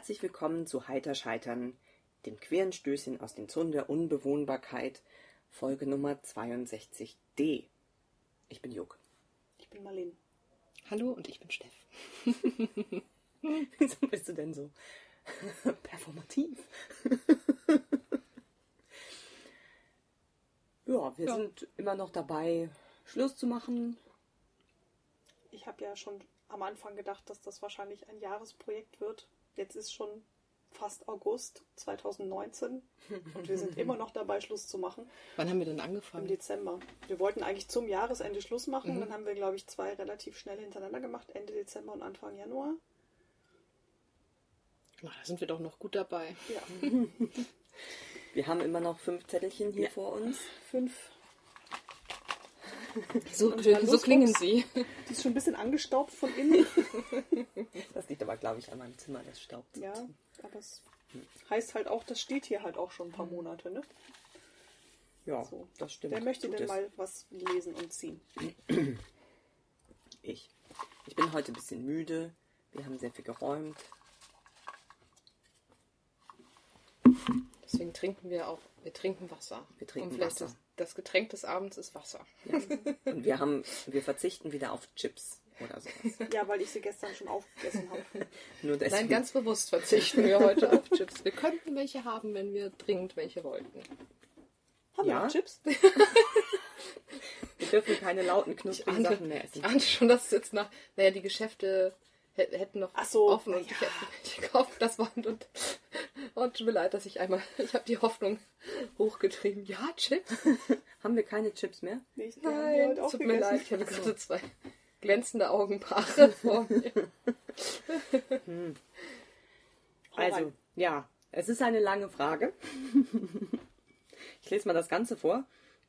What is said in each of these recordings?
Herzlich willkommen zu Heiter Scheitern, dem queeren Stößchen aus den Zonen der Unbewohnbarkeit, Folge Nummer 62d. Ich bin Juk. Ich bin Marlene. Hallo und ich bin Steff. Wieso bist du denn so performativ? Ja, wir sind immer noch dabei, Schluss zu machen. Ich habe ja schon am Anfang gedacht, dass das wahrscheinlich ein Jahresprojekt wird. Jetzt ist schon fast August 2019 und wir sind immer noch dabei, Schluss zu machen. Wann haben wir denn angefangen? Im Dezember. Wir wollten eigentlich zum Jahresende Schluss machen. Dann haben wir, glaube ich, 2 relativ schnell hintereinander gemacht. Ende Dezember und Anfang Januar. Da sind wir doch noch gut dabei. Ja. Wir haben immer noch 5 Zettelchen hier vor uns. 5. So klingen sie. Die ist schon ein bisschen angestaubt von innen. Das liegt aber, glaube ich, an meinem Zimmer, das staubt. Ja, aber es heißt halt auch, das steht hier halt auch schon ein paar Monate, ne? Ja, So. das stimmt. Wer möchte Tut denn es. mal was lesen und ziehen? Ich bin heute ein bisschen müde. Wir haben sehr viel geräumt. Deswegen trinken wir Wasser. Wir trinken und vielleicht Wasser. Das Getränk des Abends ist Wasser. Ja. Und wir verzichten wieder auf Chips oder sowas. Ja, weil ich sie gestern schon aufgegessen habe. Nur deswegen. Nein, ganz bewusst verzichten wir heute auf Chips. Wir könnten welche haben, wenn wir dringend welche wollten. Haben wir Ja? noch Chips? Wir dürfen keine lauten, knusprigen Sachen mehr Ich essen. ahnte schon, dass es jetzt die Geschäfte hätten noch Ach so, offen und ich hätte welche gekauft. Das war und tut mir leid, dass ich habe die Hoffnung hochgetrieben. Ja, Chips? Haben wir keine Chips mehr? Nicht, die haben wir Nein, heute auch tut mir gegessen. leid. Ich habe gerade 2 glänzende Augenpaare vor mir. Also, ja, es ist eine lange Frage. Ich lese mal das Ganze vor.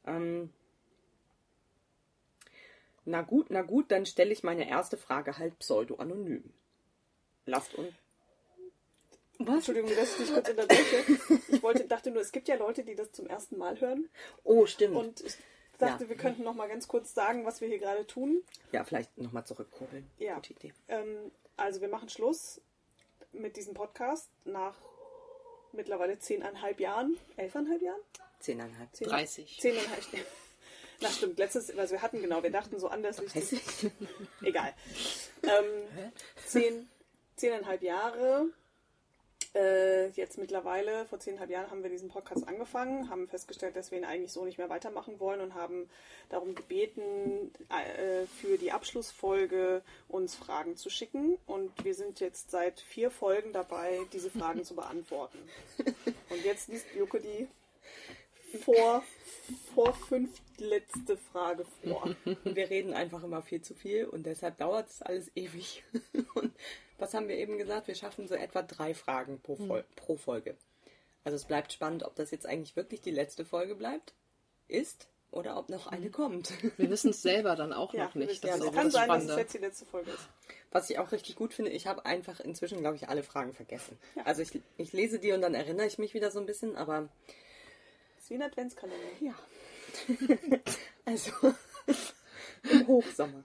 Na gut, dann stelle ich meine erste Frage halt pseudo-anonym. Lasst uns... Was? Entschuldigung, dass ich dich kurz unterbreche. Dachte nur, es gibt ja Leute, die das zum ersten Mal hören. Oh, stimmt. Und ich dachte, wir könnten noch mal ganz kurz sagen, was wir hier gerade tun. Ja, vielleicht nochmal zurückkurbeln. Ja. Gute Idee. Also wir machen Schluss mit diesem Podcast nach mittlerweile 10,5 Jahren. 11,5 Jahren? 10,5. 30. 10,5. Na stimmt, wir hatten wir dachten so anlässlich. 30. Egal. 10,5 Jahre. Jetzt mittlerweile, vor 10,5 Jahren haben wir diesen Podcast angefangen, haben festgestellt, dass wir ihn eigentlich so nicht mehr weitermachen wollen und haben darum gebeten, für die Abschlussfolge uns Fragen zu schicken. Und wir sind jetzt seit 4 Folgen dabei, diese Fragen zu beantworten. Und jetzt liest Jucke die vor 5 letzte Frage vor. Wir reden einfach immer viel zu viel und deshalb dauert es alles ewig. Und was haben wir eben gesagt? Wir schaffen so etwa 3 Fragen pro Folge. Also es bleibt spannend, ob das jetzt eigentlich wirklich die letzte Folge ist oder ob noch eine kommt. Wir wissen es selber dann auch noch nicht. Das ist auch kann das sein, dass es Spannende. jetzt die letzte Folge ist. Was ich auch richtig gut finde, ich habe einfach inzwischen, glaube ich, alle Fragen vergessen. Ja. Also ich lese die und dann erinnere ich mich wieder so ein bisschen, aber Das ist wie ein Adventskalender. ja. Also im Hochsommer.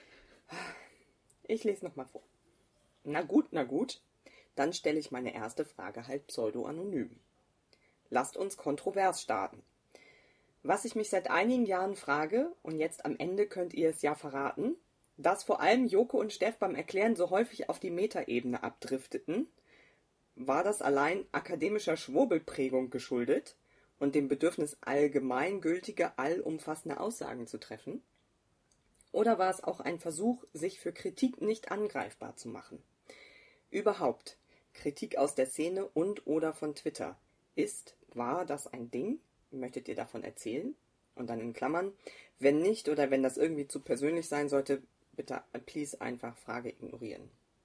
Ich lese nochmal vor. Na gut, dann stelle ich meine erste Frage halt pseudo-anonym. Lasst uns kontrovers starten. Was ich mich seit einigen Jahren frage, und jetzt am Ende könnt ihr es ja verraten, dass vor allem Joko und Steff beim Erklären so häufig auf die Metaebene abdrifteten, war das allein akademischer Schwurbelprägung geschuldet und dem Bedürfnis, allgemeingültige, allumfassende Aussagen zu treffen? Oder war es auch ein Versuch, sich für Kritik nicht angreifbar zu machen? Überhaupt, Kritik aus der Szene und/oder von Twitter. War das ein Ding? Möchtet ihr davon erzählen? Und dann in Klammern, wenn nicht oder wenn das irgendwie zu persönlich sein sollte, bitte, please einfach Frage ignorieren.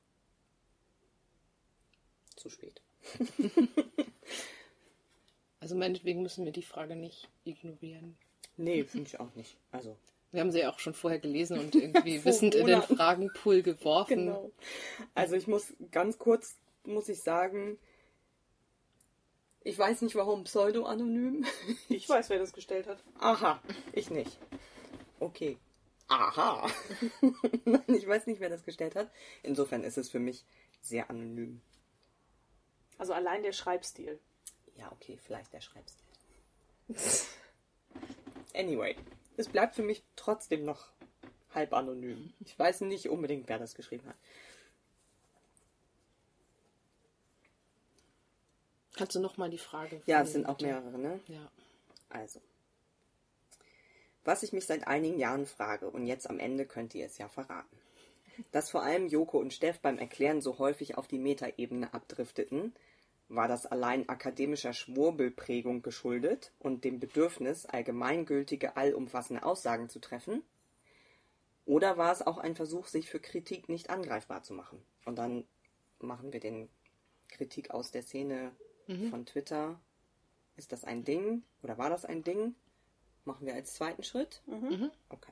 Zu spät. Also meinetwegen müssen wir die Frage nicht ignorieren. Nee, finde ich auch nicht. Also, Wir haben sie ja auch schon vorher gelesen und irgendwie wissend in den Fragenpool geworfen. genau. Also ich muss ich sagen, ich weiß nicht, warum pseudo-anonym. Ich weiß, wer das gestellt hat. Aha, ich nicht. Okay. Aha. Nein, ich weiß nicht, wer das gestellt hat. Insofern ist es für mich sehr anonym. Also allein der Schreibstil. Ja, okay, vielleicht der Schreibstil. Anyway, es bleibt für mich trotzdem noch halb anonym. Ich weiß nicht unbedingt, wer das geschrieben hat. Kannst du nochmal die Frage... Ja, es sind auch mehrere, ne? Ja. Also. Was ich mich seit einigen Jahren frage, und jetzt am Ende könnt ihr es ja verraten. Dass vor allem Joko und Steff beim Erklären so häufig auf die Metaebene abdrifteten, war das allein akademischer Schwurbelprägung geschuldet und dem Bedürfnis, allgemeingültige, allumfassende Aussagen zu treffen? Oder war es auch ein Versuch, sich für Kritik nicht angreifbar zu machen? Und dann machen wir den Kritik aus der Szene von Twitter. Ist das ein Ding? Oder war das ein Ding? Machen wir als zweiten Schritt? Okay.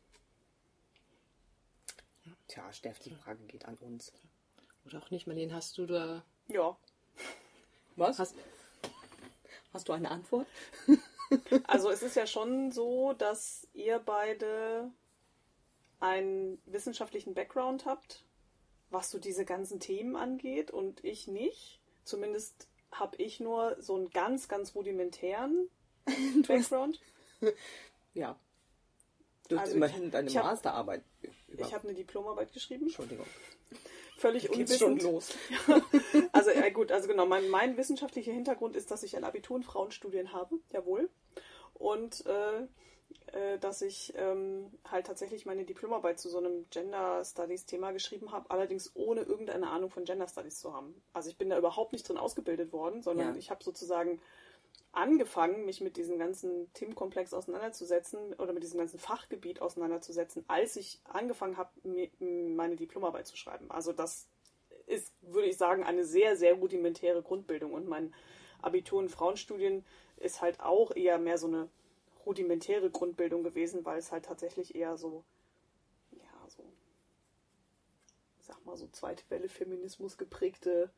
Tja, Steff, die Frage geht an uns. Oder auch nicht, Marlene, hast du da... Ja. Was? Hast du eine Antwort? Also es ist ja schon so, dass ihr beide einen wissenschaftlichen Background habt, was so diese ganzen Themen angeht, und ich nicht. Zumindest habe ich nur so einen ganz, ganz rudimentären Background. Ja. Du hast Also immerhin deine Masterarbeit Ich habe eine Diplomarbeit geschrieben. Entschuldigung. Völlig Geht's schon unwissend. los. Also gut, also genau, mein wissenschaftlicher Hintergrund ist, dass ich ein Abitur in Frauenstudien habe, jawohl. Und dass ich halt tatsächlich meine Diplomarbeit zu so einem Gender Studies Thema geschrieben habe, allerdings ohne irgendeine Ahnung von Gender Studies zu haben. Also ich bin da überhaupt nicht drin ausgebildet worden, sondern ich habe sozusagen angefangen, mich mit diesem ganzen Themenkomplex auseinanderzusetzen oder mit diesem ganzen Fachgebiet auseinanderzusetzen, als ich angefangen habe, meine Diplomarbeit zu schreiben. Also das ist, würde ich sagen, eine sehr, sehr rudimentäre Grundbildung. Und mein Abitur in Frauenstudien ist halt auch eher mehr so eine rudimentäre Grundbildung gewesen, weil es halt tatsächlich eher so, ja, so, ich sag mal so zweite Welle Feminismus geprägte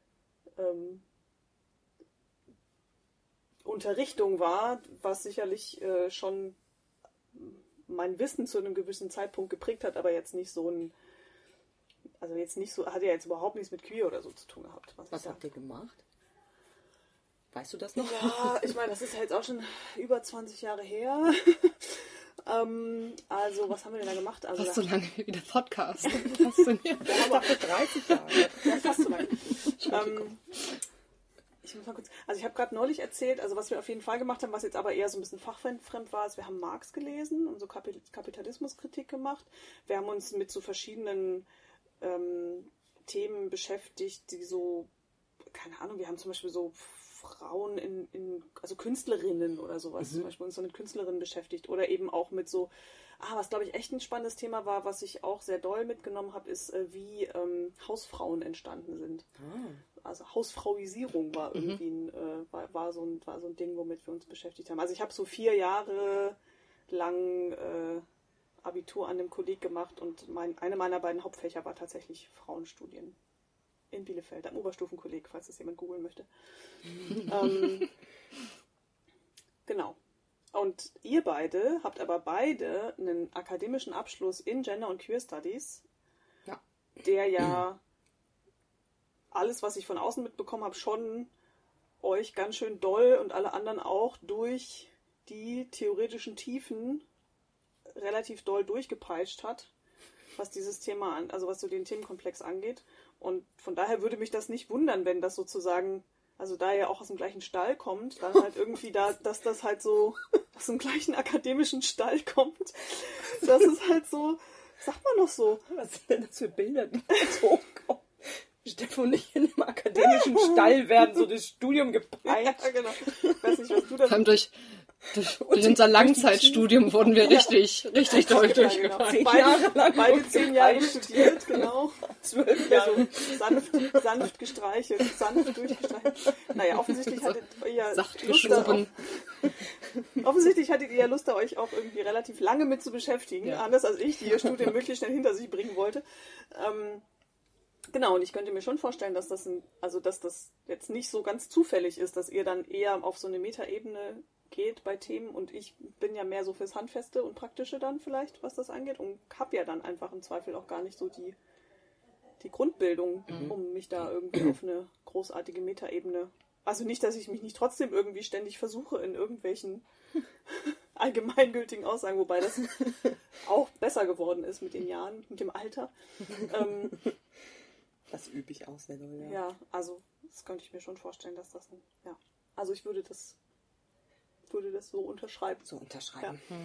Unterrichtung war, was sicherlich schon mein Wissen zu einem gewissen Zeitpunkt geprägt hat, aber jetzt nicht so ein, also jetzt nicht so, hat ja jetzt überhaupt nichts mit Queer oder so zu tun gehabt. Was habt ihr gemacht? Weißt du das noch? Ja, ich meine, das ist ja jetzt auch schon über 20 Jahre her. Also, was haben wir denn da gemacht? Also, fast so lange wie der Podcast. Faszinierend. Ich dachte 30 Jahre. Ja, fast so lange. Ich muss mal kurz. Also ich habe gerade neulich erzählt, also was wir auf jeden Fall gemacht haben, was jetzt aber eher so ein bisschen fachfremd war, ist, wir haben Marx gelesen und so Kapitalismuskritik gemacht. Wir haben uns mit so verschiedenen Themen beschäftigt, die so, keine Ahnung, wir haben zum Beispiel so Frauen also Künstlerinnen oder sowas, zum Beispiel uns so mit Künstlerinnen beschäftigt oder eben auch mit so, was glaube ich echt ein spannendes Thema war, was ich auch sehr doll mitgenommen habe, ist, wie Hausfrauen entstanden sind. Also Hausfrauisierung war irgendwie war so ein Ding, womit wir uns beschäftigt haben. Also ich habe so 4 Jahre lang Abitur an dem Kolleg gemacht und eine meiner beiden Hauptfächer war tatsächlich Frauenstudien in Bielefeld, am Oberstufenkolleg, falls das jemand googeln möchte. Genau. Und ihr beide habt aber beide einen akademischen Abschluss in Gender und Queer Studies, der ja alles, was ich von außen mitbekommen habe, schon euch ganz schön doll und alle anderen auch durch die theoretischen Tiefen relativ doll durchgepeitscht hat, was dieses Thema also was so den Themenkomplex angeht. Und von daher würde mich das nicht wundern, wenn das sozusagen, also da ihr auch aus dem gleichen Stall kommt, dann halt irgendwie dass das halt so aus dem gleichen akademischen Stall kommt. Das ist halt so, sagt man noch so. Was sind denn das für Bilder, die so kommen? Stefan und ich in einem akademischen Stall werden so das Studium gepeitscht. Ja, genau. Ich weiß nicht, was du da... Vor allem durch unser Langzeitstudium wurden wir richtig doll durchgefallen. 10 Jahre lang. Beide 10 Jahre studiert, genau. 12 Jahre. So sanft gestreichelt, sanft durchgestreichelt. Naja, offensichtlich hattet ihr ja Lust, da euch auch irgendwie relativ lange mit zu beschäftigen. Ja. Anders als ich, die ihr Studium möglichst schnell hinter sich bringen wollte. Genau, und ich könnte mir schon vorstellen, dass das jetzt nicht so ganz zufällig ist, dass ihr dann eher auf so eine Metaebene geht bei Themen und ich bin ja mehr so fürs Handfeste und Praktische dann vielleicht, was das angeht und habe ja dann einfach im Zweifel auch gar nicht so die Grundbildung, um mich da irgendwie auf eine großartige Metaebene. Also nicht, dass ich mich nicht trotzdem irgendwie ständig versuche in irgendwelchen allgemeingültigen Aussagen, wobei das auch besser geworden ist mit den Jahren, mit dem Alter. Das übe ich auch sehr doll, ja. Ja, also das könnte ich mir schon vorstellen, dass das ja. Also ich würde das so unterschreiben. So unterschreiben. Ja.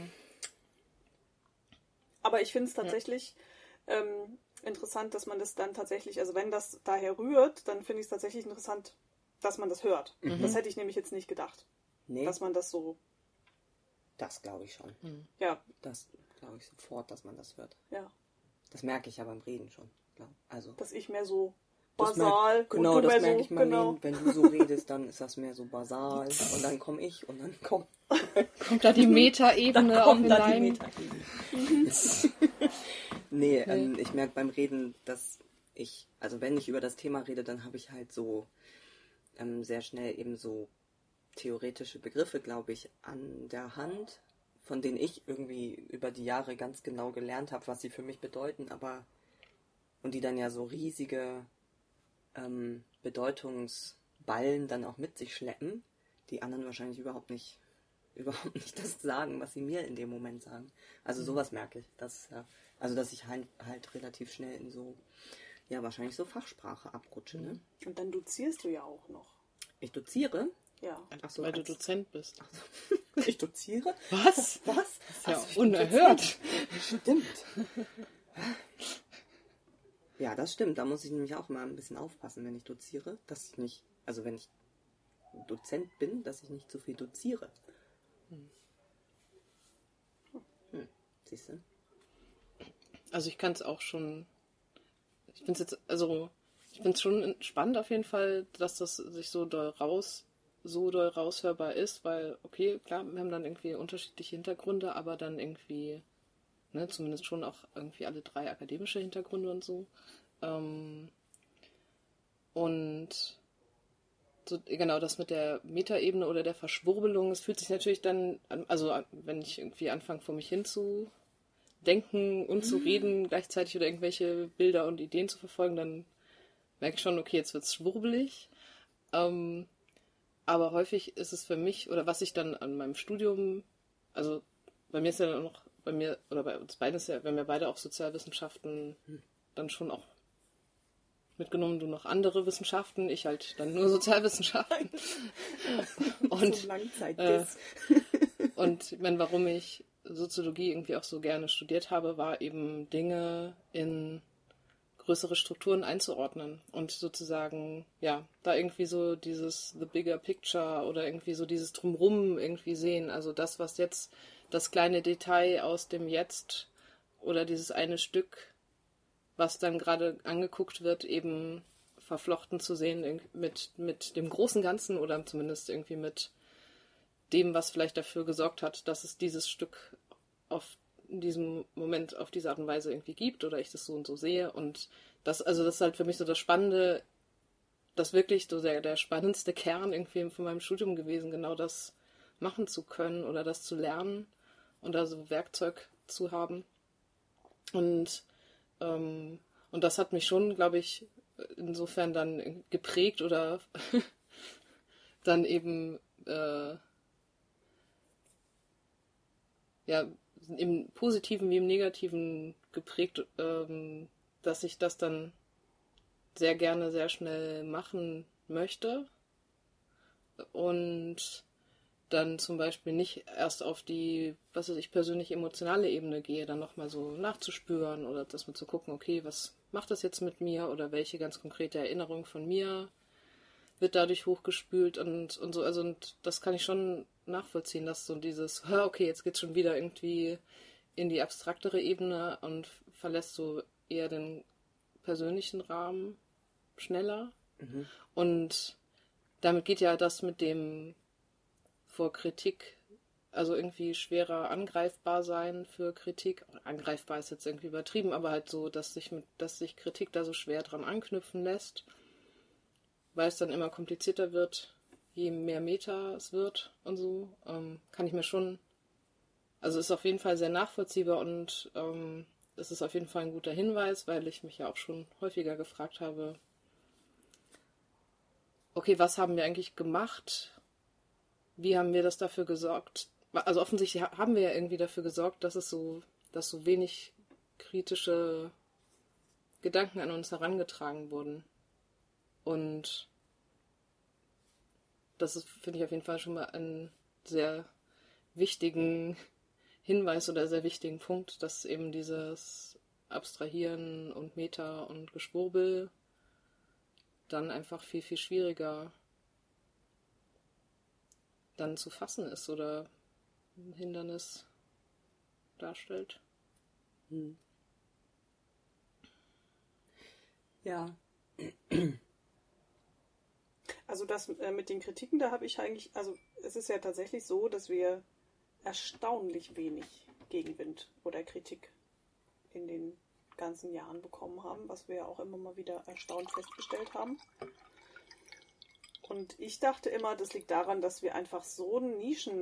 Aber ich finde es tatsächlich interessant, dass man das dann tatsächlich, also wenn das daher rührt, dann finde ich es tatsächlich interessant, dass man das hört. Das hätte ich nämlich jetzt nicht gedacht. Nee, Dass man das so, das glaube ich schon. ja, Das glaube ich sofort, dass man das hört. ja, Das merke ich ja beim Reden schon. Also, dass ich mehr so das basal genau, und du das mehr merke so, ich mal, genau. wenn du so redest, dann ist das mehr so basal. Und dann komme ich und dann kommt Kommt da die Metaebene auf den da die Leim? Metaebene. Nee, ich merke beim Reden, dass also wenn ich über das Thema rede, dann habe ich halt so sehr schnell eben so theoretische Begriffe, glaube ich, an der Hand, von denen ich irgendwie über die Jahre ganz genau gelernt habe, was sie für mich bedeuten, und die dann ja so riesige Bedeutungsballen dann auch mit sich schleppen, die anderen wahrscheinlich überhaupt nicht das sagen, was sie mir in dem Moment sagen. Also sowas merke ich. Dass ich halt relativ schnell in so, ja, wahrscheinlich so Fachsprache abrutsche. Ne? Und dann dozierst du ja auch noch. Ich doziere? Ja. Ach so, Weil du Dozent bist. Ich doziere? Was? Was? Das ist ja Ich bin unerhört. Dozent. Stimmt. Ja, das stimmt. Da muss ich nämlich auch mal ein bisschen aufpassen, wenn ich doziere, dass ich nicht, also wenn ich Dozent bin, dass ich nicht zu viel doziere. Siehst du? Also ich kann es auch schon. Ich finde es schon spannend auf jeden Fall, dass das sich so doll raushörbar ist, weil, okay, klar, wir haben dann irgendwie unterschiedliche Hintergründe, aber dann irgendwie, ne, zumindest schon auch irgendwie alle 3 akademische Hintergründe und so. Und so, genau, das mit der Metaebene oder der Verschwurbelung, es fühlt sich natürlich dann an, also wenn ich irgendwie anfange, vor mich hin zu denken und zu reden gleichzeitig oder irgendwelche Bilder und Ideen zu verfolgen, dann merke ich schon, okay, jetzt wird es schwurbelig. Aber häufig ist es für mich, oder was ich dann an meinem Studium, also bei mir ist ja noch, oder bei uns beiden ist ja, wir haben ja beide auch Sozialwissenschaften dann schon auch mitgenommen, du noch andere Wissenschaften, ich halt dann nur Sozialwissenschaften. Und so Langzeit und ich meine, warum ich Soziologie irgendwie auch so gerne studiert habe, war eben Dinge in größere Strukturen einzuordnen und sozusagen, ja, da irgendwie so dieses the bigger picture oder irgendwie so dieses Drumrum irgendwie sehen, also das, was jetzt, das kleine Detail aus dem Jetzt oder dieses eine Stück, was dann gerade angeguckt wird, eben verflochten zu sehen mit dem großen Ganzen oder zumindest irgendwie mit dem, was vielleicht dafür gesorgt hat, dass es dieses Stück in diesem Moment auf diese Art und Weise irgendwie gibt oder ich das so und so sehe. Und das ist halt für mich so das Spannende, das wirklich so der spannendste Kern irgendwie von meinem Studium gewesen, genau das machen zu können oder das zu lernen und da so Werkzeug zu haben. Und das hat mich schon, glaube ich, insofern dann geprägt oder dann eben ja, im Positiven wie im Negativen geprägt, dass ich das dann sehr gerne, sehr schnell machen möchte und dann zum Beispiel nicht erst auf die, was weiß ich, persönlich emotionale Ebene gehe, dann nochmal so nachzuspüren oder das mal zu gucken, okay, was macht das jetzt mit mir oder welche ganz konkrete Erinnerung von mir wird dadurch hochgespült und so, also und das kann ich schon nachvollziehen, dass so dieses, okay, jetzt geht's schon wieder irgendwie in die abstraktere Ebene und verlässt so eher den persönlichen Rahmen schneller. Und damit geht ja das mit dem vor Kritik, also irgendwie schwerer angreifbar sein für Kritik. Angreifbar ist jetzt irgendwie übertrieben, aber halt so, dass sich Kritik da so schwer dran anknüpfen lässt, weil es dann immer komplizierter wird, je mehr Meta es wird und so, kann ich mir schon, also ist auf jeden Fall sehr nachvollziehbar und es ist auf jeden Fall ein guter Hinweis, weil ich mich ja auch schon häufiger gefragt habe, okay, was haben wir eigentlich gemacht? Wie haben wir das dafür gesorgt? Also offensichtlich haben wir ja irgendwie dafür gesorgt, dass so wenig kritische Gedanken an uns herangetragen wurden. Und das ist, finde ich, auf jeden Fall schon mal einen sehr wichtigen Hinweis oder sehr wichtigen Punkt, dass eben dieses Abstrahieren und Meta und Geschwurbel dann einfach viel, viel schwieriger dann zu fassen ist oder ein Hindernis darstellt. Ja. Also das mit den Kritiken, da habe ich eigentlich, also es ist ja tatsächlich so, dass wir erstaunlich wenig Gegenwind oder Kritik in den ganzen Jahren bekommen haben, was wir ja auch immer mal wieder erstaunt festgestellt haben. Und ich dachte immer, das liegt daran, dass wir einfach so ein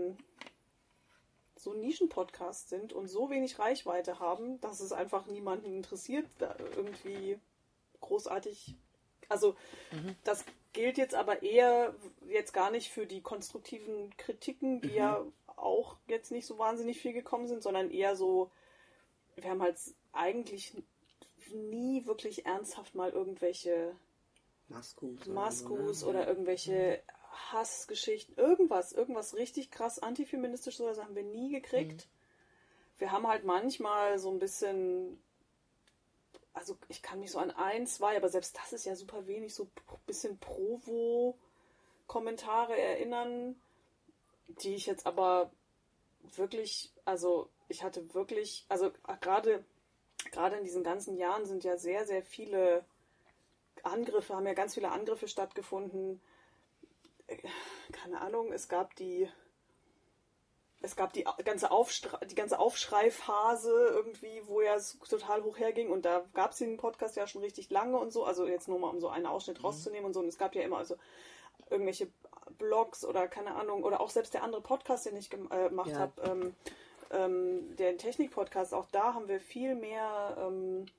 Nischen-Podcast sind und so wenig Reichweite haben, dass es einfach niemanden interessiert, da irgendwie großartig. Also das gilt jetzt aber eher jetzt gar nicht für die konstruktiven Kritiken, die ja auch jetzt nicht so wahnsinnig viel gekommen sind, sondern eher so, wir haben halt eigentlich nie wirklich ernsthaft mal irgendwelche Maskus oder irgendwelche Hassgeschichten, irgendwas richtig krass antifeministisches oder so haben wir nie gekriegt. Wir haben halt manchmal so ein bisschen, also ich kann mich so an 1, 2, aber selbst das ist ja super wenig, so ein bisschen Provo-Kommentare erinnern, die ich jetzt aber wirklich, also ich hatte wirklich, also gerade in diesen ganzen Jahren sind ja sehr, sehr viele Angriffe, haben ja ganz viele Angriffe stattgefunden. Keine Ahnung, es gab die ganze Aufschreiphase irgendwie, wo ja es total hoch herging und da gab es den Podcast ja schon richtig lange und so, also jetzt nur mal um so einen Ausschnitt rauszunehmen und so, und es gab ja immer also irgendwelche Blogs oder keine Ahnung, oder auch selbst der andere Podcast, den ich gemacht habe, der Technik-Podcast, auch da haben wir viel mehr,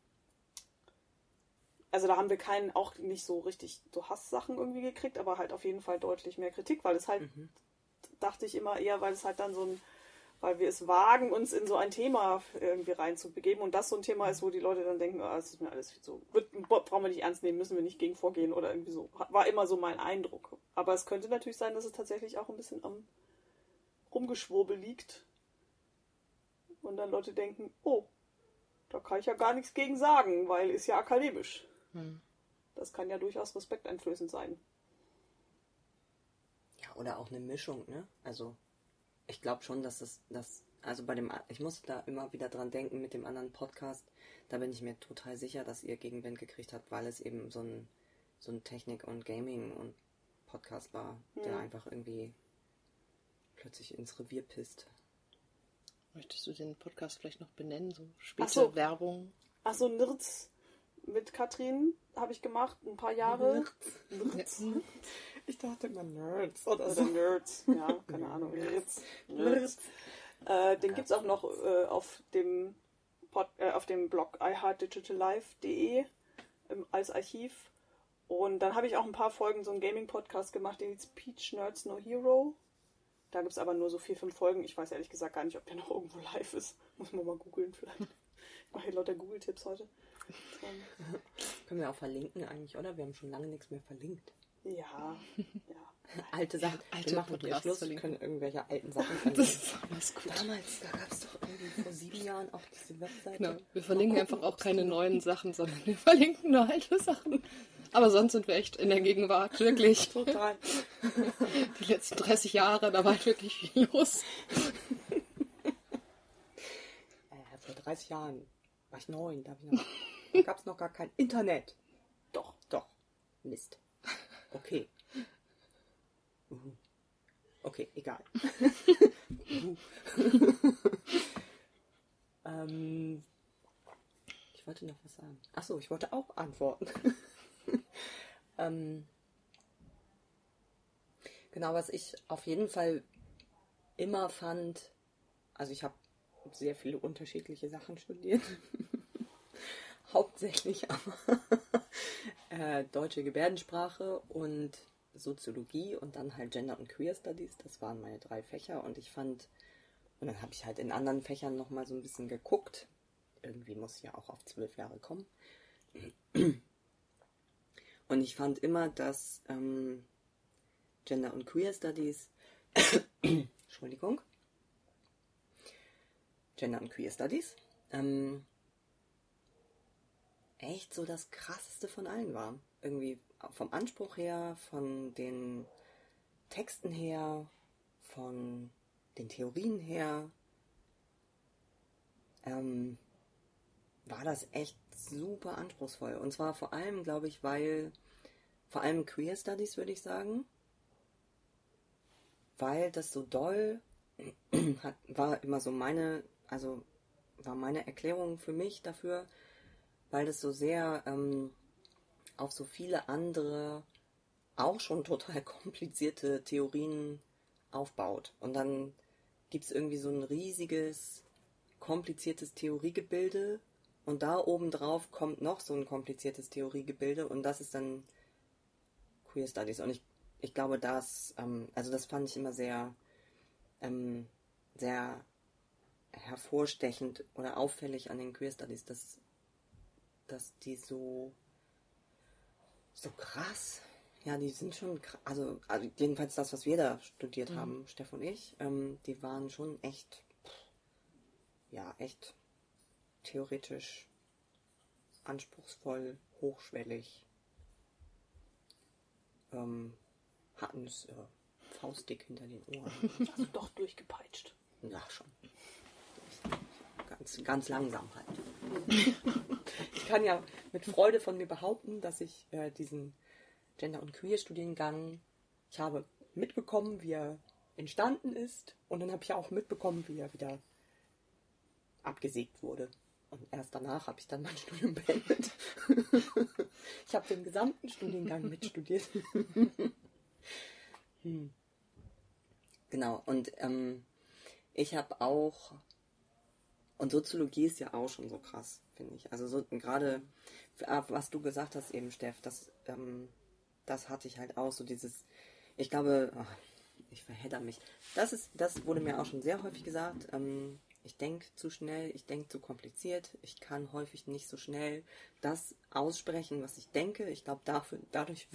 also da haben wir auch nicht so richtig so Hasssachen irgendwie gekriegt, aber halt auf jeden Fall deutlich mehr Kritik, weil es halt, dachte ich immer eher, weil es halt dann weil wir es wagen, uns in so ein Thema irgendwie reinzubegeben und das so ein Thema ist, wo die Leute dann denken, es ist mir alles viel so, brauchen wir nicht ernst nehmen, müssen wir nicht gegen vorgehen oder irgendwie so. War immer so mein Eindruck. Aber es könnte natürlich sein, dass es tatsächlich auch ein bisschen am Rumgeschwurbel liegt und dann Leute denken, oh, da kann ich ja gar nichts gegen sagen, weil ist ja akademisch. Das kann ja durchaus respekteinflößend sein. Ja, oder auch eine Mischung, ne? Also ich glaube schon, dass also ich muss da immer wieder dran denken mit dem anderen Podcast, da bin ich mir total sicher, dass ihr Gegenwind gekriegt habt, weil es eben so ein Technik- und Gaming- und Podcast war, der einfach irgendwie plötzlich ins Revier pisst. Möchtest du den Podcast vielleicht noch benennen, so später Werbung? Achso, Nirz mit Katrin habe ich gemacht, ein paar Jahre. Nirz. Ich dachte immer Nerds oder so. Oder Nerds, ja, keine Ahnung. Nerds. Den gibt es auch noch auf dem Blog iHeartDigitalLife.de als Archiv. Und dann habe ich auch ein paar Folgen so einen Gaming-Podcast gemacht, den hieß Peach Nerds No Hero. Da gibt es aber nur so 4, 5 Folgen. Ich weiß ehrlich gesagt gar nicht, ob der noch irgendwo live ist. Muss man mal googeln vielleicht. Ich mache hier lauter Google-Tipps heute. Können wir auch verlinken eigentlich, oder? Wir haben schon lange nichts mehr verlinkt. Ja. Alte Sachen. Alte wir machen hier Podcasts Schluss, verlinken. können irgendwelche alten Sachen verlinken. Das ist alles gut. Damals, da gab es doch irgendwie vor 7 Jahren auch diese Webseite. Genau. Wir verlinken einfach auch keine neuen Sachen, sondern wir verlinken nur alte Sachen. Aber sonst sind wir echt in der Gegenwart, wirklich. Total. Die letzten 30 Jahre, da war wirklich viel los. Vor 30 Jahren war ich 9, da gab es noch gar kein Internet. Doch. Mist. Okay. Okay, egal. Ich wollte noch was sagen. Achso, ich wollte auch antworten. Genau, was ich auf jeden Fall immer fand, also ich habe sehr viele unterschiedliche Sachen studiert. Hauptsächlich aber deutsche Gebärdensprache und Soziologie und dann halt Gender und Queer Studies. Das waren meine 3 Fächer und und dann habe ich halt in anderen Fächern nochmal so ein bisschen geguckt. Irgendwie muss ich ja auch auf 12 Jahre kommen. Und ich fand immer, dass Gender und Queer Studies, Entschuldigung, Gender und Queer Studies, echt so das Krasseste von allen war. Irgendwie vom Anspruch her, von den Texten her, von den Theorien her, war das echt super anspruchsvoll. Und zwar vor allem, glaube ich, vor allem Queer Studies, würde ich sagen, weil das so doll war immer so war meine Erklärung für mich dafür, weil das so sehr auf so viele andere, auch schon total komplizierte Theorien aufbaut. Und dann gibt es irgendwie so ein riesiges, kompliziertes Theoriegebilde und da obendrauf kommt noch so ein kompliziertes Theoriegebilde und das ist dann Queer Studies. Und ich glaube, das fand ich immer sehr, sehr hervorstechend oder auffällig an den Queer Studies, dass die so krass, ja, die sind schon krass, also jedenfalls das, was wir da studiert haben, Steff und ich, die waren schon echt theoretisch anspruchsvoll, hochschwellig, hatten es faustdick hinter den Ohren. Also doch durchgepeitscht. Ja, schon. Ganz, ganz langsam halt. Ich kann ja mit Freude von mir behaupten, dass ich diesen Gender- und Queer-Studiengang, ich habe mitbekommen, wie er entstanden ist und dann habe ich auch mitbekommen, wie er wieder abgesägt wurde. Und erst danach habe ich dann mein Studium beendet. Ich habe den gesamten Studiengang mitstudiert. Genau, und ich habe auch, und Soziologie ist ja auch schon so krass, finde ich. Also so gerade, was du gesagt hast eben, Steff, das hatte ich halt auch, so dieses, ich glaube, ich verhedder mich. Das wurde mir auch schon sehr häufig gesagt. Ich denke zu schnell, ich denke zu kompliziert, ich kann häufig nicht so schnell das aussprechen, was ich denke. Ich glaube, dadurch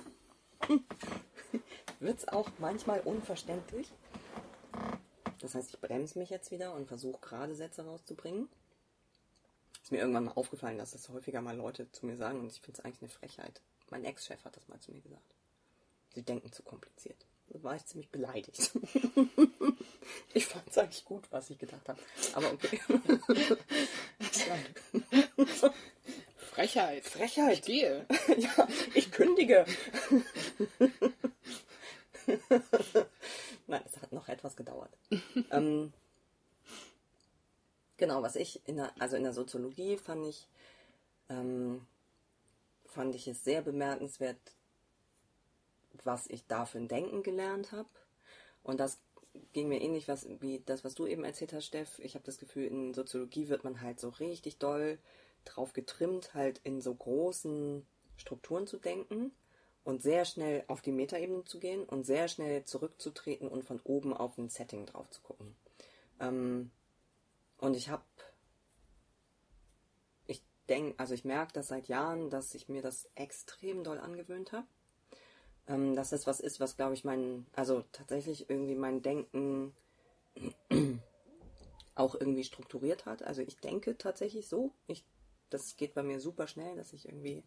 wird's auch manchmal unverständlich. Das heißt, ich bremse mich jetzt wieder und versuche gerade Sätze rauszubringen. Ist mir irgendwann mal aufgefallen, dass das häufiger mal Leute zu mir sagen und ich finde es eigentlich eine Frechheit. Mein Ex-Chef hat das mal zu mir gesagt. Sie denken zu kompliziert. Da war ich ziemlich beleidigt. Ich fand es eigentlich gut, was ich gedacht habe. Aber okay. Frechheit. Frechheit. Ich gehe. Ja, ich kündige. Nein, es hat noch etwas gedauert. Genau, was ich in der Soziologie fand ich es sehr bemerkenswert, was ich da für ein Denken gelernt habe. Und das ging mir ähnlich wie das, was du eben erzählt hast, Steff. Ich habe das Gefühl, in Soziologie wird man halt so richtig doll drauf getrimmt, halt in so großen Strukturen zu denken und sehr schnell auf die Metaebene zu gehen und sehr schnell zurückzutreten und von oben auf ein Setting drauf zu gucken. Und ich merke das seit Jahren, dass ich mir das extrem doll angewöhnt habe. Dass das was ist, was, glaube ich, tatsächlich irgendwie mein Denken auch irgendwie strukturiert hat. Also ich denke tatsächlich so. Das geht bei mir super schnell, dass ich irgendwie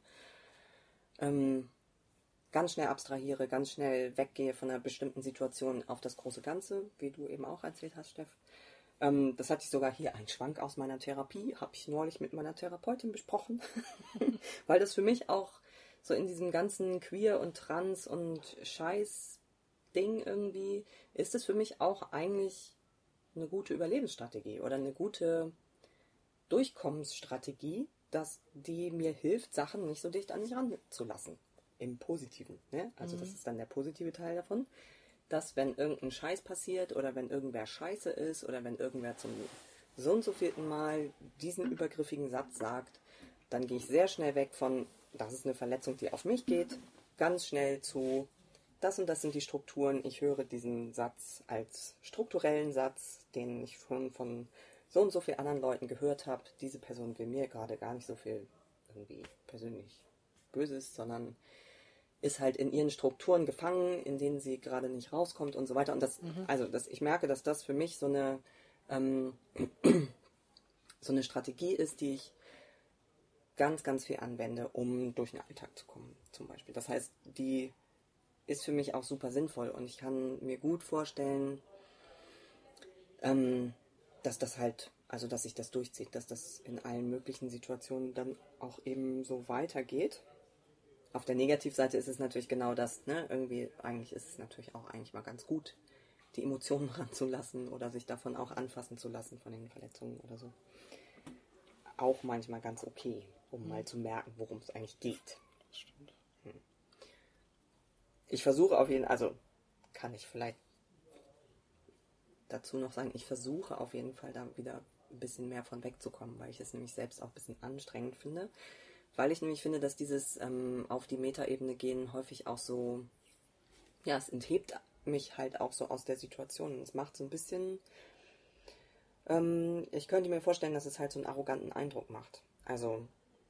ganz schnell abstrahiere, ganz schnell weggehe von einer bestimmten Situation auf das große Ganze, wie du eben auch erzählt hast, Steff. Das hatte ich sogar hier, ein Schwank aus meiner Therapie, habe ich neulich mit meiner Therapeutin besprochen, weil das für mich auch so in diesem ganzen Queer und Trans und Scheiß-Ding irgendwie, ist es für mich auch eigentlich eine gute Überlebensstrategie oder eine gute Durchkommensstrategie, dass die mir hilft, Sachen nicht so dicht an mich ranzulassen. Im Positiven. Ne? Also das ist dann der positive Teil davon, dass wenn irgendein Scheiß passiert oder wenn irgendwer scheiße ist oder wenn irgendwer so und so vielten Mal diesen übergriffigen Satz sagt, dann gehe ich sehr schnell weg von, das ist eine Verletzung, die auf mich geht, ganz schnell zu, das und das sind die Strukturen. Ich höre diesen Satz als strukturellen Satz, den ich schon von so und so vielen anderen Leuten gehört habe. Diese Person will mir gerade gar nicht so viel irgendwie persönlich Böses, sondern ist halt in ihren Strukturen gefangen, in denen sie gerade nicht rauskommt und so weiter. Und ich merke, dass das für mich so eine Strategie ist, die ich ganz, ganz viel anwende, um durch den Alltag zu kommen, zum Beispiel. Das heißt, die ist für mich auch super sinnvoll und ich kann mir gut vorstellen, dass das halt, also dass sich das durchzieht, dass das in allen möglichen Situationen dann auch eben so weitergeht. Auf der Negativseite ist es natürlich genau das, ne? Irgendwie, eigentlich ist es natürlich auch eigentlich mal ganz gut, die Emotionen ranzulassen oder sich davon auch anfassen zu lassen von den Verletzungen oder so. Auch manchmal ganz okay, um mal zu merken, worum es eigentlich geht. Stimmt. Ich versuche auf jeden Fall, also kann ich vielleicht dazu noch sagen, ich versuche auf jeden Fall da wieder ein bisschen mehr von wegzukommen, weil ich es nämlich selbst auch ein bisschen anstrengend finde. Weil ich nämlich finde, dass dieses auf die Metaebene gehen häufig auch so, ja, es enthebt mich halt auch so aus der Situation. Es macht so ein bisschen, ich könnte mir vorstellen, dass es halt so einen arroganten Eindruck macht. Also,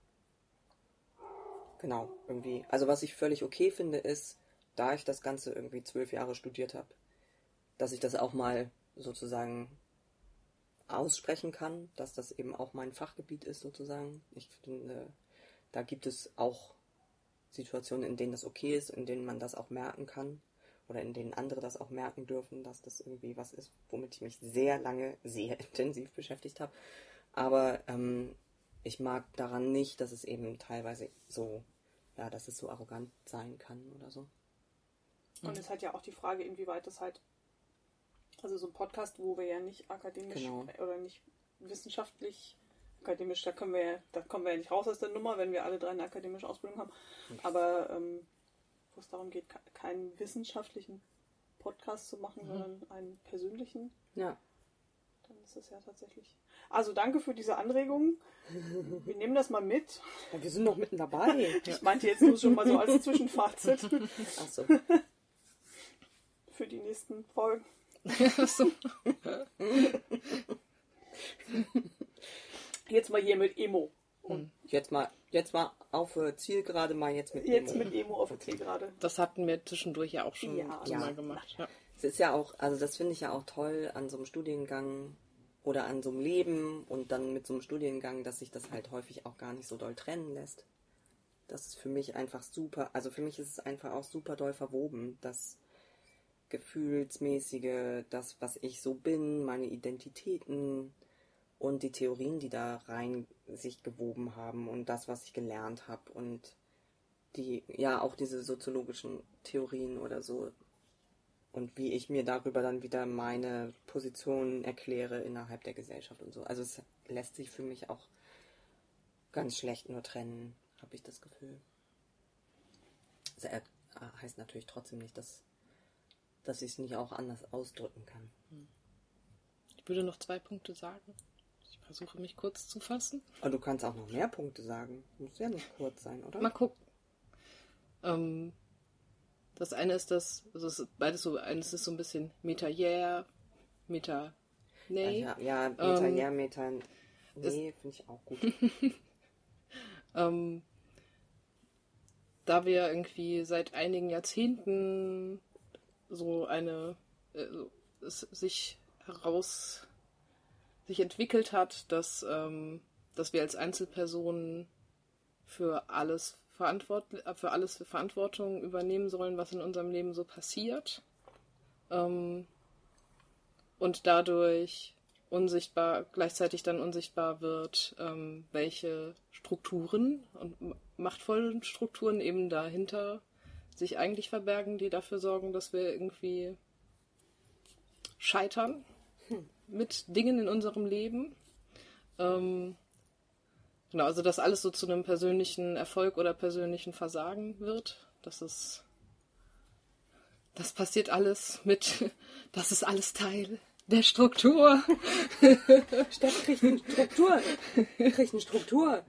genau, irgendwie. Also was ich völlig okay finde, ist, da ich das Ganze irgendwie 12 Jahre studiert habe, dass ich das auch mal sozusagen aussprechen kann, dass das eben auch mein Fachgebiet ist sozusagen. Ich finde, da gibt es auch Situationen, in denen das okay ist, in denen man das auch merken kann oder in denen andere das auch merken dürfen, dass das irgendwie was ist, womit ich mich sehr lange, sehr intensiv beschäftigt habe. Aber ich mag daran nicht, dass es eben teilweise so, ja, dass es so arrogant sein kann oder so. Und es hat ja auch die Frage, inwieweit das halt, also so ein Podcast, wo wir ja nicht akademisch oder nicht wissenschaftlich, akademisch, da kommen wir ja nicht raus aus der Nummer, wenn wir alle 3 eine akademische Ausbildung haben, aber wo es darum geht, keinen wissenschaftlichen Podcast zu machen, sondern einen persönlichen. Ja. Dann ist das ja tatsächlich. Also danke für diese Anregung. Wir nehmen das mal mit. Ja, wir sind noch mitten dabei. Ich meinte jetzt nur schon mal so als Zwischenfazit. Ach so. Für die nächsten Folgen. So. Jetzt mal hier mit Emo. Und jetzt mal auf Zielgerade, mal jetzt mit Jetzt Emo. mit Emo auf der Zielgerade. Das hatten wir zwischendurch ja auch schon mal gemacht. Ja. Es ist ja auch, also das finde ich ja auch toll an so einem Studiengang oder an so einem Leben und dann mit so einem Studiengang, dass sich das halt häufig auch gar nicht so doll trennen lässt. Das ist für mich einfach super, also für mich ist es einfach auch super doll verwoben, das Gefühlsmäßige, das, was ich so bin, meine Identitäten und die Theorien, die da rein sich gewoben haben und das, was ich gelernt habe und die, ja, auch diese soziologischen Theorien oder so und wie ich mir darüber dann wieder meine Position erkläre innerhalb der Gesellschaft und so. Also es lässt sich für mich auch ganz schlecht nur trennen, habe ich das Gefühl. Das heißt natürlich trotzdem nicht, dass ich es nicht auch anders ausdrücken kann. Ich würde noch 2 Punkte sagen. Ich versuche mich kurz zu fassen. Aber du kannst auch noch mehr Punkte sagen. Muss ja nicht kurz sein, oder? Mal gucken. Das eine ist das, also es ist beides so, eines ist so ein bisschen Meta-Yeah, Meta-Nee. Ja, Meta-Yeah, Meta-Nee finde ich auch gut. Da wir irgendwie seit einigen Jahrzehnten so eine es sich entwickelt hat, dass wir als Einzelpersonen für alles Verantwortung übernehmen sollen, was in unserem Leben so passiert, und dadurch gleichzeitig dann unsichtbar wird, welche Strukturen und machtvollen Strukturen eben dahinter sich eigentlich verbergen, die dafür sorgen, dass wir irgendwie scheitern mit Dingen in unserem Leben. Genau, also dass alles so zu einem persönlichen Erfolg oder persönlichen Versagen wird. Das passiert alles das ist alles Teil der Struktur. Steff kriegt eine Struktur. Kriegt eine Struktur.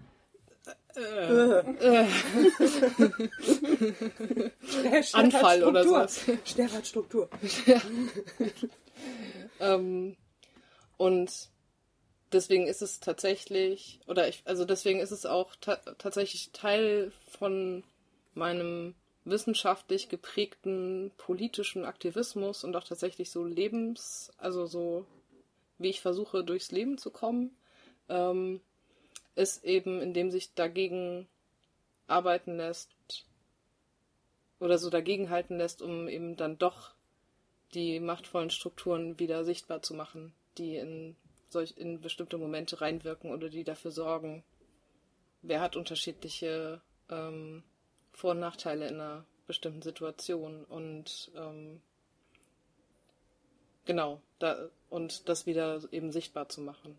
Anfall oder sowas. Steff hat Struktur. Ja. Und deswegen ist es tatsächlich, deswegen ist es auch tatsächlich Teil von meinem wissenschaftlich geprägten politischen Aktivismus und auch tatsächlich so also so, wie ich versuche, durchs Leben zu kommen, ist eben, indem sich dagegen arbeiten lässt oder so dagegen halten lässt, um eben dann doch die machtvollen Strukturen wieder sichtbar zu machen, die in bestimmte Momente reinwirken oder die dafür sorgen, wer hat unterschiedliche Vor- und Nachteile in einer bestimmten Situation und und das wieder eben sichtbar zu machen.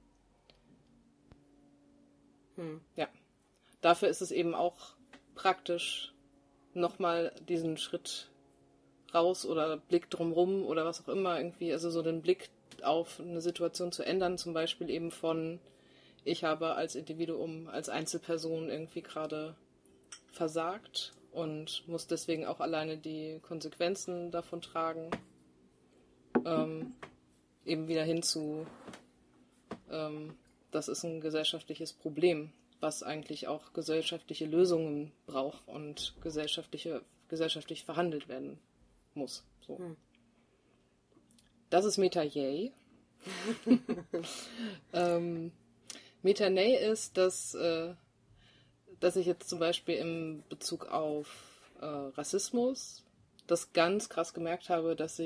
Ja. Dafür ist es eben auch praktisch, nochmal diesen Schritt raus oder Blick drumrum oder was auch immer irgendwie, also so den Blick auf eine Situation zu ändern, zum Beispiel eben von, ich habe als Individuum, als Einzelperson irgendwie gerade versagt und muss deswegen auch alleine die Konsequenzen davon tragen, eben wieder hin das ist ein gesellschaftliches Problem, was eigentlich auch gesellschaftliche Lösungen braucht und gesellschaftlich verhandelt werden muss. So. Das ist Meta-Yay. Meta-Nay ist, dass ich jetzt zum Beispiel in Bezug auf Rassismus das ganz krass gemerkt habe, dass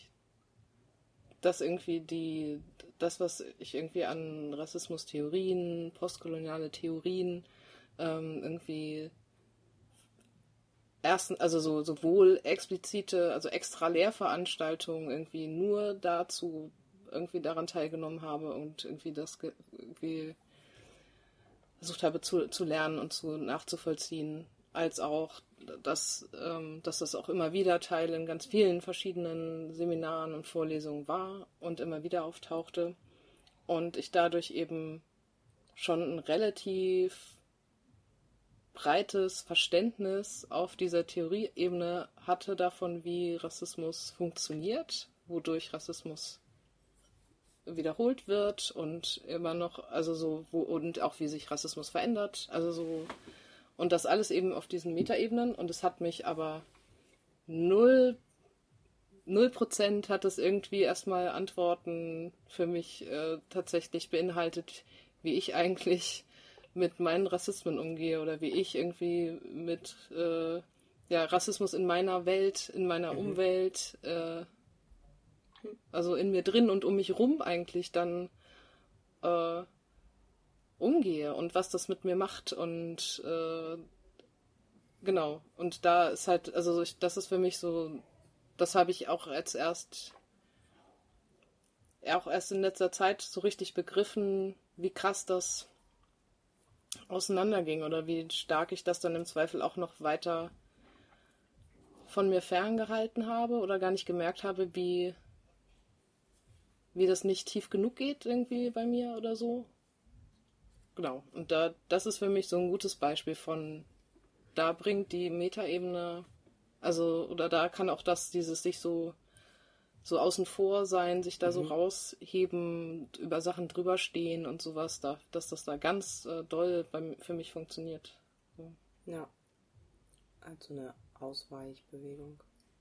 was ich irgendwie an Rassismus-Theorien, postkoloniale Theorien irgendwie also sowohl explizite, also extra Lehrveranstaltungen irgendwie nur dazu irgendwie daran teilgenommen habe und irgendwie das irgendwie versucht habe zu lernen und nachzuvollziehen, als auch, dass das auch immer wieder Teil in ganz vielen verschiedenen Seminaren und Vorlesungen war und immer wieder auftauchte und ich dadurch eben schon ein relativ breites Verständnis auf dieser Theorieebene hatte davon, wie Rassismus funktioniert, wodurch Rassismus wiederholt wird und immer noch, und auch wie sich Rassismus verändert, und das alles eben auf diesen Metaebenen und es hat mich aber 0% hat es irgendwie erstmal Antworten für mich tatsächlich beinhaltet, wie ich eigentlich mit meinen Rassismen umgehe oder wie ich irgendwie mit Rassismus in meiner Welt, in meiner Umwelt, also in mir drin und um mich rum eigentlich dann umgehe und was das mit mir macht und genau. Und da ist halt, das ist für mich so, das habe ich auch erst in letzter Zeit so richtig begriffen, wie krass das auseinanderging oder wie stark ich das dann im Zweifel auch noch weiter von mir ferngehalten habe oder gar nicht gemerkt habe, wie das nicht tief genug geht irgendwie bei mir oder so. Genau. Und das ist für mich so ein gutes Beispiel von, da bringt die Metaebene, oder da kann auch dieses sich so außen vor sein, sich da so rausheben, über Sachen drüber stehen und sowas, dass das da ganz doll für mich funktioniert. So. Ja. Also eine Ausweichbewegung.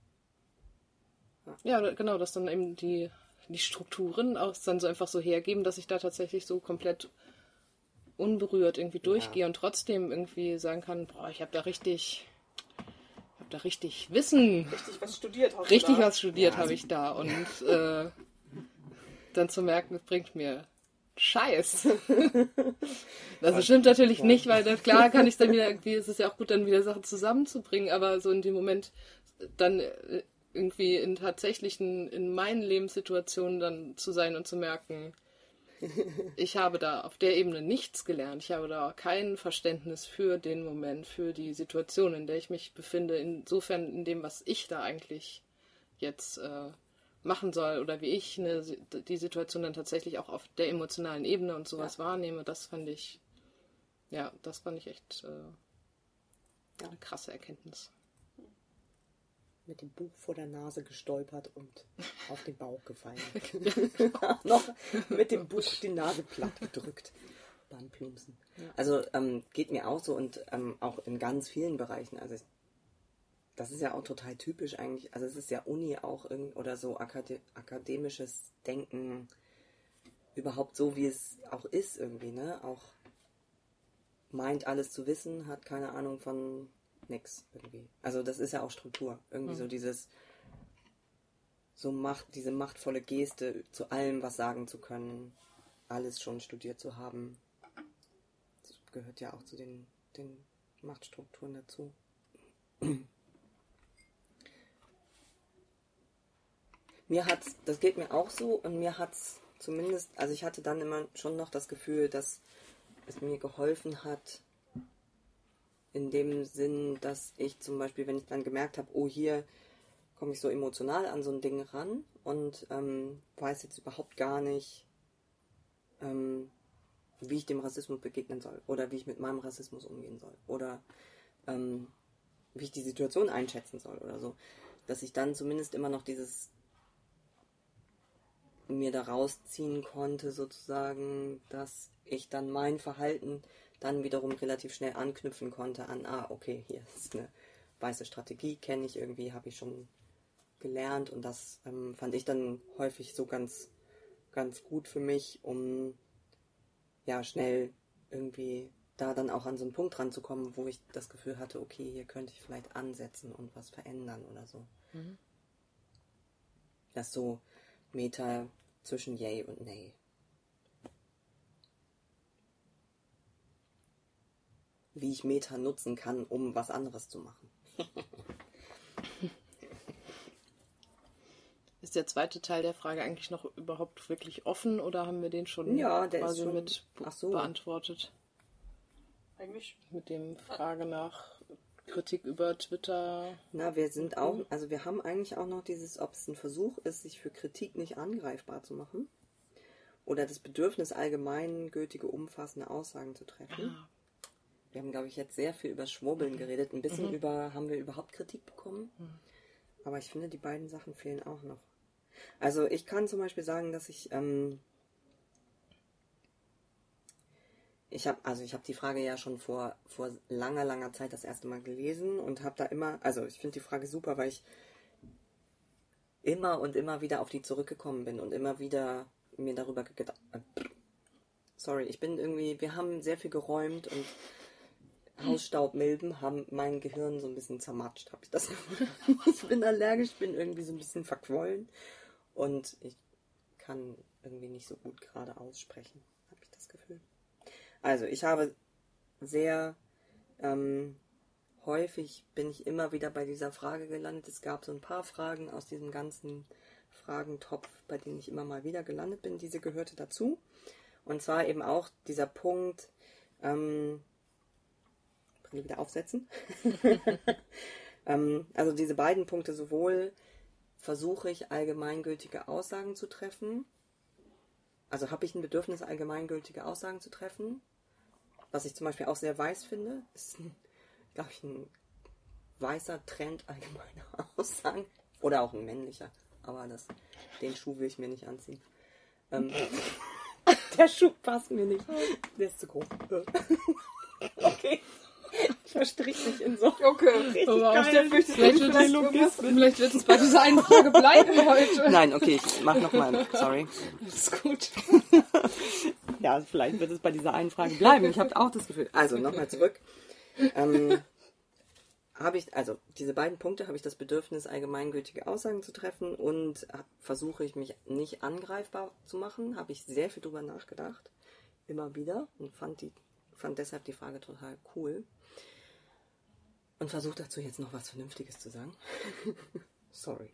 Ja, genau, dass dann eben die Strukturen auch dann so einfach so hergeben, dass ich da tatsächlich so komplett unberührt irgendwie durchgehe und trotzdem irgendwie sagen kann, boah, ich habe da richtig Wissen. Richtig was studiert hast Richtig was studiert habe ich da. Und dann zu merken, das bringt mir Scheiß. Das stimmt natürlich nicht, weil dann, klar kann ich dann wieder irgendwie, es ist ja auch gut, dann wieder Sachen zusammenzubringen, aber so in dem Moment dann irgendwie in meinen Lebenssituationen dann zu sein und zu merken, ich habe da auf der Ebene nichts gelernt. Ich habe da kein Verständnis für den Moment, für die Situation, in der ich mich befinde. Insofern in dem, was ich da eigentlich jetzt machen soll oder wie ich die Situation dann tatsächlich auch auf der emotionalen Ebene und sowas wahrnehme, das fand ich echt eine krasse Erkenntnis. Mit dem Buch vor der Nase gestolpert und auf den Bauch gefallen. Noch mit dem Buch die Nase platt gedrückt beim Plumpsen. Ja. Also geht mir auch so und auch in ganz vielen Bereichen. Also das ist ja auch total typisch eigentlich. Also es ist ja Uni auch oder so akademisches Denken überhaupt so, wie es auch ist irgendwie, ne? Auch meint alles zu wissen, hat keine Ahnung von nix irgendwie. Also das ist ja auch Struktur. Irgendwie so diese machtvolle Geste, zu allem was sagen zu können, alles schon studiert zu haben. Das gehört ja auch zu den Machtstrukturen dazu. Das geht mir auch so und mir hat's zumindest, also ich hatte dann immer schon noch das Gefühl, dass es mir geholfen hat, in dem Sinn, dass ich zum Beispiel, wenn ich dann gemerkt habe, oh, hier komme ich so emotional an so ein Ding ran und weiß jetzt überhaupt gar nicht, wie ich dem Rassismus begegnen soll oder wie ich mit meinem Rassismus umgehen soll oder wie ich die Situation einschätzen soll oder so, dass ich dann zumindest immer noch dieses mir da rausziehen konnte sozusagen, dass ich dann mein Verhalten dann wiederum relativ schnell anknüpfen konnte an, okay, hier ist eine weiße Strategie, kenne ich irgendwie, habe ich schon gelernt und das fand ich dann häufig so ganz, ganz gut für mich, um ja schnell irgendwie da dann auch an so einen Punkt ranzukommen, wo ich das Gefühl hatte, okay, hier könnte ich vielleicht ansetzen und was verändern oder so. Mhm. Das so Meta zwischen Yay und Nay. Wie ich Meta nutzen kann, um was anderes zu machen. Ist der zweite Teil der Frage eigentlich noch überhaupt wirklich offen oder haben wir den schon quasi mit beantwortet? Eigentlich. Mit dem Frage nach Kritik über Twitter. Na, wir sind auch, also wir haben eigentlich auch noch dieses, ob es ein Versuch ist, sich für Kritik nicht angreifbar zu machen oder das Bedürfnis, allgemeingültige, umfassende Aussagen zu treffen. Wir haben, glaube ich, jetzt sehr viel über Schwurbeln geredet, ein bisschen haben wir überhaupt Kritik bekommen, aber ich finde, die beiden Sachen fehlen auch noch. Also ich kann zum Beispiel sagen, dass ich habe die Frage ja schon vor langer, langer Zeit das erste Mal gelesen und habe da immer, also ich finde die Frage super, weil ich immer und immer wieder auf die zurückgekommen bin und immer wieder mir darüber gedacht, wir haben sehr viel geräumt und Hausstaubmilben haben mein Gehirn so ein bisschen zermatscht, habe ich das Gefühl. Ich bin allergisch, bin irgendwie so ein bisschen verquollen und ich kann irgendwie nicht so gut gerade aussprechen, habe ich das Gefühl. Also, ich habe sehr häufig bin ich immer wieder bei dieser Frage gelandet. Es gab so ein paar Fragen aus diesem ganzen Fragentopf, bei denen ich immer mal wieder gelandet bin. Diese gehörte dazu. Und zwar eben auch dieser Punkt, Brille wieder aufsetzen. Also diese beiden Punkte, sowohl versuche ich allgemeingültige Aussagen zu treffen, also habe ich ein Bedürfnis, allgemeingültige Aussagen zu treffen, was ich zum Beispiel auch sehr weiß finde, ist, glaube ich, ein weißer Trend allgemeiner Aussagen, oder auch ein männlicher, aber den Schuh will ich mir nicht anziehen. Der Schuh passt mir nicht, der ist zu groß. Okay. Ich verstrich mich in so. Okay, richtig geil. Vielleicht wird es bei dieser einen Frage bleiben heute. Nein, okay, ich mach nochmal. Sorry. Das ist gut. Ja, vielleicht wird es bei dieser einen Frage bleiben. Ich habe auch das Gefühl. Also, nochmal zurück. Diese beiden Punkte habe ich das Bedürfnis, allgemeingültige Aussagen zu treffen und versuche ich mich nicht angreifbar zu machen. Habe ich sehr viel drüber nachgedacht. Immer wieder. Und fand deshalb die Frage total cool. Und versuche dazu jetzt noch was Vernünftiges zu sagen. Sorry.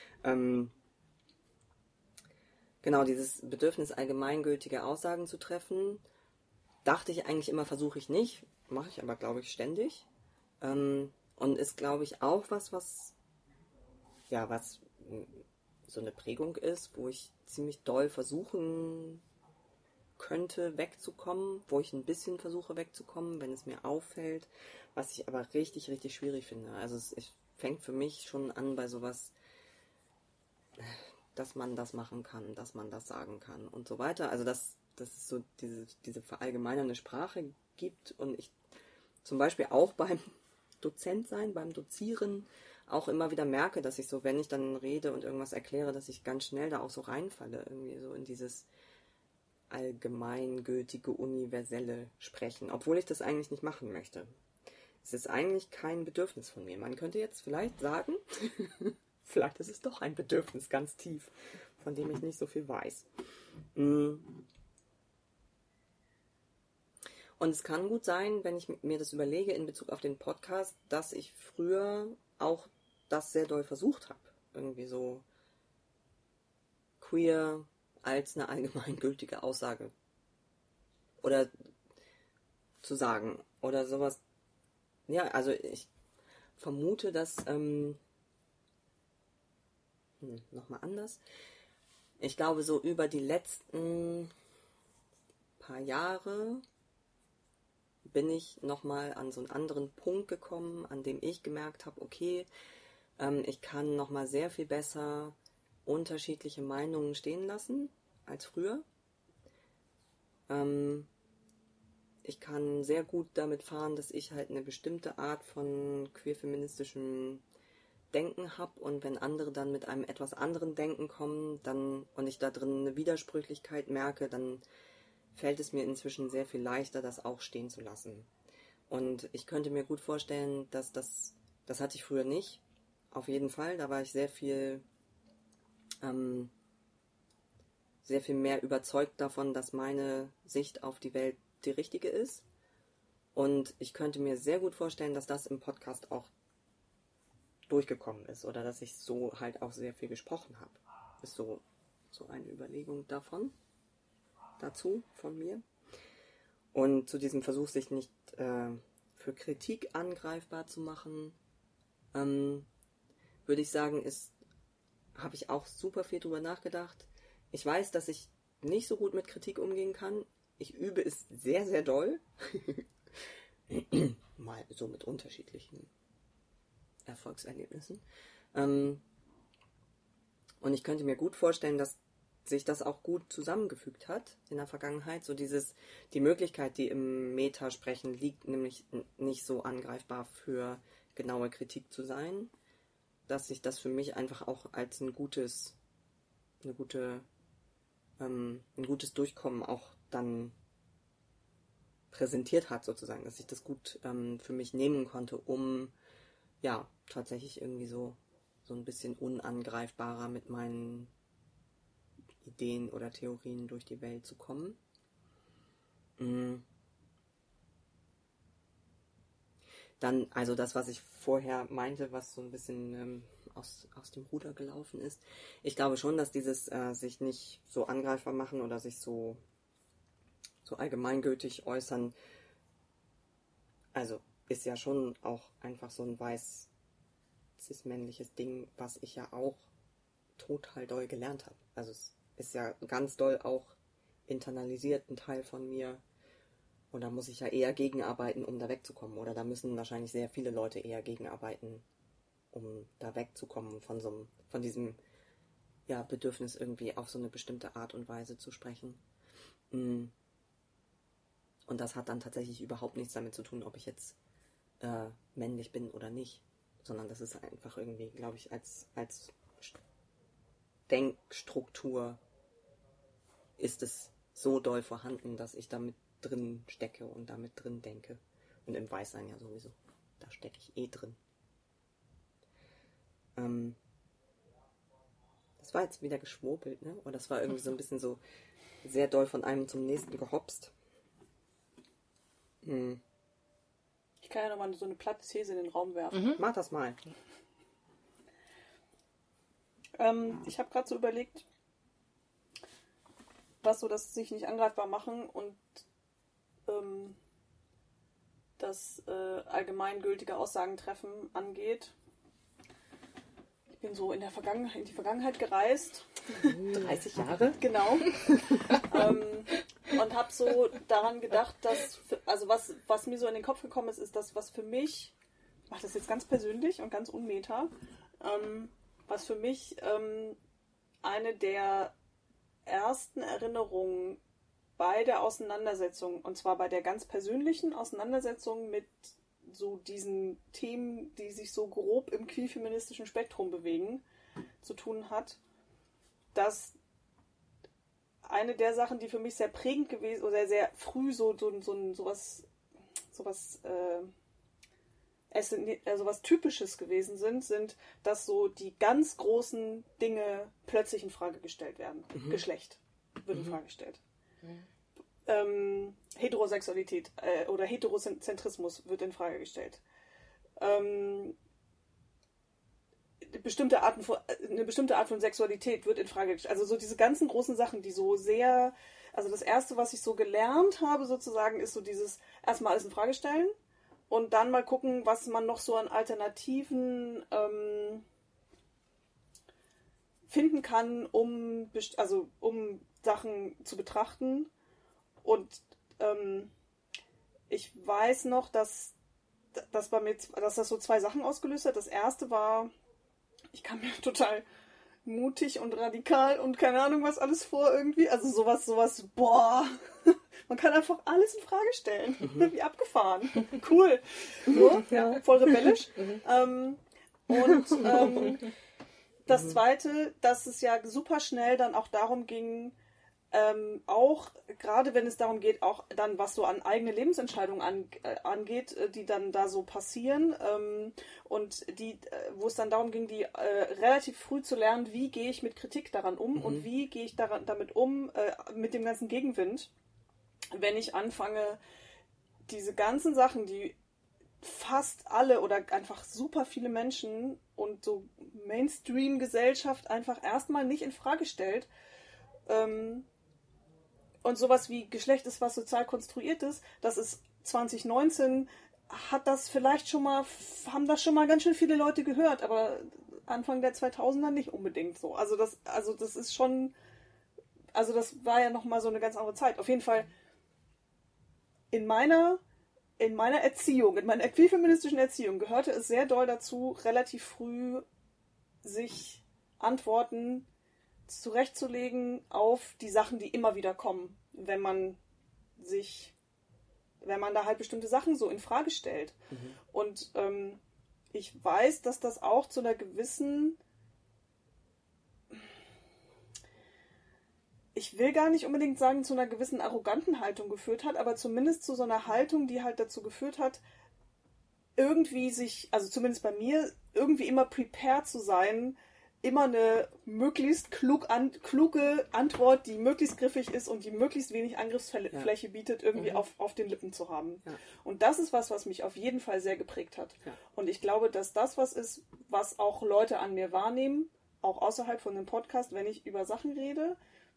Genau, dieses Bedürfnis, allgemeingültige Aussagen zu treffen, dachte ich eigentlich immer, versuche ich nicht. Mache ich aber, glaube ich, ständig. Und ist, glaube ich, auch was so eine Prägung ist, wo ich ziemlich doll versuchen könnte wegzukommen, wo ich ein bisschen versuche wegzukommen, wenn es mir auffällt, was ich aber richtig, richtig schwierig finde. Also es fängt für mich schon an bei sowas, dass man das machen kann, dass man das sagen kann und so weiter. Also dass es so diese verallgemeinernde Sprache gibt und ich zum Beispiel auch beim Dozent sein, beim Dozieren auch immer wieder merke, dass ich so, wenn ich dann rede und irgendwas erkläre, dass ich ganz schnell da auch so reinfalle, irgendwie so in dieses allgemeingültige, universelle Sprechen, obwohl ich das eigentlich nicht machen möchte. Es ist eigentlich kein Bedürfnis von mir. Man könnte jetzt vielleicht sagen, vielleicht ist es doch ein Bedürfnis ganz tief, von dem ich nicht so viel weiß. Und es kann gut sein, wenn ich mir das überlege in Bezug auf den Podcast, dass ich früher auch das sehr doll versucht habe. Irgendwie so queer als eine allgemeingültige Aussage oder zu sagen oder sowas. Ja, also ich vermute, dass nochmal anders. Ich glaube, so über die letzten paar Jahre bin ich nochmal an so einen anderen Punkt gekommen, an dem ich gemerkt habe, okay, ich kann nochmal sehr viel besser unterschiedliche Meinungen stehen lassen als früher. Ich kann sehr gut damit fahren, dass ich halt eine bestimmte Art von queer-feministischem Denken habe und wenn andere dann mit einem etwas anderen Denken kommen, dann und ich da drin eine Widersprüchlichkeit merke, dann fällt es mir inzwischen sehr viel leichter, das auch stehen zu lassen. Und ich könnte mir gut vorstellen, dass das hatte ich früher nicht. Auf jeden Fall, da war ich sehr viel mehr überzeugt davon, dass meine Sicht auf die Welt die richtige ist. Und ich könnte mir sehr gut vorstellen, dass das im Podcast auch durchgekommen ist oder dass ich so halt auch sehr viel gesprochen habe. Ist so eine Überlegung dazu von mir. Und zu diesem Versuch, sich nicht für Kritik angreifbar zu machen, würde ich sagen, habe ich auch super viel drüber nachgedacht. Ich weiß, dass ich nicht so gut mit Kritik umgehen kann. Ich übe es sehr, sehr doll. Mal so mit unterschiedlichen Erfolgserlebnissen. Und ich könnte mir gut vorstellen, dass sich das auch gut zusammengefügt hat in der Vergangenheit. So die Möglichkeit, die im Metasprechen liegt, nämlich nicht so angreifbar für genaue Kritik zu sein, dass sich das für mich einfach auch als ein gutes Durchkommen auch dann präsentiert hat, sozusagen, dass ich das gut für mich nehmen konnte, um ja tatsächlich irgendwie so ein bisschen unangreifbarer mit meinen Ideen oder Theorien durch die Welt zu kommen. Dann, also das, was ich vorher meinte, was so ein bisschen aus dem Ruder gelaufen ist. Ich glaube schon, dass dieses sich nicht so angreifbar machen oder sich so allgemeingültig äußern, also ist ja schon auch einfach so ein weiß cis-männliches Ding, was ich ja auch total doll gelernt habe. Also es ist ja ganz doll auch internalisiert, ein Teil von mir. Und da muss ich ja eher gegenarbeiten, um da wegzukommen. Oder da müssen wahrscheinlich sehr viele Leute eher gegenarbeiten, um da wegzukommen von diesem Bedürfnis irgendwie auf so eine bestimmte Art und Weise zu sprechen. Und das hat dann tatsächlich überhaupt nichts damit zu tun, ob ich jetzt männlich bin oder nicht. Sondern das ist einfach irgendwie, glaube ich, als Denkstruktur ist es so doll vorhanden, dass ich damit drin stecke und damit drin denke. Und im Weißsein ja sowieso. Da stecke ich drin. Das war jetzt wieder geschwurbelt, ne? Oder das war irgendwie so ein bisschen so sehr doll von einem zum nächsten gehopst. Ich kann ja nochmal so eine platte These in den Raum werfen. Mach das mal. Ich habe gerade so überlegt, was so das sich nicht angreifbar machen und das allgemeingültige Aussagen treffen angeht. Ich bin so in die Vergangenheit gereist. 30 Jahre? Genau. Und habe so daran gedacht, dass, also was mir so in den Kopf gekommen ist, ist das, was für mich, ich mache das jetzt ganz persönlich und ganz unmeta, was für mich eine der ersten Erinnerungen bei der Auseinandersetzung, und zwar bei der ganz persönlichen Auseinandersetzung mit so diesen Themen, die sich so grob im queer-feministischen Spektrum bewegen, zu tun hat, dass eine der Sachen, die für mich sehr prägend gewesen oder sehr früh sowas Typisches gewesen sind, dass so die ganz großen Dinge plötzlich in Frage gestellt werden. Geschlecht wird in Frage gestellt. Heterosexualität oder Heterozentrismus wird in Frage gestellt. Eine bestimmte Art von Sexualität wird in Frage gestellt. Also so diese ganzen großen Sachen, die so sehr, also das Erste, was ich so gelernt habe sozusagen, ist so dieses erstmal alles in Frage stellen und dann mal gucken, was man noch so an Alternativen finden kann, um Sachen zu betrachten. Und ich weiß noch, dass das so zwei Sachen ausgelöst hat. Das erste war, ich kam mir total mutig und radikal und keine Ahnung was alles vor irgendwie. Also sowas, boah, man kann einfach alles in Frage stellen. Wie abgefahren. Cool. So, ja, voll rebellisch. Das Zweite, dass es ja super schnell dann auch darum ging, auch gerade wenn es darum geht, auch dann was so an eigene Lebensentscheidungen angeht, die dann da so passieren und die, wo es dann darum ging, die relativ früh zu lernen, wie gehe ich mit Kritik daran um und wie gehe ich damit um mit dem ganzen Gegenwind, wenn ich anfange, diese ganzen Sachen, die fast alle oder einfach super viele Menschen und so Mainstream-Gesellschaft einfach erstmal nicht in Frage stellt, und sowas wie Geschlecht ist was sozial konstruiertes, das ist 2019, haben das schon mal ganz schön viele Leute gehört, aber Anfang der 2000er nicht unbedingt so. Also das ist schon, also das war ja nochmal so eine ganz andere Zeit. Auf jeden Fall in meiner Erziehung, in meiner queer-feministischen Erziehung gehörte es sehr doll dazu, relativ früh sich Antworten zurechtzulegen auf die Sachen, die immer wieder kommen, wenn man da halt bestimmte Sachen so in Frage stellt. Und ich weiß, dass das auch zu einer gewissen, ich will gar nicht unbedingt sagen, zu einer gewissen arroganten Haltung geführt hat, aber zumindest zu so einer Haltung, die halt dazu geführt hat, irgendwie also zumindest bei mir, irgendwie immer prepared zu sein, immer eine möglichst kluge Antwort, die möglichst griffig ist und die möglichst wenig Angriffsfläche bietet, irgendwie auf den Lippen zu haben. Ja. Und das ist was mich auf jeden Fall sehr geprägt hat. Ja. Und ich glaube, dass das was ist, was auch Leute an mir wahrnehmen, auch außerhalb von dem Podcast, wenn ich über Sachen rede.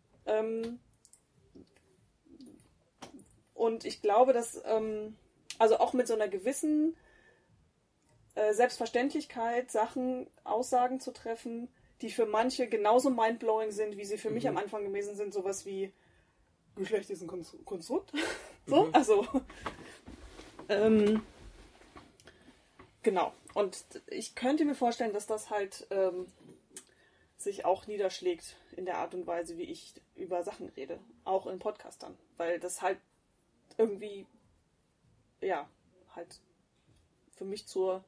Und ich glaube, dass also auch mit so einer gewissen Selbstverständlichkeit, Aussagen zu treffen, die für manche genauso mindblowing sind, wie sie für mich am Anfang gewesen sind, sowas wie Geschlecht ist ein Konstrukt. So, also genau. Und ich könnte mir vorstellen, dass das halt sich auch niederschlägt in der Art und Weise, wie ich über Sachen rede, auch in Podcastern, weil das halt irgendwie halt für mich zur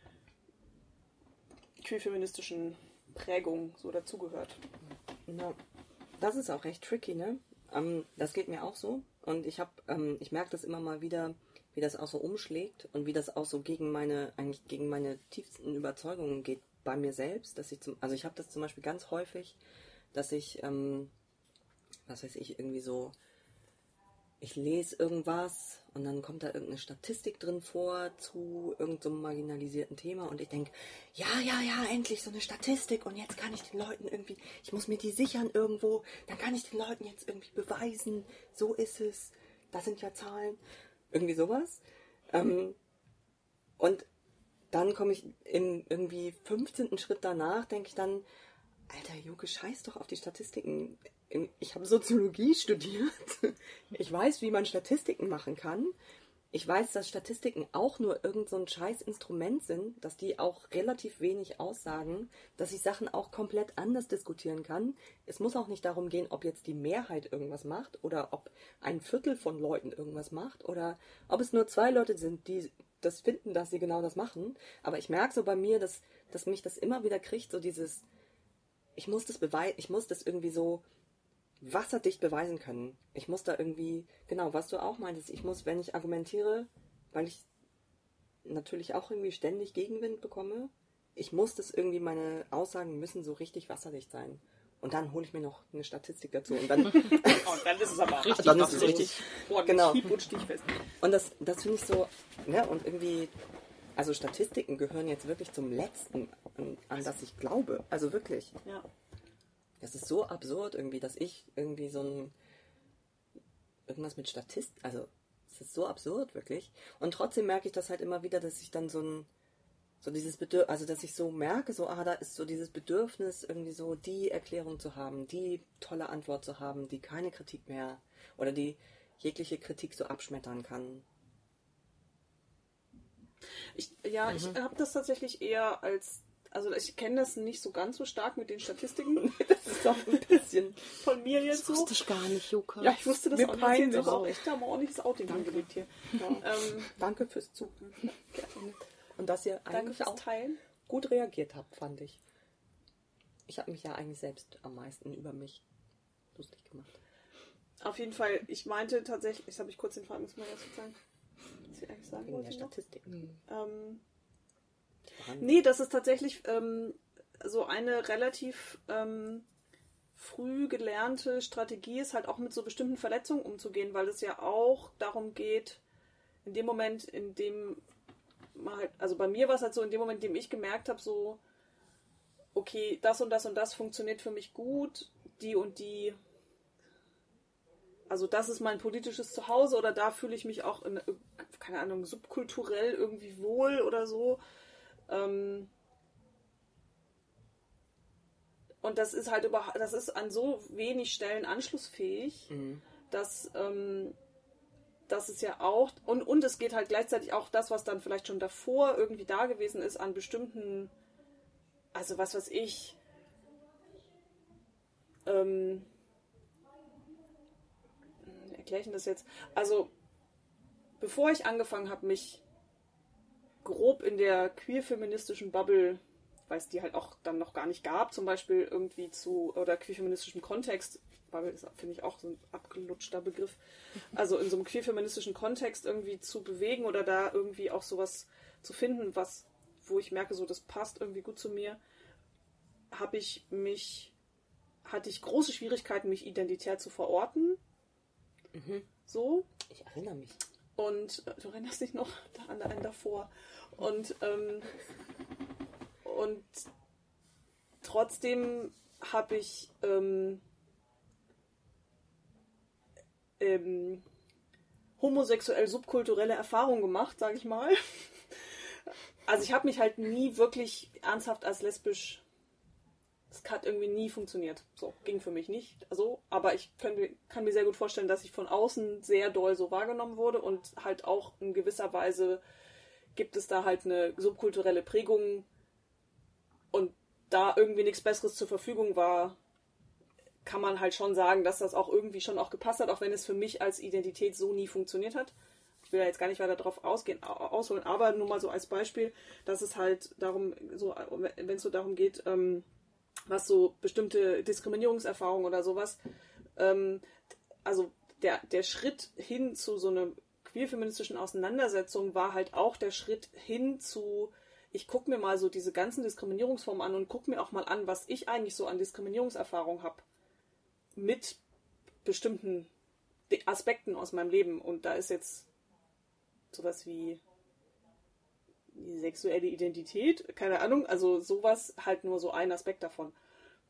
queer-feministischen Prägung so dazugehört. Ja, das ist auch recht tricky, ne? Das geht mir auch so. Und ich merke das immer mal wieder, wie das auch so umschlägt und wie das auch so gegen meine tiefsten Überzeugungen geht bei mir selbst. Also ich habe das zum Beispiel ganz häufig, dass ich, irgendwie so, ich lese irgendwas und dann kommt da irgendeine Statistik drin vor zu irgendeinem so marginalisierten Thema und ich denke, ja, endlich so eine Statistik und jetzt kann ich den Leuten irgendwie, ich muss mir die sichern irgendwo, dann kann ich den Leuten jetzt irgendwie beweisen, so ist es, das sind ja Zahlen, irgendwie sowas. Und dann komme ich im irgendwie 15. Schritt danach, denke ich dann, Alter, Joke, scheiß doch auf die Statistiken. Ich habe Soziologie studiert. Ich weiß, wie man Statistiken machen kann. Ich weiß, dass Statistiken auch nur irgend so ein scheiß Instrument sind, dass die auch relativ wenig aussagen, dass ich Sachen auch komplett anders diskutieren kann. Es muss auch nicht darum gehen, ob jetzt die Mehrheit irgendwas macht oder ob ein Viertel von Leuten irgendwas macht oder ob es nur 2 Leute sind, die das finden, dass sie genau das machen. Aber ich merke so bei mir, dass mich das immer wieder kriegt, so dieses, ich muss das irgendwie so wasserdicht beweisen können. Ich muss da irgendwie, genau, was du auch meintest, ich muss, wenn ich argumentiere, weil ich natürlich auch irgendwie ständig Gegenwind bekomme, ich muss das irgendwie, meine Aussagen müssen so richtig wasserdicht sein. Und dann hole ich mir noch eine Statistik dazu. Und dann, Und dann ist es aber richtig. dann ist es richtig. Genau. Hieb- und stichfest. Und das finde ich so, ne, und irgendwie, also Statistiken gehören jetzt wirklich zum Letzten, an das ich glaube. Also wirklich. Ja. Das ist so absurd irgendwie, dass ich irgendwie irgendwas mit also es ist so absurd wirklich. Und trotzdem merke ich das halt immer wieder, dass ich dann dieses Bedürfnis, also dass ich so merke, da ist so dieses Bedürfnis, irgendwie so die Erklärung zu haben, die tolle Antwort zu haben, die keine Kritik mehr oder die jegliche Kritik so abschmettern kann. Ich habe das tatsächlich eher als, also ich kenne das nicht so ganz so stark mit den Statistiken. Das ist doch ein bisschen von mir jetzt Das so. wusste ich gar nicht, Joka. Ja, ich wusste das Mir auch nicht. peinlich. Jetzt auch echt, da haben wir ordentliches Outing hingelegt hier. Ja. Danke fürs Zuhören. Gerne. Und dass ihr Danke eigentlich fürs auch Teilen. gut reagiert habt, fand ich. Ich habe mich ja eigentlich selbst am meisten über mich lustig gemacht. Auf jeden Fall, ich meinte tatsächlich, das habe ich kurz den Faden, muss man jetzt sagen, was ich eigentlich sagen Wegen der wollte. Statistik. Nee, das ist tatsächlich so eine relativ früh gelernte Strategie ist, halt auch mit so bestimmten Verletzungen umzugehen, weil es ja auch darum geht, in dem Moment, in dem man halt, also bei mir war es halt so, in dem Moment, in dem ich gemerkt habe, so, okay, das und das und das funktioniert für mich gut, die und die, also das ist mein politisches Zuhause oder da fühle ich mich auch in, keine Ahnung, subkulturell irgendwie wohl oder so. Und das ist halt das ist an so wenig Stellen anschlussfähig, dass es ja auch, und es geht halt gleichzeitig auch das, was dann vielleicht schon davor irgendwie da gewesen ist, an bestimmten, also was weiß ich, erkläre ich denn das jetzt? Also, bevor ich angefangen habe, mich grob in der queer-feministischen Bubble, weil es die halt auch dann noch gar nicht gab, zum Beispiel irgendwie oder queer-feministischem Kontext, Bubble ist, finde ich, auch so ein abgelutschter Begriff, also in so einem queer-feministischen Kontext irgendwie zu bewegen oder da irgendwie auch sowas zu finden, wo ich merke, so das passt irgendwie gut zu mir, hatte ich große Schwierigkeiten, mich identitär zu verorten. So. Ich erinnere mich. Und du erinnerst dich noch an einen davor. Und trotzdem habe ich homosexuell subkulturelle Erfahrungen gemacht, sage ich mal. Also ich habe mich halt nie wirklich ernsthaft als lesbisch. Das hat irgendwie nie funktioniert. So, ging für mich nicht. Also, aber ich kann mir sehr gut vorstellen, dass ich von außen sehr doll so wahrgenommen wurde und halt auch in gewisser Weise gibt es da halt eine subkulturelle Prägung und da irgendwie nichts Besseres zur Verfügung war, kann man halt schon sagen, dass das auch irgendwie schon auch gepasst hat, auch wenn es für mich als Identität so nie funktioniert hat. Ich will da jetzt gar nicht weiter drauf ausholen, aber nur mal so als Beispiel, dass es halt darum, so, wenn es so darum geht, was so bestimmte Diskriminierungserfahrungen oder sowas, also der Schritt hin zu so einer queer-feministischen Auseinandersetzung war halt auch der Schritt hin zu, ich gucke mir mal so diese ganzen Diskriminierungsformen an und gucke mir auch mal an, was ich eigentlich so an Diskriminierungserfahrung habe mit bestimmten Aspekten aus meinem Leben. Und da ist jetzt sowas wie die sexuelle Identität, keine Ahnung, also sowas halt nur so ein Aspekt davon.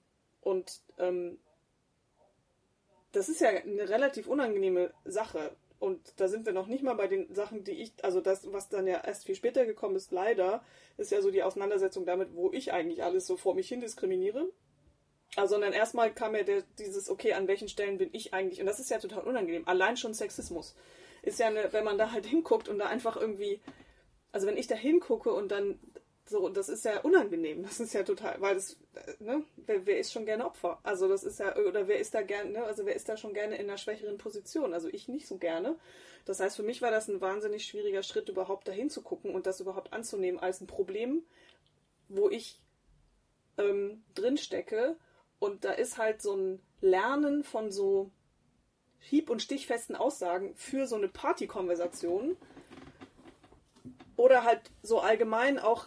Und das ist ja eine relativ unangenehme Sache, und da sind wir noch nicht mal bei den Sachen, also das, was dann ja erst viel später gekommen ist, leider, ist ja so die Auseinandersetzung damit, wo ich eigentlich alles so vor mich hin diskriminiere. Also, sondern erstmal kam ja dieses, okay, an welchen Stellen bin ich eigentlich, und das ist ja total unangenehm, allein schon Sexismus. Ist ja wenn man da halt hinguckt und da einfach irgendwie, also wenn ich da hingucke und dann so, das ist ja unangenehm, das ist ja total, weil das, ne, wer ist schon gerne Opfer? Also das ist ja, oder wer ist da gerne, ne, also wer ist da schon gerne in einer schwächeren Position? Also ich nicht so gerne. Das heißt, für mich war das ein wahnsinnig schwieriger Schritt, überhaupt da hinzugucken und das überhaupt anzunehmen als ein Problem, wo ich drin stecke. Und da ist halt so ein Lernen von so hieb- und stichfesten Aussagen für so eine Partykonversation oder halt so allgemein auch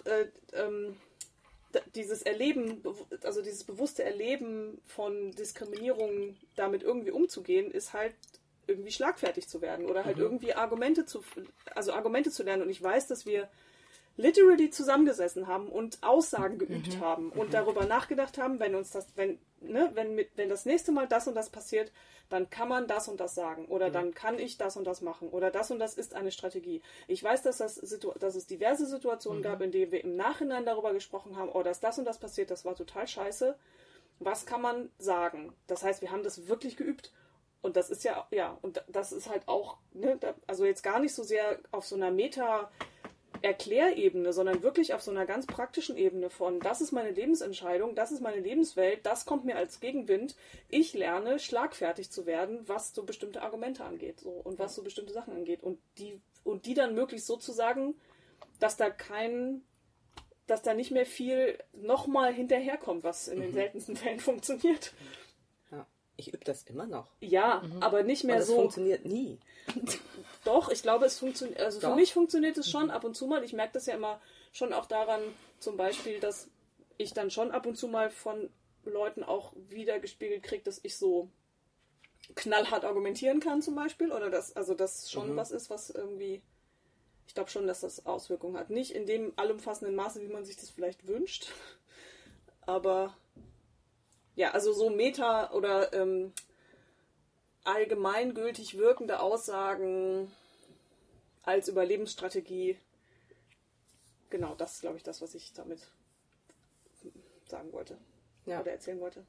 dieses Erleben, also dieses bewusste Erleben von Diskriminierung damit irgendwie umzugehen, ist halt irgendwie schlagfertig zu werden oder halt irgendwie Argumente zu lernen. Und ich weiß, dass wir literally zusammengesessen haben und Aussagen geübt haben und darüber nachgedacht haben, wenn das nächste Mal das und das passiert, dann kann man das und das sagen oder dann kann ich das und das machen oder das und das ist eine Strategie. Ich weiß, dass es diverse Situationen gab, in denen wir im Nachhinein darüber gesprochen haben, oh, dass das und das passiert, das war total scheiße. Was kann man sagen? Das heißt, wir haben das wirklich geübt. Und das ist ja, und das ist halt auch, ne, also jetzt gar nicht so sehr auf so einer Erklärebene, sondern wirklich auf so einer ganz praktischen Ebene von, das ist meine Lebensentscheidung, das ist meine Lebenswelt, das kommt mir als Gegenwind. Ich lerne, schlagfertig zu werden, was so bestimmte Argumente angeht, so, und was so bestimmte Sachen angeht. Und die dann möglichst so zu sagen, dass da nicht mehr viel nochmal hinterherkommt, was in den seltensten Fällen funktioniert. Ja, ich übe das immer noch. Ja, aber nicht mehr Und es so. funktioniert nie. Doch, ich glaube, es funktioniert, also Doch. für mich funktioniert es schon ab und zu mal. Ich merke das ja immer schon auch daran, zum Beispiel, dass ich dann schon ab und zu mal von Leuten auch wieder gespiegelt kriege, dass ich so knallhart argumentieren kann zum Beispiel. Oder dass das schon was ist, was irgendwie, ich glaube schon, dass das Auswirkungen hat. Nicht in dem allumfassenden Maße, wie man sich das vielleicht wünscht. Aber ja, also so Meta- oder allgemeingültig wirkende Aussagen als Überlebensstrategie. Genau, das ist, glaube ich, das, was ich damit sagen wollte. Ja. Oder erzählen wollte.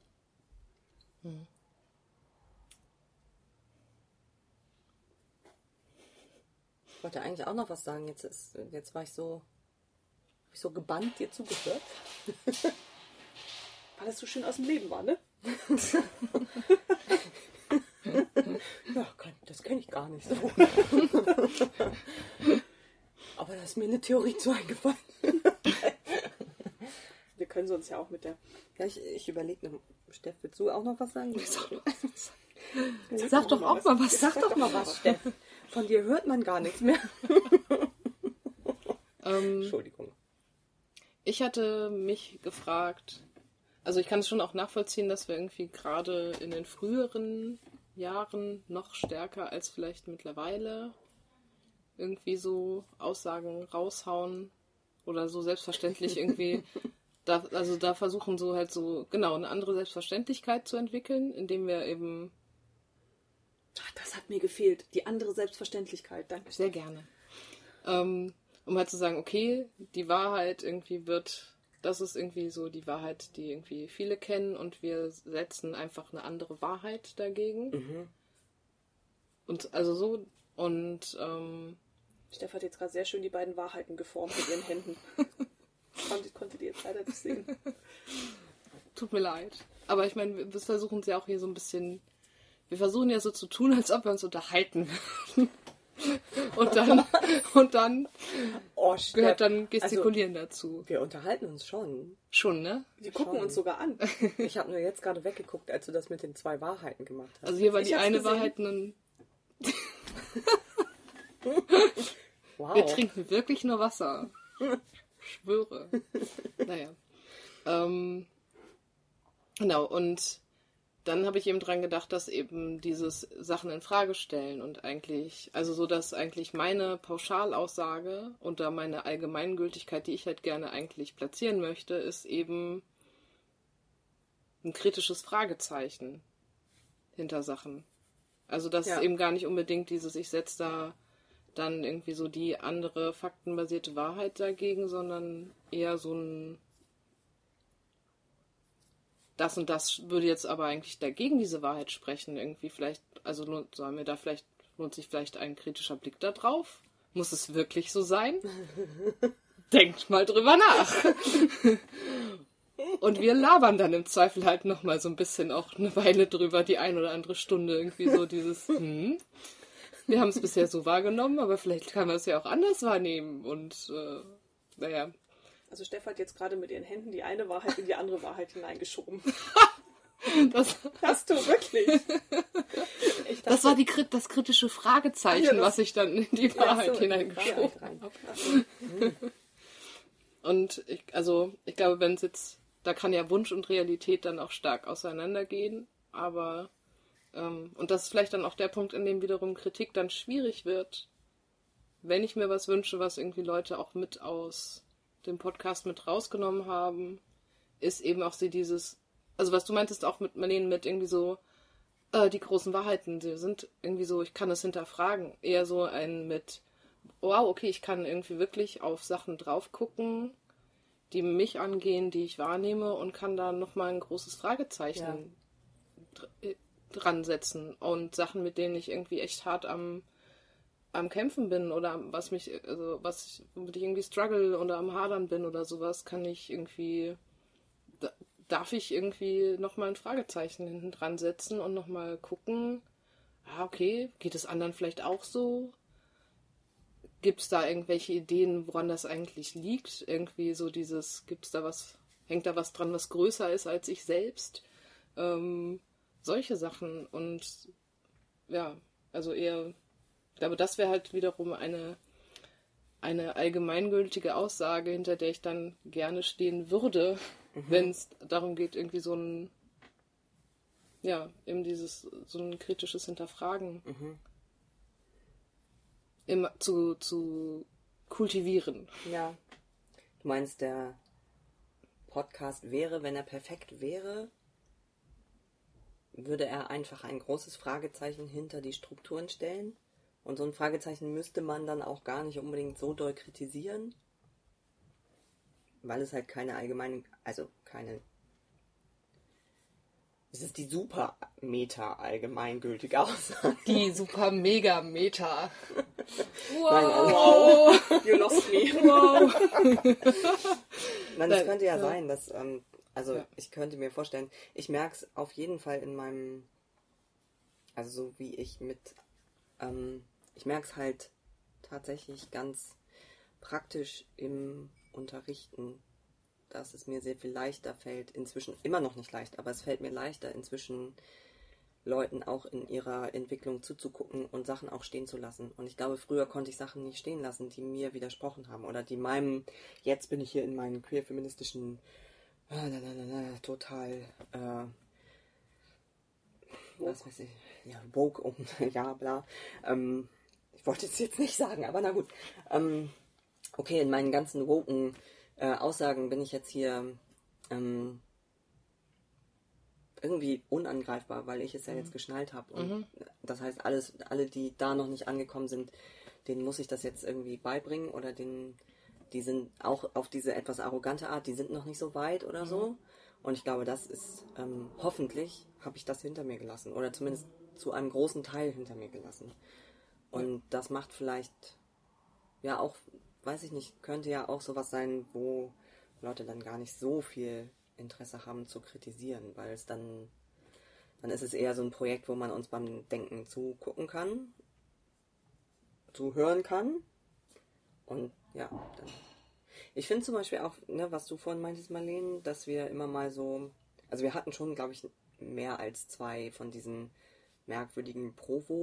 Ich wollte eigentlich auch noch was sagen. Jetzt war ich so gebannt dir zugehört. Weil das so schön aus dem Leben war, ne? Ja, das kenne ich gar nicht so. Aber da ist mir eine Theorie zu eingefallen. Wir können sie uns ja auch mit der... Ja, ich überlege noch. Steff, willst du auch noch was sagen? Sag doch auch mal was. Sag doch mal was, Steff. Von dir hört man gar nichts mehr. Entschuldigung. Ich hatte mich gefragt, also ich kann es schon auch nachvollziehen, dass wir irgendwie gerade in den früheren Jahren noch stärker als vielleicht mittlerweile irgendwie so Aussagen raushauen oder so selbstverständlich irgendwie da versuchen so halt so, genau, eine andere Selbstverständlichkeit zu entwickeln, indem wir eben... Ach, das hat mir gefehlt. Die andere Selbstverständlichkeit. Danke. Sehr gerne. Um halt zu sagen, okay, die Wahrheit irgendwie das ist irgendwie so die Wahrheit, die irgendwie viele kennen und wir setzen einfach eine andere Wahrheit dagegen. Und also so, und Steff hat jetzt gerade sehr schön die beiden Wahrheiten geformt mit ihren Händen. Konntet ihr jetzt leider nicht sehen. Tut mir leid. Aber ich meine, wir versuchen es ja auch hier so ein bisschen, wir versuchen ja so zu tun, als ob wir uns unterhalten würden. und dann gehört dann Gestikulieren dazu. Wir unterhalten uns schon. Schon, ne? Wir gucken uns sogar an. Ich habe nur jetzt gerade weggeguckt, als du das mit den 2 Wahrheiten gemacht hast. Also hier war Ich die hab's eine gesehen. Wahrheit nun... Wow. Wir trinken wirklich nur Wasser. Schwöre. Naja. Genau, und dann habe ich eben dran gedacht, dass eben dieses Sachen in Frage stellen und eigentlich, also so, dass eigentlich meine Pauschalaussage oder meine Allgemeingültigkeit, die ich halt gerne eigentlich platzieren möchte, ist eben ein kritisches Fragezeichen hinter Sachen. Also das ist eben gar nicht unbedingt dieses, ich setze da dann irgendwie so die andere faktenbasierte Wahrheit dagegen, sondern eher so ein das und das würde jetzt aber eigentlich dagegen diese Wahrheit sprechen. Irgendwie vielleicht, also lohnt sich vielleicht ein kritischer Blick da drauf? Muss es wirklich so sein? Denkt mal drüber nach. Und wir labern dann im Zweifel halt nochmal so ein bisschen auch eine Weile drüber, die ein oder andere Stunde irgendwie so dieses, wir haben es bisher so wahrgenommen, aber vielleicht kann man es ja auch anders wahrnehmen und naja. Also Steff hat jetzt gerade mit ihren Händen die eine Wahrheit in die andere Wahrheit hineingeschoben. Das hast du wirklich. Das war das kritische Fragezeichen, was ich dann in die Wahrheit hineingeschoben habe. Und ich glaube, wenn es jetzt, da kann ja Wunsch und Realität dann auch stark auseinandergehen, aber und das ist vielleicht dann auch der Punkt, in dem wiederum Kritik dann schwierig wird, wenn ich mir was wünsche, was irgendwie Leute auch mit aus dem Podcast mit rausgenommen haben, ist eben auch dieses, also was du meintest auch mit Marlene, mit irgendwie so die großen Wahrheiten, sie sind irgendwie so, ich kann es hinterfragen, eher so ein mit, wow, okay, ich kann irgendwie wirklich auf Sachen drauf gucken, die mich angehen, die ich wahrnehme und kann da nochmal ein großes Fragezeichen dran setzen und Sachen, mit denen ich irgendwie echt hart am Kämpfen bin oder womit ich irgendwie struggle oder am Hadern bin oder sowas, kann ich irgendwie, darf ich irgendwie nochmal ein Fragezeichen hinten dran setzen und nochmal gucken, okay, geht es anderen vielleicht auch so? Gibt es da irgendwelche Ideen, woran das eigentlich liegt? Irgendwie so dieses, hängt da was dran, was größer ist als ich selbst? Solche Sachen und ja, also eher, ich glaube, das wäre halt wiederum eine allgemeingültige Aussage, hinter der ich dann gerne stehen würde, wenn es darum geht, irgendwie so ein kritisches Hinterfragen immer zu kultivieren. Ja. Du meinst, der Podcast wäre, wenn er perfekt wäre, würde er einfach ein großes Fragezeichen hinter die Strukturen stellen? Und so ein Fragezeichen müsste man dann auch gar nicht unbedingt so doll kritisieren, weil es halt es ist die super meta allgemeingültige Aussage. Die super mega meta. Wow. Nein, wow. You lost me. Wow. Nein, das könnte ja sein, dass, ich könnte mir vorstellen, ich merke es auf jeden Fall in meinem, also so wie ich ich merke es halt tatsächlich ganz praktisch im Unterrichten, dass es mir sehr viel leichter fällt, inzwischen, immer noch nicht leicht, aber es fällt mir leichter, inzwischen Leuten auch in ihrer Entwicklung zuzugucken und Sachen auch stehen zu lassen. Und ich glaube, früher konnte ich Sachen nicht stehen lassen, die mir widersprochen haben oder die jetzt bin ich hier in meinen queer-feministischen total was weiß ich, ja, woke und ja, bla. Ich wollte es jetzt nicht sagen, aber na gut. Okay, in meinen ganzen woken Aussagen bin ich jetzt hier irgendwie unangreifbar, weil ich es ja jetzt geschnallt habe. Und das heißt, alle, die da noch nicht angekommen sind, denen muss ich das jetzt irgendwie beibringen oder die sind auch auf diese etwas arrogante Art, die sind noch nicht so weit oder so. Und ich glaube, das ist, hoffentlich habe ich das hinter mir gelassen oder zumindest zu einem großen Teil hinter mir gelassen. Und das macht vielleicht, ja auch, weiß ich nicht, könnte ja auch sowas sein, wo Leute dann gar nicht so viel Interesse haben zu kritisieren, weil es dann ist es eher so ein Projekt, wo man uns beim Denken zugucken kann, zuhören kann. Und ja, dann. Ich finde zum Beispiel auch, ne, was du vorhin meintest, Marlene, dass wir immer mal so, also wir hatten schon, glaube ich, mehr als 2 von diesen merkwürdigen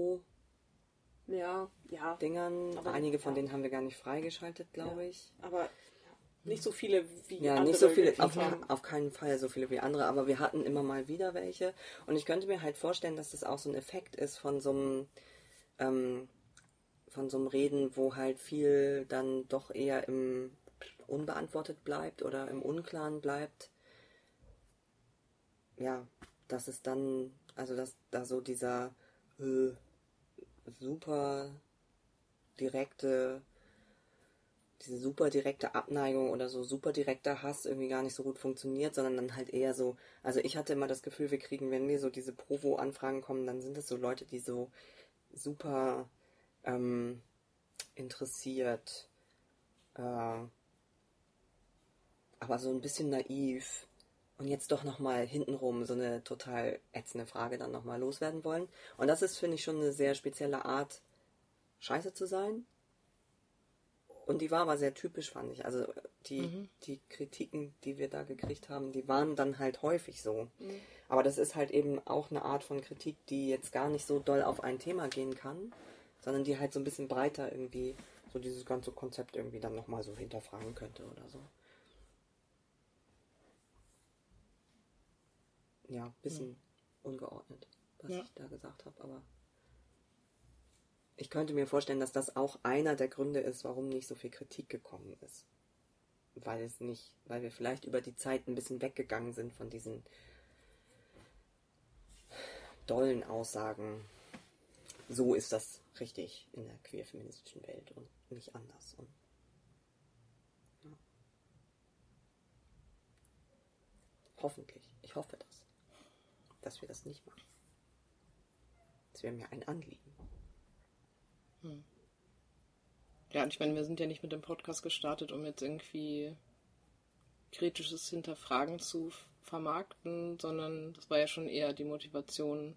Provo-Dingern. Aber einige von denen haben wir gar nicht freigeschaltet, glaube ich. Aber nicht so viele wie andere. Ja, nicht so viele, auf keinen Fall so viele wie andere, aber wir hatten immer mal wieder welche. Und ich könnte mir halt vorstellen, dass das auch so ein Effekt ist von so einem Reden, wo halt viel dann doch eher im unbeantwortet bleibt oder im Unklaren bleibt. Ja, dass es dann, also dass da so dieser super direkte, diese super direkte Abneigung oder so super direkter Hass irgendwie gar nicht so gut funktioniert, sondern dann halt eher so, also ich hatte immer das Gefühl, wir kriegen, wenn wir so diese Provo-Anfragen kommen, dann sind das so Leute, die so super interessiert, aber so ein bisschen naiv und jetzt doch nochmal hintenrum so eine total ätzende Frage dann nochmal loswerden wollen. Und das ist, finde ich, schon eine sehr spezielle Art, scheiße zu sein. Und die war aber sehr typisch, fand ich. Also die Kritiken, die wir da gekriegt haben, die waren dann halt häufig so. Aber das ist halt eben auch eine Art von Kritik, die jetzt gar nicht so doll auf ein Thema gehen kann, sondern die halt so ein bisschen breiter irgendwie so dieses ganze Konzept irgendwie dann nochmal so hinterfragen könnte oder so. Ja, ein bisschen ungeordnet, was ich da gesagt habe, aber ich könnte mir vorstellen, dass das auch einer der Gründe ist, warum nicht so viel Kritik gekommen ist. Weil wir vielleicht über die Zeit ein bisschen weggegangen sind von diesen dollen Aussagen. So ist das richtig in der queer-feministischen Welt und nicht anders. Und, ja. Hoffentlich. Ich hoffe das. Dass wir das nicht machen. Das wäre mir ein Anliegen. Ja, und ich meine, wir sind ja nicht mit dem Podcast gestartet, um jetzt irgendwie kritisches Hinterfragen zu vermarkten, sondern das war ja schon eher die Motivation,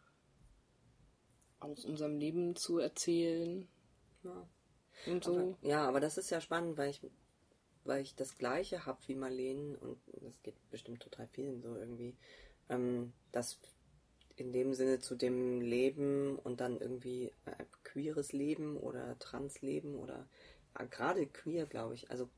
aus unserem Leben zu erzählen. Ja. Und so. Aber das ist ja spannend, weil ich das Gleiche habe wie Marlene, und das geht bestimmt total vielen so irgendwie, dass in dem Sinne zu dem Leben und dann irgendwie queeres Leben oder Transleben oder gerade queer, glaube ich, also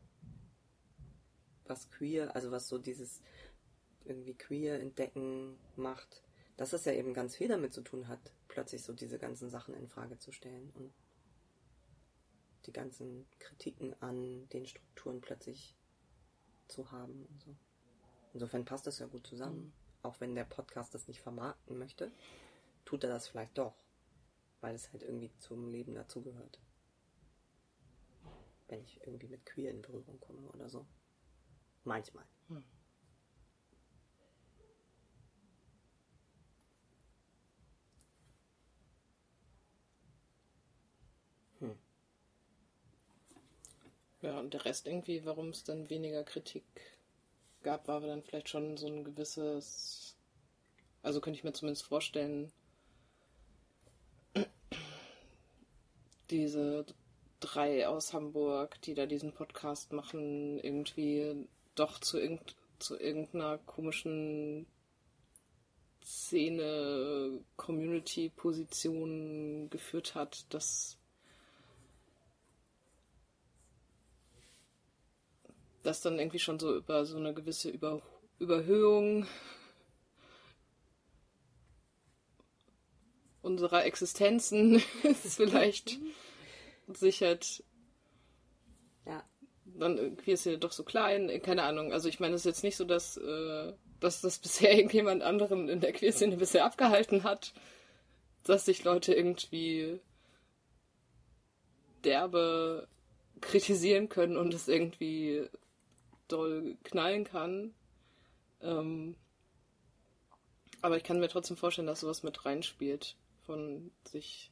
was so dieses irgendwie queer entdecken macht, dass es ja eben ganz viel damit zu tun hat, plötzlich so diese ganzen Sachen in Frage zu stellen und die ganzen Kritiken an den Strukturen plötzlich zu haben und so. Insofern passt das ja gut zusammen. Auch wenn der Podcast das nicht vermarkten möchte, tut er das vielleicht doch, weil es halt irgendwie zum Leben dazugehört. Wenn ich irgendwie mit queer in Berührung komme oder so. Manchmal. Ja, und der Rest irgendwie, warum es dann weniger Kritik gab, war dann vielleicht schon so ein gewisses, also könnte ich mir zumindest vorstellen, diese 3 aus Hamburg, die da diesen Podcast machen, irgendwie doch zu irgendeiner komischen Szene, Community-Position geführt hat, dass das dann irgendwie schon so über so eine gewisse Überhöhung unserer Existenzen vielleicht sichert. Ja. Dann irgendwie ist sie doch so klein, keine Ahnung. Also ich meine, es ist jetzt nicht so, dass das bisher irgendjemand anderen in der Queerszene bisher abgehalten hat, dass sich Leute irgendwie derbe kritisieren können und es irgendwie doll knallen kann. Aber ich kann mir trotzdem vorstellen, dass sowas mit reinspielt, von sich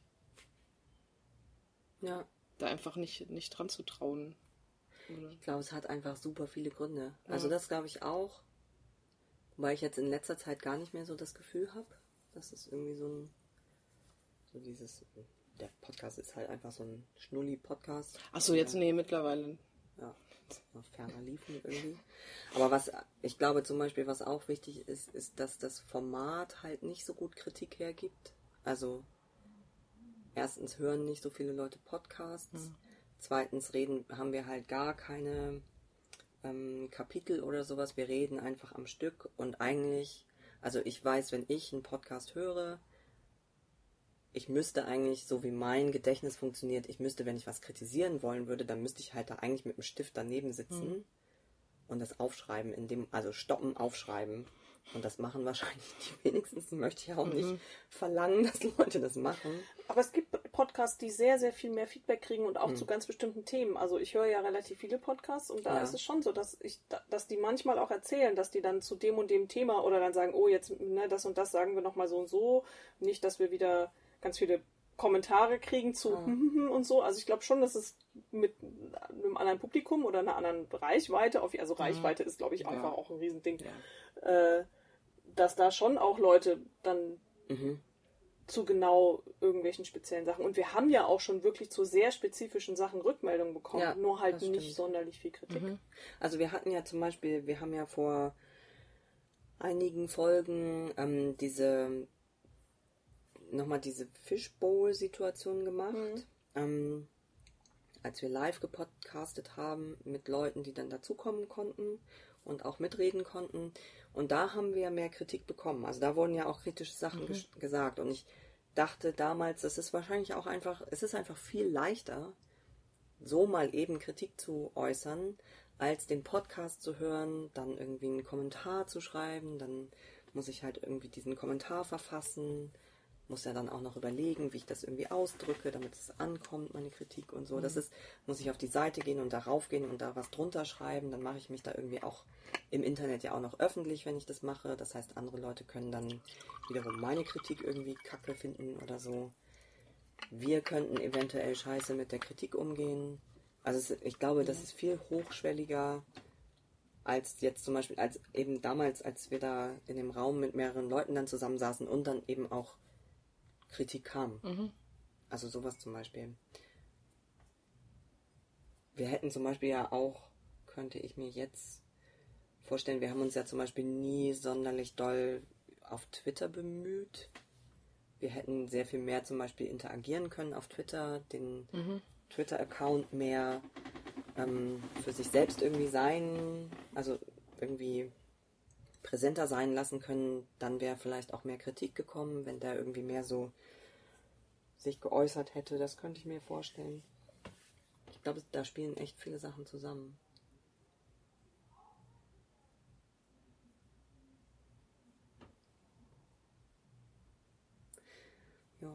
da einfach nicht dran zu trauen. Oder? Ich glaube, es hat einfach super viele Gründe. Also das glaube ich auch, wobei ich jetzt in letzter Zeit gar nicht mehr so das Gefühl habe, dass es irgendwie der Podcast ist halt einfach so ein Schnulli-Podcast. Achso, jetzt nee, mittlerweile. Ja, noch ferner liefen irgendwie. Aber ich glaube zum Beispiel, was auch wichtig ist, dass das Format halt nicht so gut Kritik hergibt. Also erstens hören nicht so viele Leute Podcasts. Zweitens haben wir halt gar keine Kapitel oder sowas. Wir reden einfach am Stück und eigentlich, also ich weiß, wenn ich einen Podcast höre, ich müsste eigentlich, so wie mein Gedächtnis funktioniert, wenn ich was kritisieren wollen würde, dann müsste ich halt da eigentlich mit dem Stift daneben sitzen und das aufschreiben, also stoppen, aufschreiben Und das machen wahrscheinlich die wenigsten. Das möchte ich auch nicht verlangen, dass Leute das machen. Aber es gibt Podcasts, die sehr, sehr viel mehr Feedback kriegen und auch zu ganz bestimmten Themen. Also ich höre ja relativ viele Podcasts und da ist es schon so, dass die manchmal auch erzählen, dass die dann zu dem und dem Thema oder dann sagen, oh, jetzt das und das sagen wir nochmal so und so. Nicht, dass wir wieder ganz viele Kommentare kriegen zu und so. Also ich glaube schon, dass es mit einem anderen Publikum oder einer anderen Reichweite, also Reichweite ist, glaube ich, einfach auch ein Riesending, dass da schon auch Leute dann zu genau irgendwelchen speziellen Sachen. Und wir haben ja auch schon wirklich zu sehr spezifischen Sachen Rückmeldungen bekommen, nur halt nicht sonderlich viel Kritik. Also wir hatten ja zum Beispiel, wir haben ja vor einigen Folgen diese Fishbowl-Situation gemacht, als wir live gepodcastet haben mit Leuten, die dann dazukommen konnten und auch mitreden konnten. Und da haben wir mehr Kritik bekommen. Also da wurden ja auch kritische Sachen gesagt. Und ich dachte damals, es ist einfach viel leichter, so mal eben Kritik zu äußern, als den Podcast zu hören, dann irgendwie einen Kommentar zu schreiben, dann muss ich halt irgendwie diesen Kommentar verfassen, muss ja dann auch noch überlegen, wie ich das irgendwie ausdrücke, damit es ankommt, meine Kritik und so. Muss ich auf die Seite gehen und darauf gehen und da was drunter schreiben, dann mache ich mich da irgendwie auch im Internet ja auch noch öffentlich, wenn ich das mache. Das heißt, andere Leute können dann wiederum meine Kritik irgendwie kacke finden oder so. Wir könnten eventuell scheiße mit der Kritik umgehen. Also ich glaube, das ist viel hochschwelliger als jetzt zum Beispiel, als eben damals, als wir da in dem Raum mit mehreren Leuten dann zusammensaßen und dann eben auch Kritik kam. Also sowas zum Beispiel. Wir hätten zum Beispiel ja auch, könnte ich mir jetzt vorstellen, wir haben uns ja zum Beispiel nie sonderlich doll auf Twitter bemüht. Wir hätten sehr viel mehr zum Beispiel interagieren können auf Twitter, den Twitter-Account mehr für sich selbst irgendwie also irgendwie präsenter sein lassen können, dann wäre vielleicht auch mehr Kritik gekommen, wenn der irgendwie mehr so sich geäußert hätte. Das könnte ich mir vorstellen. Ich glaube, da spielen echt viele Sachen zusammen. Ja.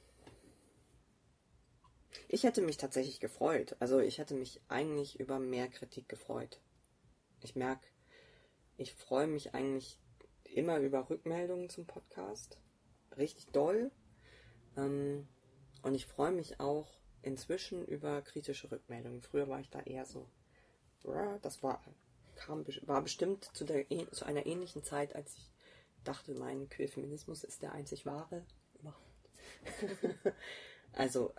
Ich hätte mich tatsächlich gefreut. Also ich hätte mich eigentlich über mehr Kritik gefreut. Ich merke, ich freue mich eigentlich immer über Rückmeldungen zum Podcast. Richtig doll. Und ich freue mich auch inzwischen über kritische Rückmeldungen. Früher war ich da eher so. Das war bestimmt zu einer ähnlichen Zeit, als ich dachte, mein Queerfeminismus ist der einzig wahre überhaupt. Also,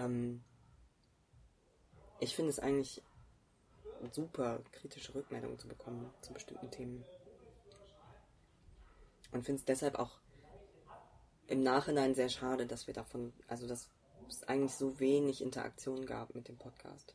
ich finde es eigentlich super, kritische Rückmeldungen zu bekommen zu bestimmten Themen. Und finde es deshalb auch im Nachhinein sehr schade, dass wir dass es eigentlich so wenig Interaktion gab mit dem Podcast.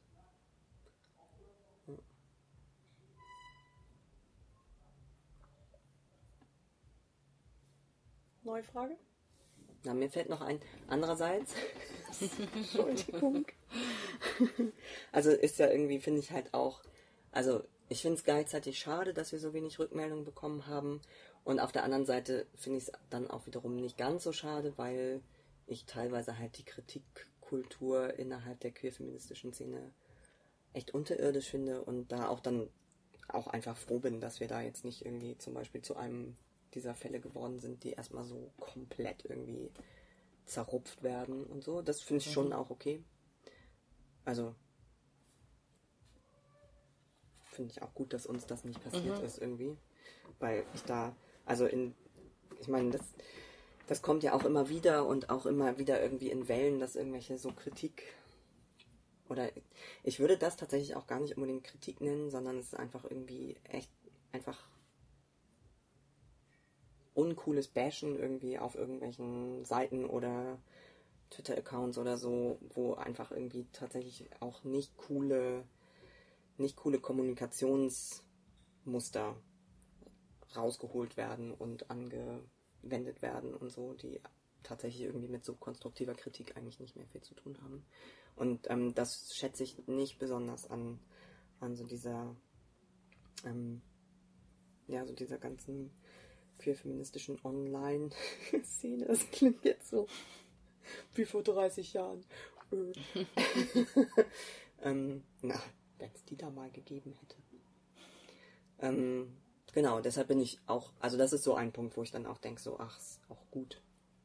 Neue Frage? Na, mir fällt noch ein, andererseits, Entschuldigung. Also ist ja irgendwie, finde ich halt auch, also ich finde es gleichzeitig schade, dass wir so wenig Rückmeldungen bekommen haben. Und auf der anderen Seite finde ich es dann auch wiederum nicht ganz so schade, weil ich teilweise halt die Kritikkultur innerhalb der queerfeministischen Szene echt unterirdisch finde und da auch dann auch einfach froh bin, dass wir da jetzt nicht irgendwie zum Beispiel zu einem dieser Fälle geworden sind, die erstmal so komplett irgendwie zerrupft werden und so. Das finde ich schon auch okay. Also finde ich auch gut, dass uns das nicht passiert ist irgendwie. Weil ich da, ich meine, das kommt ja auch immer wieder und auch immer wieder irgendwie in Wellen, dass irgendwelche so Kritik, oder ich würde das tatsächlich auch gar nicht unbedingt Kritik nennen, sondern es ist einfach irgendwie echt einfach uncooles Bashen irgendwie auf irgendwelchen Seiten oder Twitter-Accounts oder so, wo einfach irgendwie tatsächlich auch nicht coole Kommunikationsmuster rausgeholt werden und angewendet werden und so, die tatsächlich irgendwie mit so konstruktiver Kritik eigentlich nicht mehr viel zu tun haben. Und das schätze ich nicht besonders an so dieser so dieser ganzen queer-feministischen Online-Szene. Das klingt jetzt so wie vor 30 Jahren. Wenn es die da mal gegeben hätte. Genau, deshalb bin ich auch, also das ist so ein Punkt, wo ich dann auch denke, so, ach, ist auch gut.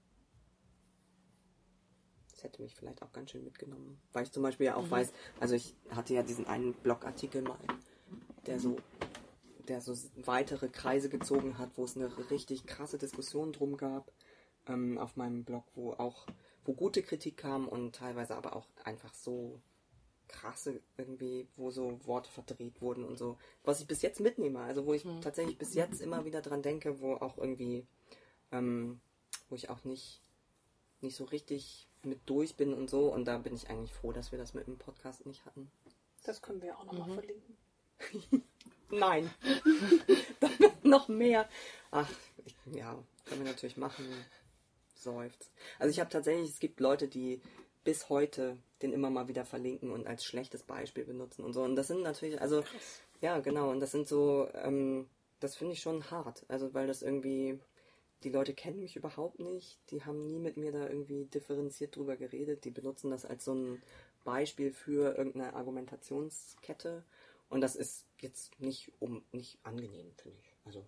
Das hätte mich vielleicht auch ganz schön mitgenommen. Weil ich zum Beispiel ja auch weiß, also ich hatte ja diesen einen Blogartikel mal, der so weitere Kreise gezogen hat, wo es eine richtig krasse Diskussion drum gab, auf meinem Blog, wo gute Kritik kam und teilweise aber auch einfach so krasse irgendwie, wo so Worte verdreht wurden und so, was ich bis jetzt mitnehme, also wo ich tatsächlich bis jetzt immer wieder dran denke, wo auch irgendwie, wo ich auch nicht so richtig mit durch bin und so, und da bin ich eigentlich froh, dass wir das mit dem Podcast nicht hatten. Das können wir auch nochmal verlinken. Nein. Noch mehr. Ach, können wir natürlich machen. Seufzt. Also ich habe tatsächlich, es gibt Leute, die bis heute den immer mal wieder verlinken und als schlechtes Beispiel benutzen und so. Und das sind natürlich, also, krass. Ja, genau, und das sind so, das finde ich schon hart. Also, weil das irgendwie, die Leute kennen mich überhaupt nicht, die haben nie mit mir da irgendwie differenziert drüber geredet, die benutzen das als so ein Beispiel für irgendeine Argumentationskette. Und das ist jetzt nicht angenehm, finde ich. Also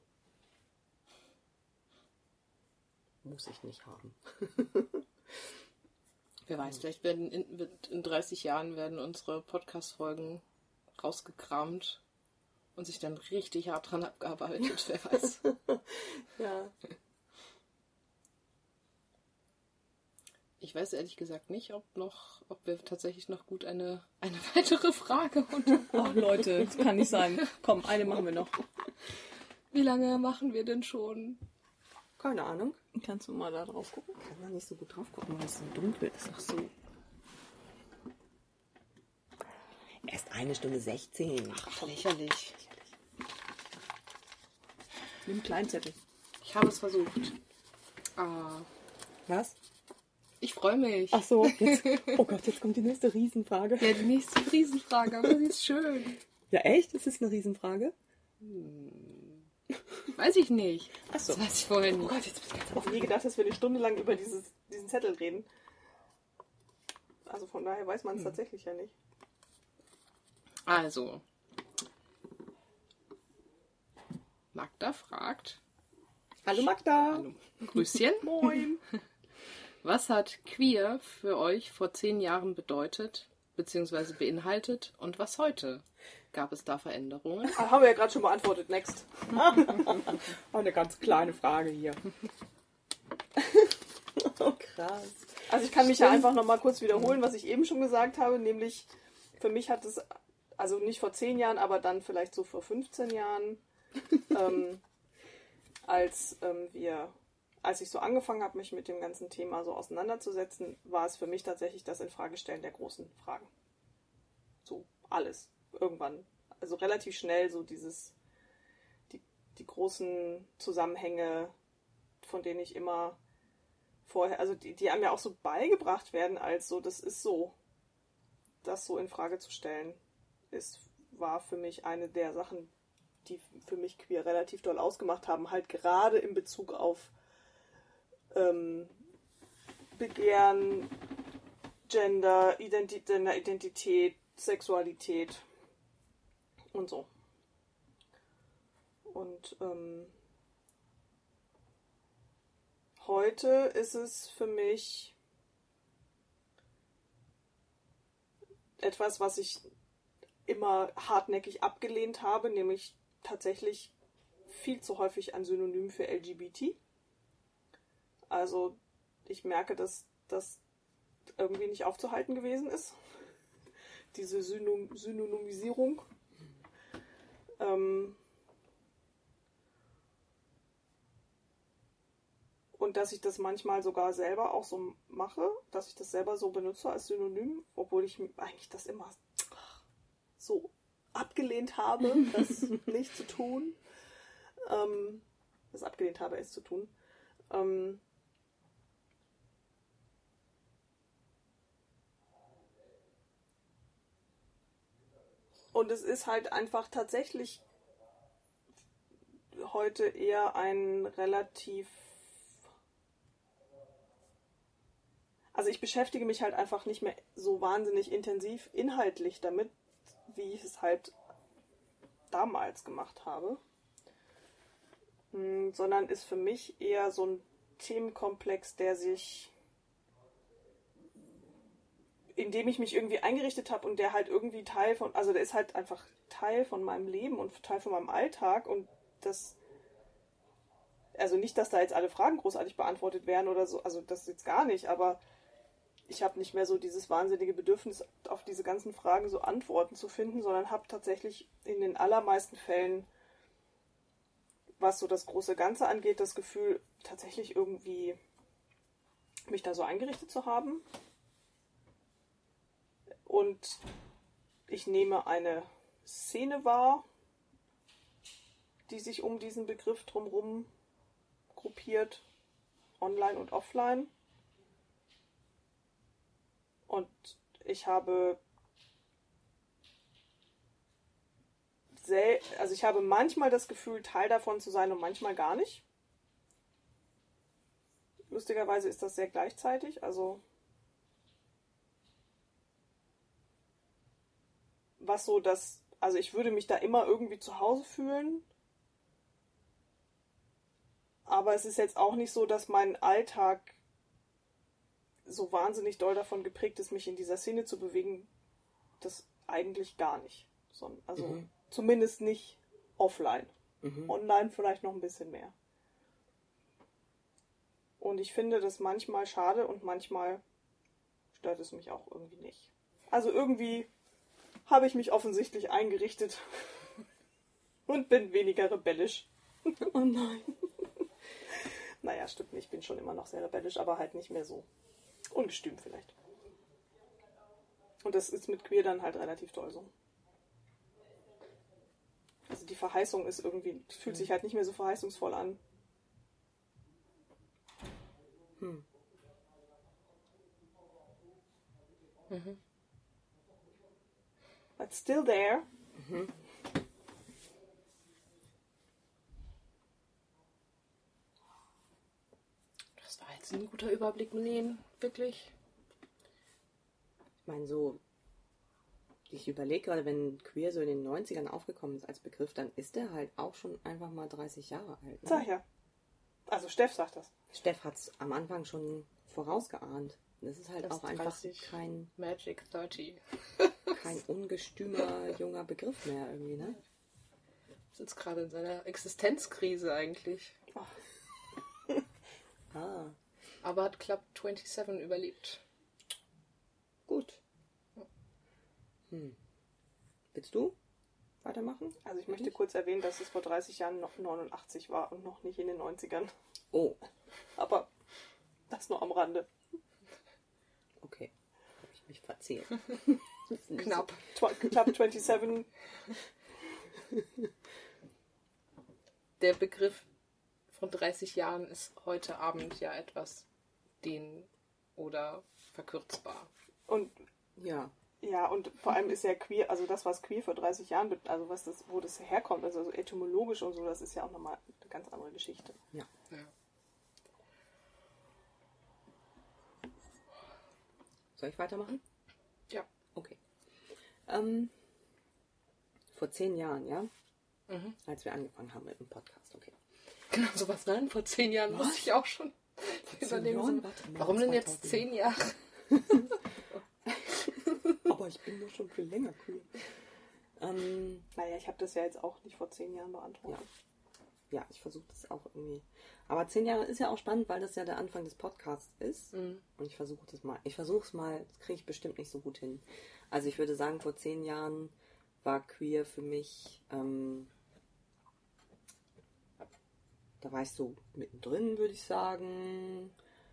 muss ich nicht haben. Wer weiß, vielleicht werden in 30 Jahren werden unsere Podcast-Folgen rausgekramt und sich dann richtig hart dran abgearbeitet, wer weiß. Ja. Ich weiß ehrlich gesagt nicht, ob wir tatsächlich noch gut eine weitere Frage unterhalten. Ach Leute, das kann nicht sein. Komm, eine machen wir noch. Wie lange machen wir denn schon? Keine Ahnung. Kannst du mal da drauf gucken? Ich kann da nicht so gut drauf gucken, weil es so dunkel ist. Ach so. Erst 1 Stunde 16. Ach, lächerlich. Nimm einen kleinen Zettel. Ich habe es versucht. Was? Ich freue mich. Ach so, jetzt, oh Gott, jetzt kommt die nächste Riesenfrage. Ja, die nächste Riesenfrage, aber die ist schön. Ja, echt? Ist das eine Riesenfrage? Weiß ich nicht. Ach so. Das weiß ich vorher nicht. Oh Gott, jetzt bin ich ganz auf nie gedacht, dass wir eine Stunde lang über diesen Zettel reden. Also von daher weiß man es tatsächlich ja nicht. Also. Magda fragt. Hallo Magda. Hallo. Grüßchen. Moin. Was hat queer für euch vor 10 Jahren bedeutet, beziehungsweise beinhaltet, und was heute? Gab es da Veränderungen? Haben wir ja gerade schon beantwortet. Next. Eine ganz kleine Frage hier. Oh, krass. Also ich kann mich ja einfach nochmal kurz wiederholen, was ich eben schon gesagt habe, nämlich für mich hat es, also nicht vor 10 Jahren, aber dann vielleicht so vor 15 Jahren, als ich so angefangen habe, mich mit dem ganzen Thema so auseinanderzusetzen, war es für mich tatsächlich das Infragestellen der großen Fragen. So, alles. Irgendwann. Also relativ schnell so die großen Zusammenhänge, von denen ich immer vorher, also die einem ja auch so beigebracht werden, als so, das ist so, das so in Frage zu stellen, war für mich eine der Sachen, die für mich queer relativ doll ausgemacht haben, halt gerade in Bezug auf Begehren, Gender, Identität, Sexualität und so. Und heute ist es für mich etwas, was ich immer hartnäckig abgelehnt habe, nämlich tatsächlich viel zu häufig ein Synonym für LGBT. Also ich merke, dass das irgendwie nicht aufzuhalten gewesen ist. Diese Synonymisierung. Und dass ich das manchmal sogar selber auch so mache, dass ich das selber so benutze als Synonym, obwohl ich eigentlich das immer so abgelehnt habe, das nicht zu tun. Das abgelehnt habe, es zu tun. Und es ist halt einfach tatsächlich heute eher ein relativ... Also ich beschäftige mich halt einfach nicht mehr so wahnsinnig intensiv inhaltlich damit, wie ich es halt damals gemacht habe. Sondern ist für mich eher so ein Themenkomplex, in dem ich mich irgendwie eingerichtet habe und der halt irgendwie der ist halt einfach Teil von meinem Leben und Teil von meinem Alltag und also nicht, dass da jetzt alle Fragen großartig beantwortet werden oder so, also das jetzt gar nicht, aber ich habe nicht mehr so dieses wahnsinnige Bedürfnis, auf diese ganzen Fragen so Antworten zu finden, sondern habe tatsächlich in den allermeisten Fällen, was so das große Ganze angeht, das Gefühl, tatsächlich irgendwie mich da so eingerichtet zu haben. Und ich nehme eine Szene wahr, die sich um diesen Begriff drumherum gruppiert, online und offline. Und ich habe manchmal das Gefühl, Teil davon zu sein und manchmal gar nicht. Lustigerweise ist das sehr gleichzeitig. Also ich würde mich da immer irgendwie zu Hause fühlen. Aber es ist jetzt auch nicht so, dass mein Alltag so wahnsinnig doll davon geprägt ist, mich in dieser Szene zu bewegen. Das eigentlich gar nicht. Zumindest nicht offline. Online vielleicht noch ein bisschen mehr. Und ich finde das manchmal schade und manchmal stört es mich auch irgendwie nicht. Also irgendwie habe ich mich offensichtlich eingerichtet und bin weniger rebellisch. Oh nein. Naja, stimmt nicht. Ich bin schon immer noch sehr rebellisch, aber halt nicht mehr so ungestüm vielleicht. Und das ist mit Queer dann halt relativ toll so. Also die Verheißung ist irgendwie, fühlt sich halt nicht mehr so verheißungsvoll an. But still there. Das war jetzt ein guter Überblick, Melene. Wirklich. Ich meine, ich überlege gerade, wenn Queer so in den 90ern aufgekommen ist als Begriff, dann ist der halt auch schon einfach mal 30 Jahre alt. Ne? Sag ja. Also Steff sagt das. Steff hat es am Anfang schon vorausgeahnt. Das ist halt Das auch einfach 30. kein Magic 30. ungestümer, junger Begriff mehr irgendwie, ne? Sitzt gerade in seiner Existenzkrise eigentlich. Aber hat Club 27 überlebt. Gut. Willst du weitermachen? Also ich möchte kurz erwähnen, dass es vor 30 Jahren noch 89 war und noch nicht in den 90ern. Oh. Aber das nur am Rande. Okay. Habe ich mich verzählt. Knapp. Club 27. Der Begriff von 30 Jahren ist heute Abend ja etwas oder verkürzbar. Und ja. Ja, und vor allem ist ja Queer, also das, was Queer vor 30 Jahren, also wo das herkommt, also etymologisch und so, das ist ja auch nochmal eine ganz andere Geschichte. Ja. Soll ich weitermachen? Ja. Okay. Vor 10 Jahren, ja? Als wir angefangen haben mit dem Podcast, okay. Genau, sowas nein, vor 10 Jahren muss ich auch schon überlegen. Warum denn jetzt 10 Jahre? Aber ich bin doch schon viel länger queer. Naja, ich habe das ja jetzt auch nicht vor 10 Jahren beantwortet. Ja, ich versuche das auch irgendwie. Aber 10 Jahre ist ja auch spannend, weil das ja der Anfang des Podcasts ist. Und ich versuche es mal. Das kriege ich bestimmt nicht so gut hin. Also ich würde sagen, vor 10 Jahren war queer für mich, da war ich so mittendrin, würde ich sagen.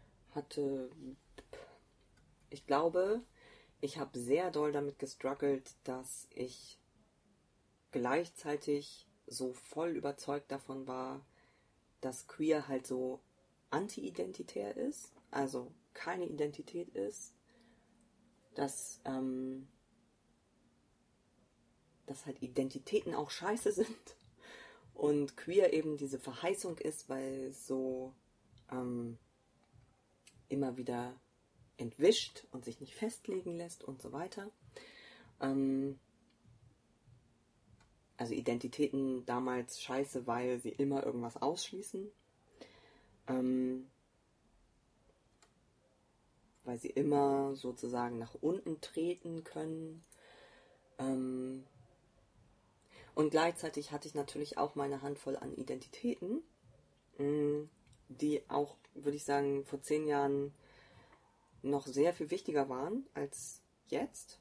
Ich glaube, ich habe sehr doll damit gestruggelt, dass ich gleichzeitig so voll überzeugt davon war, dass queer halt so anti-identitär ist, also keine Identität ist, dass halt Identitäten auch scheiße sind Und queer eben diese Verheißung ist, weil es so immer wieder entwischt und sich nicht festlegen lässt und so weiter. Also Identitäten damals scheiße, weil sie immer irgendwas ausschließen. Weil sie immer sozusagen nach unten treten können. Und gleichzeitig hatte ich natürlich auch meine Handvoll an Identitäten, die auch, würde ich sagen, vor 10 Jahren noch sehr viel wichtiger waren als jetzt.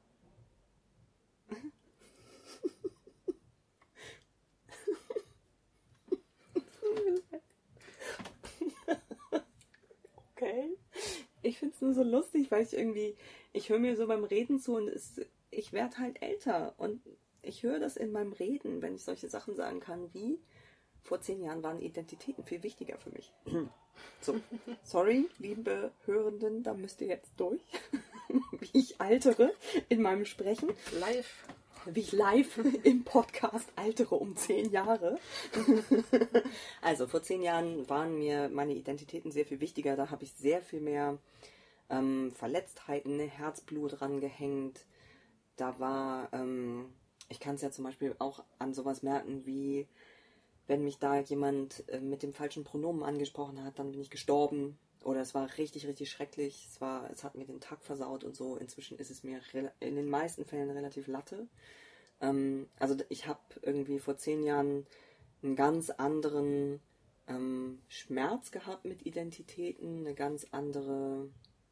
Okay. Ich finde es nur so lustig, weil ich höre mir so beim Reden zu und ich werde halt älter und ich höre das in meinem Reden, wenn ich solche Sachen sagen kann wie, vor 10 Jahren waren Identitäten viel wichtiger für mich. So, sorry, liebe Hörenden, da müsst ihr jetzt durch, wie ich altere in meinem Sprechen. Wie ich live im Podcast altere um 10 Jahre. Also vor 10 Jahren waren mir meine Identitäten sehr viel wichtiger. Da habe ich sehr viel mehr Verletztheiten, Herzblut rangehängt. Da war, ich kann es ja zum Beispiel auch an sowas merken, wie wenn mich da jemand mit dem falschen Pronomen angesprochen hat, dann bin ich gestorben. Oder es war richtig, richtig schrecklich. Es hat mir den Tag versaut und so. Inzwischen ist es mir in den meisten Fällen relativ Latte. Also ich habe irgendwie vor 10 Jahren einen ganz anderen Schmerz gehabt mit Identitäten, eine ganz andere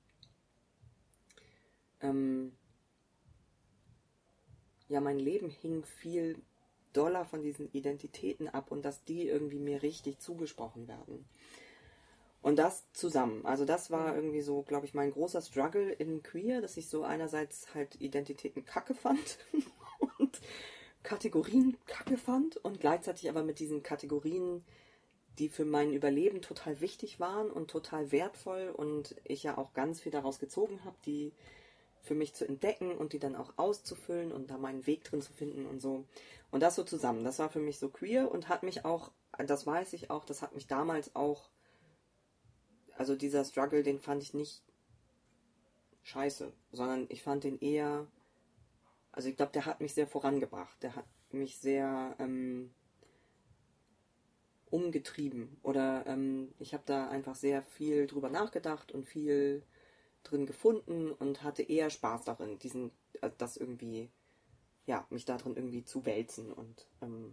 mein Leben hing viel doller von diesen Identitäten ab und dass die irgendwie mir richtig zugesprochen werden. Und das zusammen. Also das war irgendwie so, glaube ich, mein großer Struggle in Queer, dass ich so einerseits halt Identitäten kacke fand und Kategorien kacke fand und gleichzeitig aber mit diesen Kategorien, die für mein Überleben total wichtig waren und total wertvoll und ich ja auch ganz viel daraus gezogen habe, die für mich zu entdecken und die dann auch auszufüllen und da meinen Weg drin zu finden und so. Und das so zusammen, das war für mich so queer und hat mich auch, das weiß ich auch, das hat mich damals auch, also dieser Struggle, den fand ich nicht scheiße, sondern ich fand den eher, also ich glaube, der hat mich sehr vorangebracht, der hat mich sehr umgetrieben oder ich habe da einfach sehr viel drüber nachgedacht und viel drin gefunden und hatte eher Spaß darin, das irgendwie, ja, mich da drin irgendwie zu wälzen und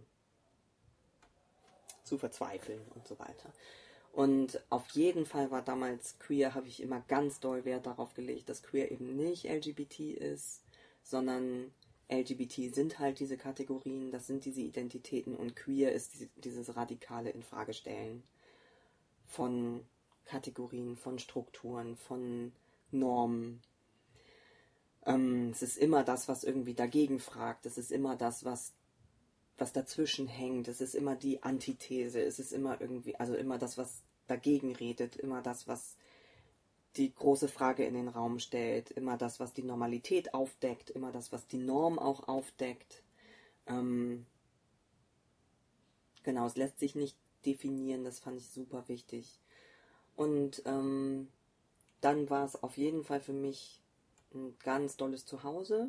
zu verzweifeln und so weiter. Und auf jeden Fall war damals Queer, habe ich immer ganz doll Wert darauf gelegt, dass Queer eben nicht LGBT ist, sondern LGBT sind halt diese Kategorien, das sind diese Identitäten und Queer ist dieses radikale Infragestellen von Kategorien, von Strukturen, von Normen. Es ist immer das, was irgendwie dagegen fragt. Es ist immer das, was dazwischen hängt. Es ist immer die Antithese. Es ist immer irgendwie, also immer das, was dagegen redet. Immer das, was die große Frage in den Raum stellt. Immer das, was die Normalität aufdeckt. Immer das, was die Norm auch aufdeckt. Genau, es lässt sich nicht definieren. Das fand ich super wichtig. Und dann war es auf jeden Fall für mich ein ganz dolles Zuhause.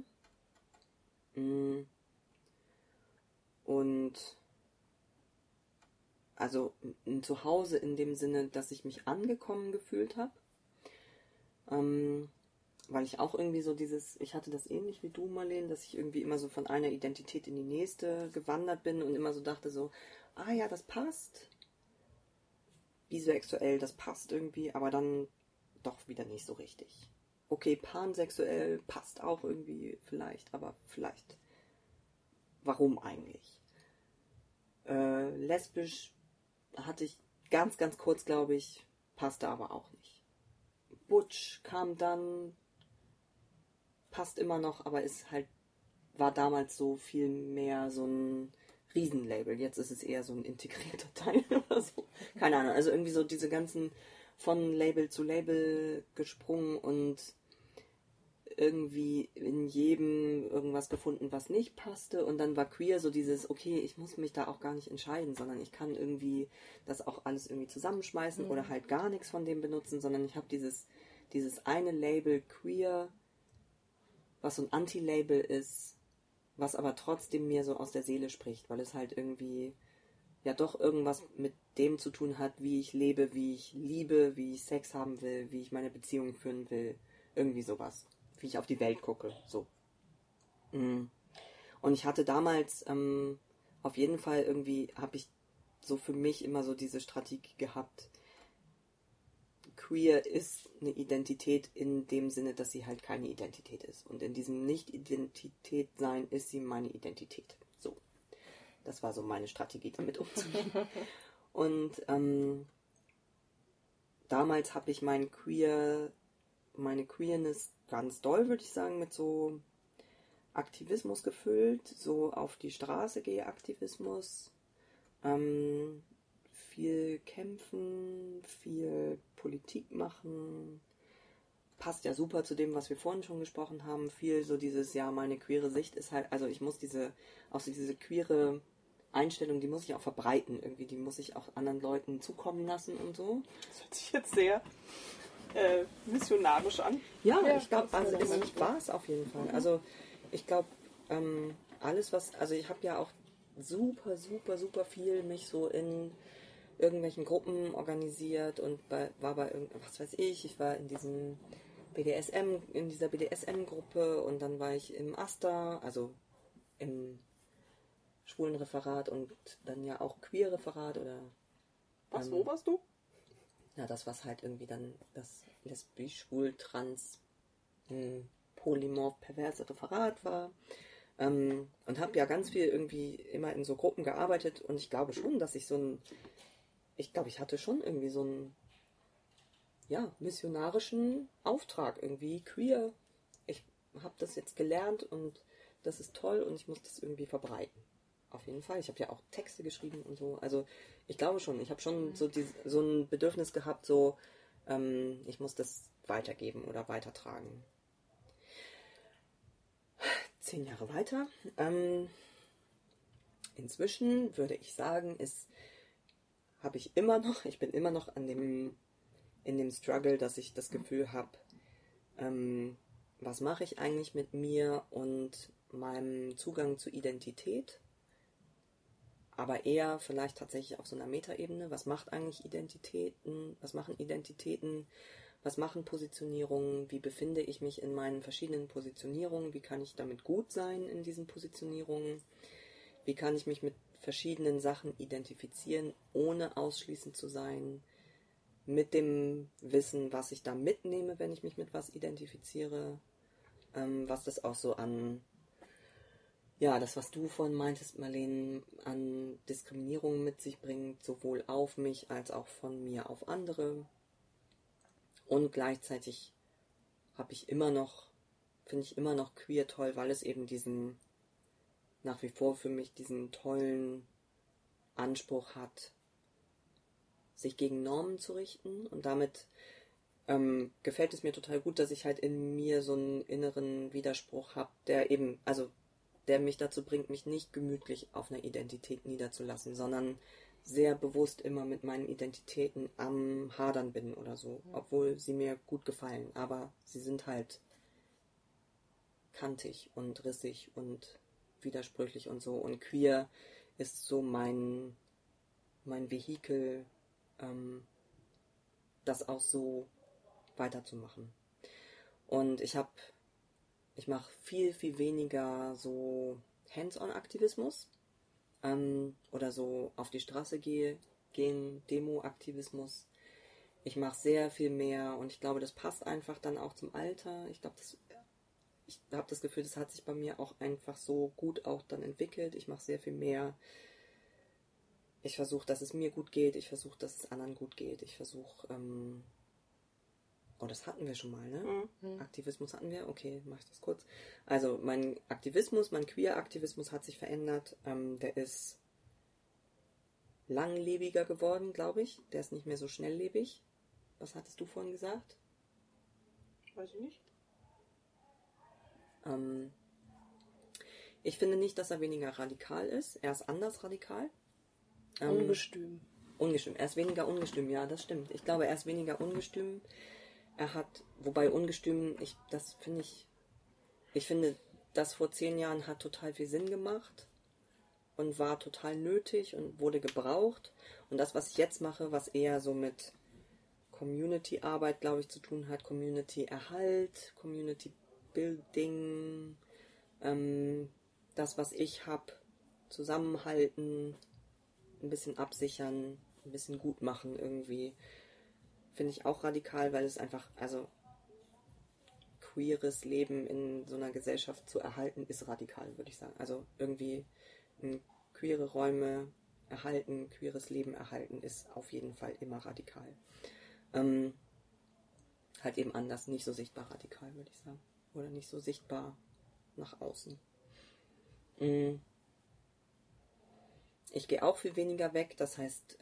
Und also ein Zuhause in dem Sinne, dass ich mich angekommen gefühlt habe. Weil ich auch irgendwie so ich hatte das ähnlich wie du, Marlene, dass ich irgendwie immer so von einer Identität in die nächste gewandert bin und immer so dachte so, ah ja, das passt. Bisexuell, das passt irgendwie, aber dann doch wieder nicht so richtig. Okay, pansexuell passt auch irgendwie vielleicht, aber vielleicht. Warum eigentlich? Lesbisch hatte ich ganz, ganz kurz, glaube ich, passte aber auch nicht. Butch kam dann, passt immer noch, aber war damals so viel mehr so ein Riesenlabel. Jetzt ist es eher so ein integrierter Teil oder so. Keine Ahnung, also irgendwie so diese ganzen von Label zu Label gesprungen und irgendwie in jedem irgendwas gefunden, was nicht passte. Und dann war queer so dieses, okay, ich muss mich da auch gar nicht entscheiden, sondern ich kann irgendwie das auch alles irgendwie zusammenschmeißen oder halt gar nichts von dem benutzen, sondern ich habe dieses eine Label queer, was so ein Anti-Label ist, was aber trotzdem mir so aus der Seele spricht, weil es halt irgendwie ja doch irgendwas mit dem zu tun hat, wie ich lebe, wie ich liebe, wie ich Sex haben will, wie ich meine Beziehung führen will. Irgendwie sowas. Wie ich auf die Welt gucke. So. Und ich hatte damals auf jeden Fall irgendwie, habe ich so für mich immer so diese Strategie gehabt. Queer ist eine Identität in dem Sinne, dass sie halt keine Identität ist. Und in diesem Nicht-Identität-Sein ist sie meine Identität. So. Das war so meine Strategie, damit umzugehen. Und damals habe ich meine Queerness ganz doll, würde ich sagen, mit so Aktivismus gefüllt, so auf die Straße gehe Aktivismus, viel kämpfen, viel Politik machen, passt ja super zu dem, was wir vorhin schon gesprochen haben, viel so dieses, ja, meine queere Sicht ist halt, also ich muss diese queere Einstellung, die muss ich auch verbreiten irgendwie, die muss ich auch anderen Leuten zukommen lassen und so. Das hört sich jetzt sehr missionarisch an. Ja, ich glaube, also es war es auf jeden Fall. Also ich glaube, alles was, also ich habe ja auch super, super, super viel mich so in irgendwelchen Gruppen organisiert und war bei was weiß ich war in dieser BDSM-Gruppe und dann war ich im AStA, also im Schwulenreferat und dann ja auch Queer-Referat oder Wo warst du? Ja, das was halt irgendwie dann das lesbisch, schwul, trans, polymorph, perverse Referat war. Und habe ja ganz viel irgendwie immer in so Gruppen gearbeitet und ich glaube schon, dass ich ich hatte schon irgendwie so einen, ja, missionarischen Auftrag irgendwie, queer. Ich habe das jetzt gelernt und das ist toll und ich muss das irgendwie verbreiten. Auf jeden Fall. Ich habe ja auch Texte geschrieben und so. Also ich glaube schon, ich habe schon so ein Bedürfnis gehabt, so ich muss das weitergeben oder weitertragen. 10 Jahre weiter. Inzwischen würde ich sagen, ich bin immer noch in dem Struggle, dass ich das Gefühl habe, was mache ich eigentlich mit mir und meinem Zugang zur Identität? Aber eher vielleicht tatsächlich auf so einer Metaebene. Was macht eigentlich Identitäten? Was machen Identitäten? Was machen Positionierungen? Wie befinde ich mich in meinen verschiedenen Positionierungen? Wie kann ich damit gut sein in diesen Positionierungen? Wie kann ich mich mit verschiedenen Sachen identifizieren, ohne ausschließend zu sein? Mit dem Wissen, was ich da mitnehme, wenn ich mich mit was identifiziere. Was das auch so an, ja, das, was du vorhin meintest, Marlene, an Diskriminierung mit sich bringt, sowohl auf mich als auch von mir auf andere. Und gleichzeitig finde ich immer noch queer toll, weil es eben nach wie vor für mich diesen tollen Anspruch hat, sich gegen Normen zu richten. Und damit gefällt es mir total gut, dass ich halt in mir so einen inneren Widerspruch habe, der mich dazu bringt, mich nicht gemütlich auf einer Identität niederzulassen, sondern sehr bewusst immer mit meinen Identitäten am Hadern bin oder so, obwohl sie mir gut gefallen, aber sie sind halt kantig und rissig und widersprüchlich und so, und queer ist so mein Vehikel, das auch so weiterzumachen. Und ich mache viel, viel weniger so Hands-on-Aktivismus oder so auf die Straße gehen, Demo-Aktivismus. Ich mache sehr viel mehr und ich glaube, das passt einfach dann auch zum Alter. Ich habe das Gefühl, das hat sich bei mir auch einfach so gut auch dann entwickelt. Ich mache sehr viel mehr. Ich versuche, dass es mir gut geht. Ich versuche, dass es anderen gut geht. Ich versuche, das hatten wir schon mal, ne? Mhm. Aktivismus hatten wir. Okay, mache ich das kurz. Also mein Queer-Aktivismus hat sich verändert. Der ist langlebiger geworden, glaube ich. Der ist nicht mehr so schnelllebig. Was hattest du vorhin gesagt? Weiß ich nicht. Ähm, Ich finde nicht, dass er weniger radikal ist. Er ist anders radikal. Ungestüm. Ungestüm. Er ist weniger ungestüm, ja, das stimmt. Ich glaube, er ist weniger ungestüm. Er hat, wobei ungestüm, ich finde, das vor 10 Jahren hat total viel Sinn gemacht und war total nötig und wurde gebraucht. Und das, was ich jetzt mache, was eher so mit Community-Arbeit, glaube ich, zu tun hat, Community-Erhalt, Community-Building, das, was ich habe, zusammenhalten, ein bisschen absichern, ein bisschen gut machen irgendwie, finde ich auch radikal, weil es einfach, also queeres Leben in so einer Gesellschaft zu erhalten, ist radikal, würde ich sagen. Also irgendwie queere Räume erhalten, queeres Leben erhalten, ist auf jeden Fall immer radikal. Halt eben anders, nicht so sichtbar radikal, würde ich sagen. Oder nicht so sichtbar nach außen. Ich gehe auch viel weniger weg, das heißt,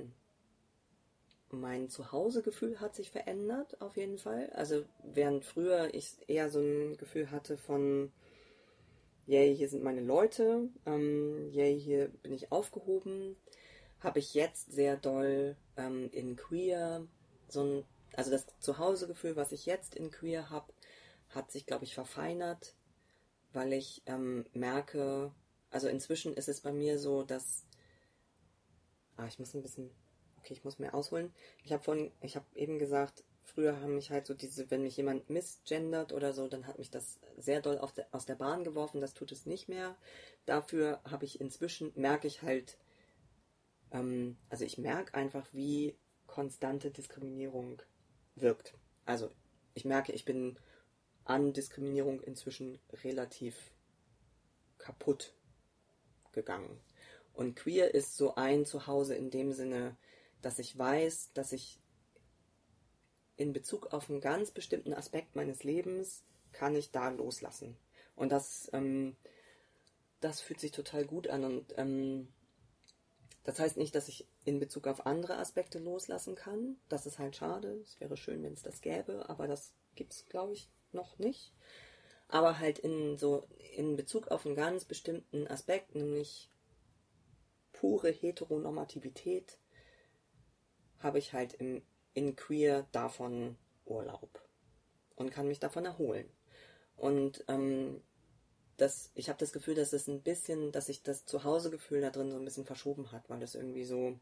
mein Zuhausegefühl hat sich verändert, auf jeden Fall. Also während früher ich eher so ein Gefühl hatte von, yay, hier sind meine Leute, yay, hier bin ich aufgehoben, habe ich jetzt sehr doll in Queer also das Zuhausegefühl, was ich jetzt in Queer habe, hat sich, glaube ich, verfeinert, weil ich merke, also inzwischen ist es bei mir so, dass ich muss mehr ausholen. Ich habe eben gesagt, früher haben mich halt so wenn mich jemand misgendert oder so, dann hat mich das sehr doll aus der Bahn geworfen, das tut es nicht mehr. Dafür merke ich halt, also ich merke einfach, wie konstante Diskriminierung wirkt. Also ich merke, ich bin an Diskriminierung inzwischen relativ kaputt gegangen. Und queer ist so ein Zuhause in dem Sinne, dass ich weiß, dass ich in Bezug auf einen ganz bestimmten Aspekt meines Lebens kann ich da loslassen. Und das fühlt sich total gut an. Und das heißt nicht, dass ich in Bezug auf andere Aspekte loslassen kann. Das ist halt schade. Es wäre schön, wenn es das gäbe, aber das gibt es, glaube ich, noch nicht. Aber halt in Bezug auf einen ganz bestimmten Aspekt, nämlich pure Heteronormativität, habe ich halt in Queer davon Urlaub und kann mich davon erholen. Und ich habe das Gefühl, dass dass sich das Zuhausegefühl da drin so ein bisschen verschoben hat, weil das irgendwie so,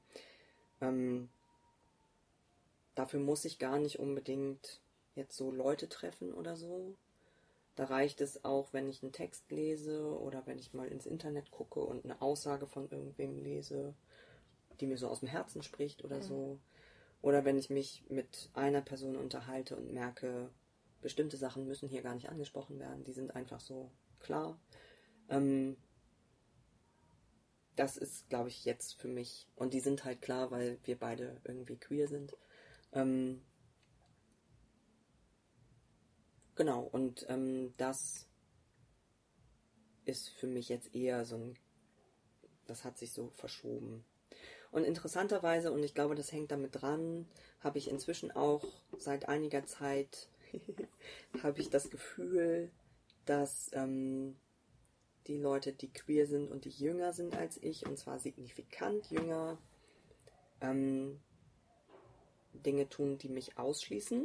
dafür muss ich gar nicht unbedingt jetzt so Leute treffen oder so. Da reicht es auch, wenn ich einen Text lese oder wenn ich mal ins Internet gucke und eine Aussage von irgendwem lese, die mir so aus dem Herzen spricht oder so. Oder wenn ich mich mit einer Person unterhalte und merke, bestimmte Sachen müssen hier gar nicht angesprochen werden, die sind einfach so klar. Das ist, glaube ich, jetzt für mich, und die sind halt klar, weil wir beide irgendwie queer sind. Genau, und das ist für mich jetzt eher das hat sich so verschoben. Und interessanterweise, und ich glaube, das hängt damit dran, habe ich inzwischen auch seit einiger Zeit habe ich das Gefühl, dass die Leute, die queer sind und die jünger sind als ich, und zwar signifikant jünger, Dinge tun, die mich ausschließen,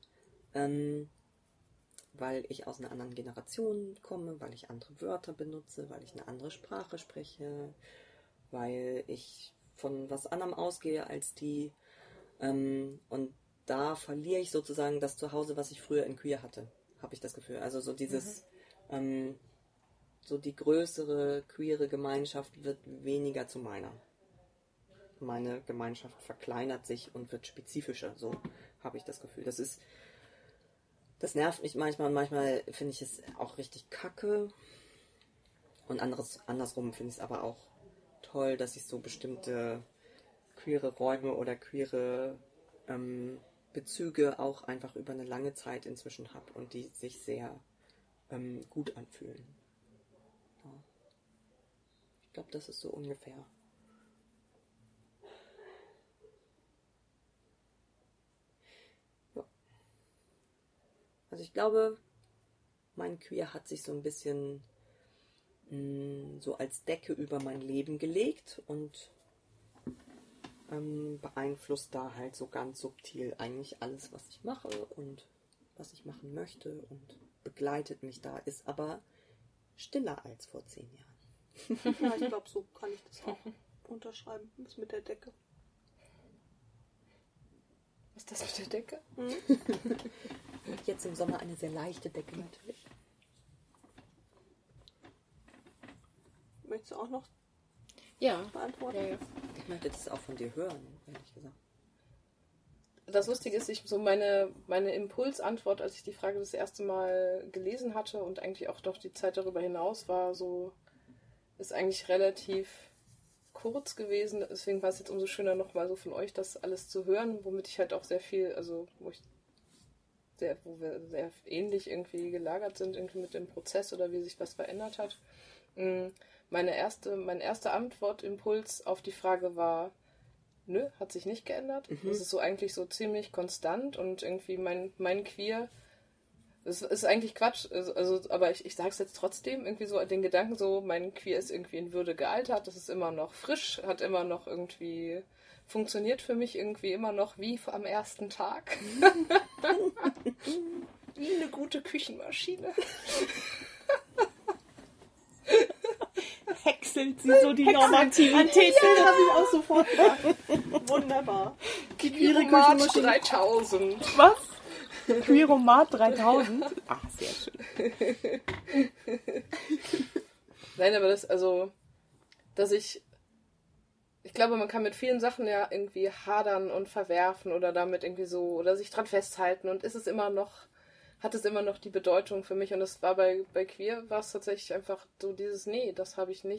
weil ich aus einer anderen Generation komme, weil ich andere Wörter benutze, weil ich eine andere Sprache spreche, weil ich von was anderem ausgehe als die. Und da verliere ich sozusagen das Zuhause, was ich früher in Queer hatte, habe ich das Gefühl. Also so dieses, so die größere queere Gemeinschaft wird weniger zu meiner. Meine Gemeinschaft verkleinert sich und wird spezifischer, so habe ich das Gefühl. Das nervt mich manchmal und manchmal finde ich es auch richtig kacke. Und andersrum finde ich es aber auch toll, dass ich so bestimmte queere Räume oder queere Bezüge auch einfach über eine lange Zeit inzwischen habe und die sich sehr gut anfühlen. Ja. Ich glaube, das ist so ungefähr. Ja. Also ich glaube, mein Queer hat sich so ein bisschen so als Decke über mein Leben gelegt und beeinflusst da halt so ganz subtil eigentlich alles, was ich mache und was ich machen möchte und begleitet mich da, ist aber stiller als vor 10 Jahren. Ja, ich glaube, so kann ich das auch unterschreiben. Das mit der Decke. Was ist das mit der Decke? Und jetzt im Sommer eine sehr leichte Decke natürlich. Möchtest du auch noch beantworten? Ja. Ich möchte das auch von dir hören, ehrlich gesagt. Das Lustige ist, meine Impulsantwort, als ich die Frage das erste Mal gelesen hatte und eigentlich auch doch die Zeit darüber hinaus war, so ist eigentlich relativ kurz gewesen. Deswegen war es jetzt umso schöner, nochmal so von euch das alles zu hören, womit ich halt auch sehr viel, also wo wir sehr ähnlich irgendwie gelagert sind, irgendwie mit dem Prozess oder wie sich was verändert hat. Mein erster Antwortimpuls auf die Frage war, nö, hat sich nicht geändert. Das ist so eigentlich so ziemlich konstant und irgendwie mein Queer, das ist eigentlich Quatsch, aber ich sage es jetzt trotzdem, irgendwie so den Gedanken so, mein Queer ist irgendwie in Würde gealtert, das ist immer noch frisch, hat immer noch irgendwie, funktioniert für mich irgendwie immer noch wie am ersten Tag. Wie eine gute Küchenmaschine. Häckselt sie so die Normativität. Ja. Habe ich auch sofort gedacht. Wunderbar. Queeromat 3000. Was? Queeromat 3000? Ach, sehr schön. Nein, aber ich glaube, man kann mit vielen Sachen ja irgendwie hadern und verwerfen oder damit irgendwie so, oder sich dran festhalten und hat es immer noch die Bedeutung für mich. Und es war bei Queer war es tatsächlich einfach so dieses, nee, das habe ich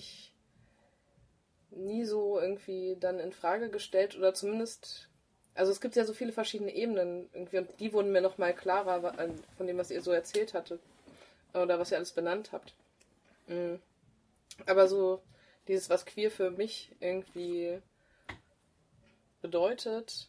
nie so irgendwie dann in Frage gestellt oder zumindest, also es gibt ja so viele verschiedene Ebenen irgendwie und die wurden mir nochmal klarer von dem, was ihr so erzählt hattet oder was ihr alles benannt habt. Aber so dieses, was Queer für mich irgendwie bedeutet,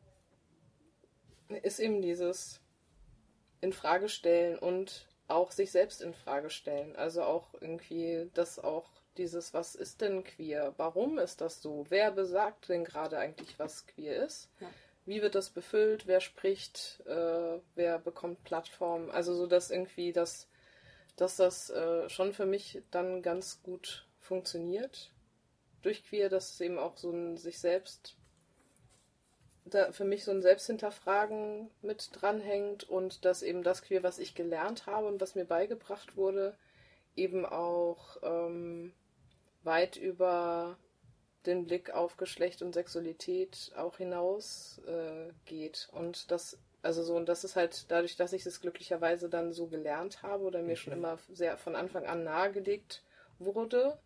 ist eben dieses in Frage stellen und auch sich selbst in Frage stellen. Also auch irgendwie dieses, was ist denn queer? Warum ist das so? Wer besagt denn gerade eigentlich, was queer ist? Ja. Wie wird das befüllt? Wer spricht? Wer bekommt Plattformen? Also so, dass irgendwie dass das schon für mich dann ganz gut funktioniert durch Queer, dass es eben auch so ein sich selbst da für mich so ein Selbsthinterfragen mit dranhängt und dass eben das Queer, was ich gelernt habe und was mir beigebracht wurde, eben auch weit über den Blick auf Geschlecht und Sexualität auch hinaus geht. Und das ist halt dadurch, dass ich es glücklicherweise dann so gelernt habe oder mir schon immer sehr von Anfang an nahegelegt wurde,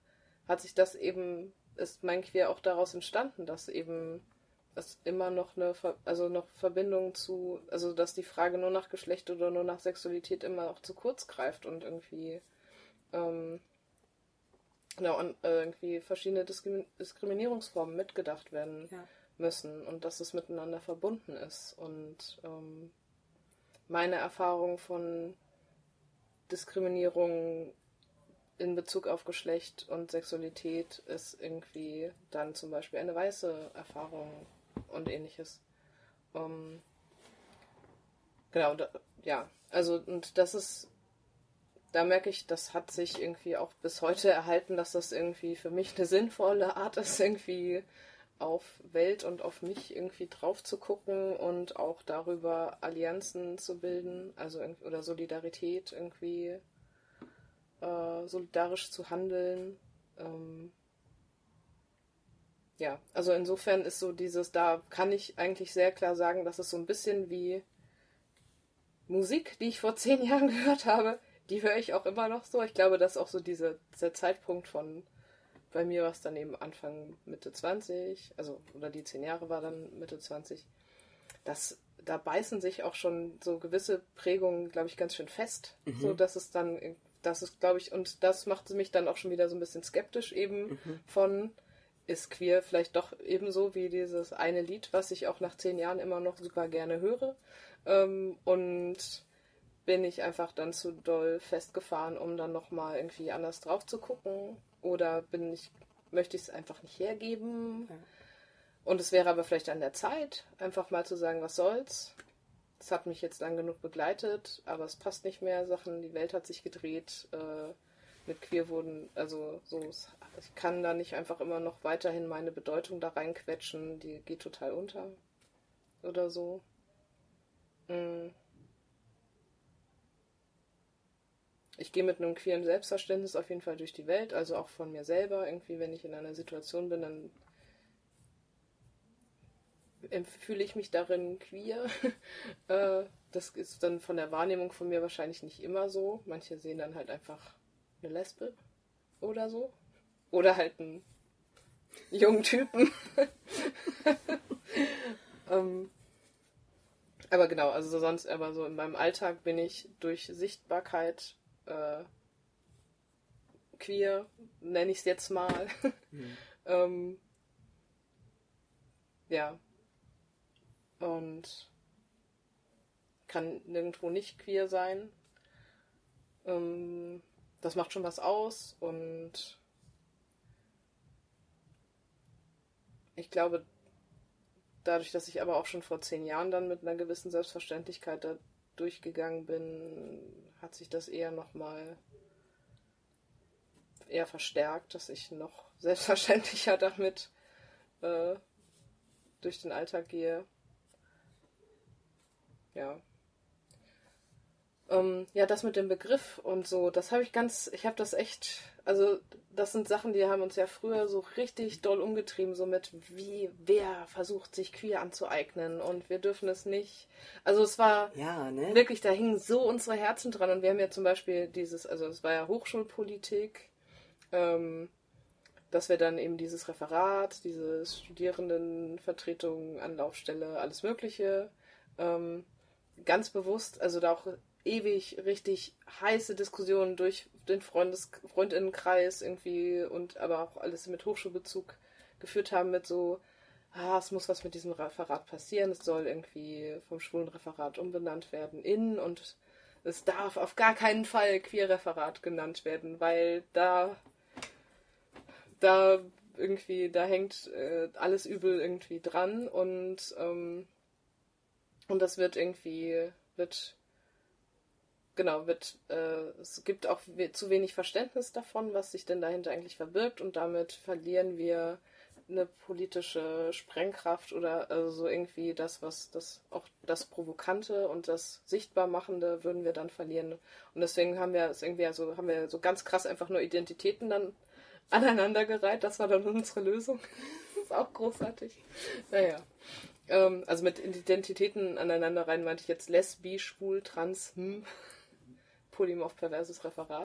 ist mein Queer auch daraus entstanden, dass eben es immer noch noch Verbindung dass die Frage nur nach Geschlecht oder nur nach Sexualität immer auch zu kurz greift und irgendwie irgendwie verschiedene Diskriminierungsformen mitgedacht werden müssen und dass es miteinander verbunden ist. Und meine Erfahrung von Diskriminierung in Bezug auf Geschlecht und Sexualität ist irgendwie dann zum Beispiel eine weiße Erfahrung und ähnliches. Genau, und das ist, da merke ich, das hat sich irgendwie auch bis heute erhalten, dass das irgendwie für mich eine sinnvolle Art ist, irgendwie auf Welt und auf mich irgendwie drauf zu gucken und auch darüber Allianzen zu bilden, oder Solidarität irgendwie solidarisch zu handeln. Also insofern ist so da kann ich eigentlich sehr klar sagen, dass es so ein bisschen wie Musik, die ich vor 10 Jahren gehört habe, die höre ich auch immer noch so. Ich glaube, dass auch so dieser Zeitpunkt von, bei mir war es dann eben Anfang, Mitte 20, oder die 10 Jahre war dann Mitte 20, da beißen sich auch schon so gewisse Prägungen, glaube ich, ganz schön fest. So, dass es dann, glaube ich, und das macht mich dann auch schon wieder so ein bisschen skeptisch eben von, ist Queer vielleicht doch ebenso wie dieses eine Lied, was ich auch nach 10 Jahren immer noch super gerne höre. Und bin ich einfach dann zu doll festgefahren, um dann nochmal irgendwie anders drauf zu gucken. Oder möchte ich es einfach nicht hergeben. Ja. Und es wäre aber vielleicht an der Zeit, einfach mal zu sagen, was soll's. Das hat mich jetzt lang genug begleitet, aber es passt nicht mehr. Die Welt hat sich gedreht. Mit queer wurden, also so, ich kann da nicht einfach immer noch weiterhin meine Bedeutung da reinquetschen. Die geht total unter. Oder so. Ich gehe mit einem queeren Selbstverständnis auf jeden Fall durch die Welt, also auch von mir selber. Irgendwie, wenn ich in einer Situation bin, dann fühle ich mich darin queer. Das ist dann von der Wahrnehmung von mir wahrscheinlich nicht immer so. Manche sehen dann halt einfach eine Lesbe oder so. Oder halt einen jungen Typen. Aber genau, also sonst, aber so in meinem Alltag bin ich durch Sichtbarkeit queer, nenne ich es jetzt mal. Ja. Und kann nirgendwo nicht queer sein. Das macht schon was aus und ich glaube, dadurch, dass ich aber auch schon vor 10 Jahren dann mit einer gewissen Selbstverständlichkeit da durchgegangen bin, hat sich das eher nochmal eher verstärkt, dass ich noch selbstverständlicher damit durch den Alltag gehe. Ja. Ja, das mit dem Begriff und so, das habe ich das echt, also das sind Sachen, die haben uns ja früher so richtig doll umgetrieben, so mit wer versucht sich queer anzueignen und wir dürfen es nicht. Also es war wirklich, da hingen so unsere Herzen dran und wir haben ja zum Beispiel es war ja Hochschulpolitik, dass wir dann eben dieses Referat, diese Studierendenvertretung, Anlaufstelle, alles Mögliche, ganz bewusst, also da auch ewig richtig heiße Diskussionen durch den Freundinnenkreis irgendwie und aber auch alles mit Hochschulbezug geführt haben mit so, es muss was mit diesem Referat passieren, es soll irgendwie vom Schwulenreferat umbenannt werden und es darf auf gar keinen Fall Queerreferat genannt werden, weil da irgendwie, da hängt alles übel irgendwie dran und das es gibt auch zu wenig Verständnis davon, was sich denn dahinter eigentlich verbirgt und damit verlieren wir eine politische Sprengkraft oder also so irgendwie auch das Provokante und das Sichtbarmachende würden wir dann verlieren. Und deswegen haben wir so ganz krass einfach nur Identitäten dann aneinandergereiht. Das war dann unsere Lösung. Das ist auch großartig. Naja. Also mit Identitäten aneinander rein meinte ich jetzt lesbi, schwul, trans, polymorph, perverses Referat.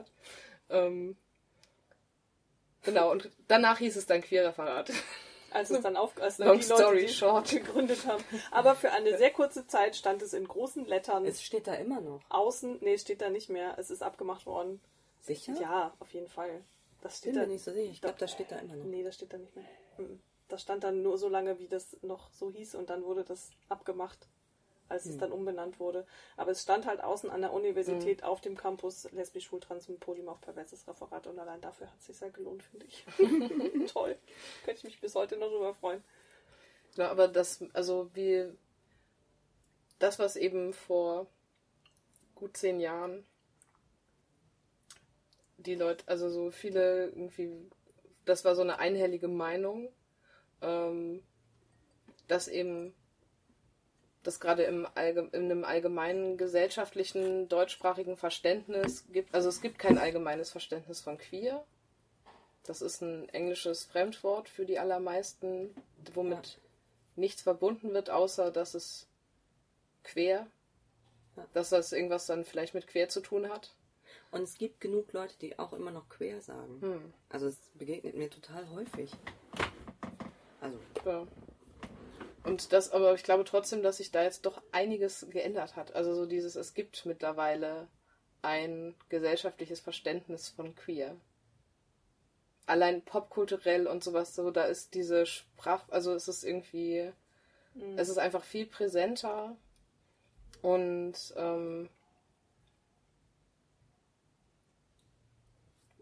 Genau, und danach hieß es dann Queerreferat. Als es dann Long die story Leute, short, gegründet haben. Aber für eine sehr kurze Zeit stand es in großen Lettern. Es steht da immer noch. Außen, nee, steht da nicht mehr. Es ist abgemacht worden. Sicher? Ja, auf jeden Fall. Das steht Bin da mir nicht so sicher. Ich glaube, das steht da immer noch. Nee, das steht da nicht mehr. Das stand dann nur so lange, wie das noch so hieß und dann wurde das abgemacht, als es dann umbenannt wurde. Aber es stand halt außen an der Universität auf dem Campus lesbisch, schwul, trans und polymorph, perverses Referat und allein dafür hat es sich sehr gelohnt, finde ich. Toll. Könnte ich mich bis heute noch drüber freuen. Ja, aber das was eben vor gut 10 Jahren die Leute, also so viele irgendwie, das war so eine einhellige Meinung, dass eben das gerade in einem allgemeinen gesellschaftlichen deutschsprachigen Verständnis gibt, also es gibt kein allgemeines Verständnis von queer. Das ist ein englisches Fremdwort für die allermeisten, womit nichts verbunden wird, außer dass es dass das irgendwas dann vielleicht mit queer zu tun hat. Und es gibt genug Leute, die auch immer noch queer sagen. Also es begegnet mir total häufig. Also. Ja. Aber ich glaube trotzdem, dass sich da jetzt doch einiges geändert hat. Also so es gibt mittlerweile ein gesellschaftliches Verständnis von queer. Allein popkulturell und sowas, so, da ist diese also es ist irgendwie, es ist einfach viel präsenter und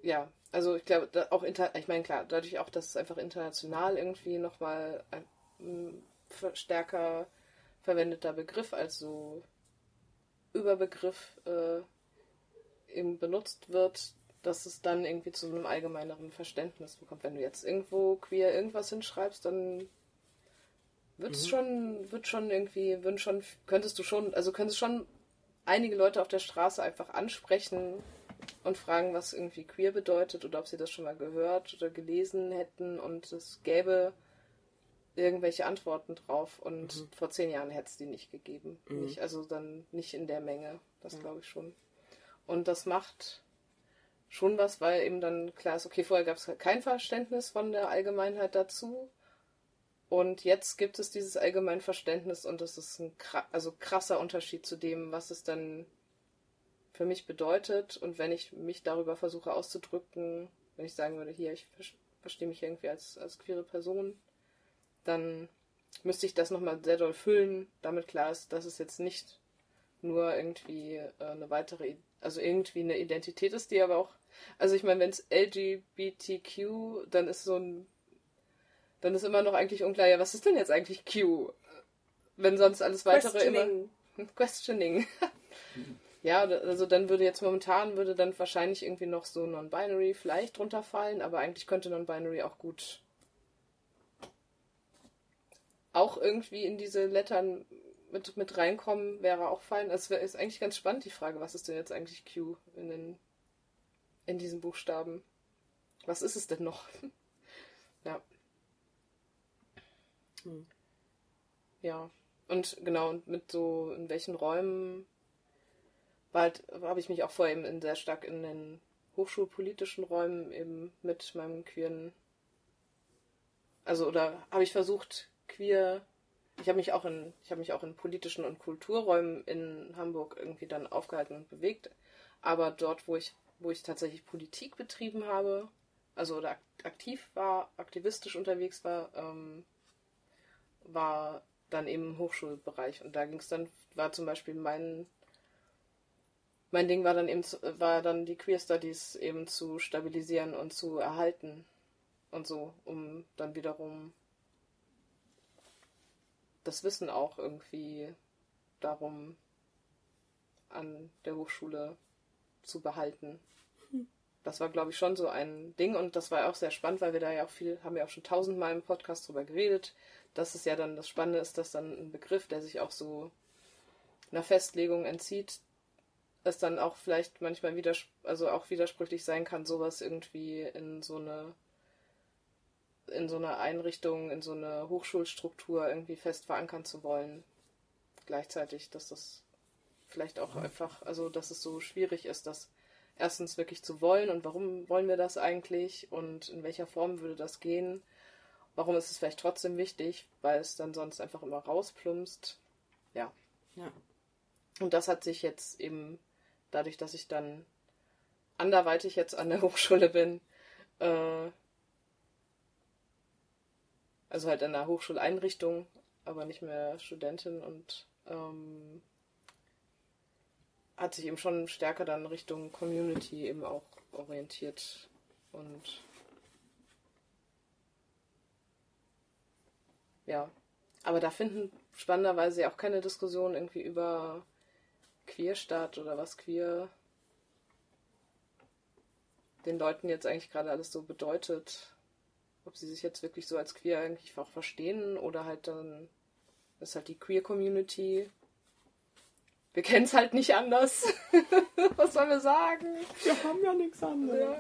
ja, also ich glaube, auch ich meine, klar, dadurch auch, dass es einfach international irgendwie nochmal ein stärker verwendeter Begriff als so Überbegriff eben benutzt wird, dass es dann irgendwie zu einem allgemeineren Verständnis bekommt. Wenn du jetzt irgendwo queer irgendwas hinschreibst, dann könntest du schon einige Leute auf der Straße einfach ansprechen und fragen, was irgendwie queer bedeutet oder ob sie das schon mal gehört oder gelesen hätten und es gäbe irgendwelche Antworten drauf und vor 10 Jahren hätte es die nicht gegeben. Nicht, also dann nicht in der Menge, das glaube ich schon. Und das macht schon was, weil eben dann klar ist, okay, vorher gab es kein Verständnis von der Allgemeinheit dazu und jetzt gibt es dieses Allgemeinverständnis und das ist ein krasser Unterschied zu dem, was es dann für mich bedeutet und wenn ich mich darüber versuche auszudrücken, wenn ich sagen würde, hier, ich verstehe mich irgendwie als queere Person, dann müsste ich das nochmal sehr doll füllen, damit klar ist, dass es jetzt nicht nur irgendwie irgendwie eine Identität ist, die aber auch, also ich meine, wenn es LGBTQ, dann ist immer noch eigentlich unklar, ja, was ist denn jetzt eigentlich Q? Wenn sonst alles weitere immer... Questioning. Ja, also dann würde dann wahrscheinlich irgendwie noch so Non-Binary vielleicht drunter fallen, aber eigentlich könnte Non-Binary auch gut auch irgendwie in diese Lettern mit reinkommen, wäre auch fein. Es ist eigentlich ganz spannend, die Frage, was ist denn jetzt eigentlich Q in diesen Buchstaben? Was ist es denn noch? Ja. Ja. Und genau, und mit so, in welchen Räumen habe ich mich auch vorher eben sehr stark in den hochschulpolitischen Räumen eben mit meinem queeren, oder habe ich versucht, queer, ich habe mich auch in politischen und Kulturräumen in Hamburg irgendwie dann aufgehalten und bewegt, aber dort, wo ich tatsächlich Politik betrieben habe, oder aktiv war, aktivistisch unterwegs war, war dann eben im Hochschulbereich und da war zum Beispiel mein Ding war dann die Queer Studies eben zu stabilisieren und zu erhalten und so, um dann wiederum das Wissen auch irgendwie darum an der Hochschule zu behalten. Das war, glaube ich, schon so ein Ding und das war auch sehr spannend, weil wir da ja auch haben ja auch schon 1000-mal im Podcast drüber geredet, dass es ja dann das Spannende ist, dass dann ein Begriff, der sich auch so einer Festlegung entzieht, es dann auch vielleicht manchmal auch widersprüchlich sein kann, sowas irgendwie in so eine Einrichtung, in so eine Hochschulstruktur irgendwie fest verankern zu wollen. Gleichzeitig, dass das vielleicht auch einfach, dass es so schwierig ist, das erstens wirklich zu wollen und warum wollen wir das eigentlich und in welcher Form würde das gehen? Warum ist es vielleicht trotzdem wichtig, weil es dann sonst einfach immer rausplumpst. Ja. Und das hat sich jetzt eben dadurch, dass ich dann anderweitig jetzt an der Hochschule bin, halt in einer Hochschuleinrichtung, aber nicht mehr Studentin und hat sich eben schon stärker dann Richtung Community eben auch orientiert und ja, aber da finden spannenderweise ja auch keine Diskussionen irgendwie über Queer statt oder was queer den Leuten jetzt eigentlich gerade alles so bedeutet. Ob sie sich jetzt wirklich so als queer eigentlich auch verstehen oder halt dann ist halt die Queer-Community. Wir kennen es halt nicht anders. Was sollen wir sagen? Wir haben ja nichts anderes.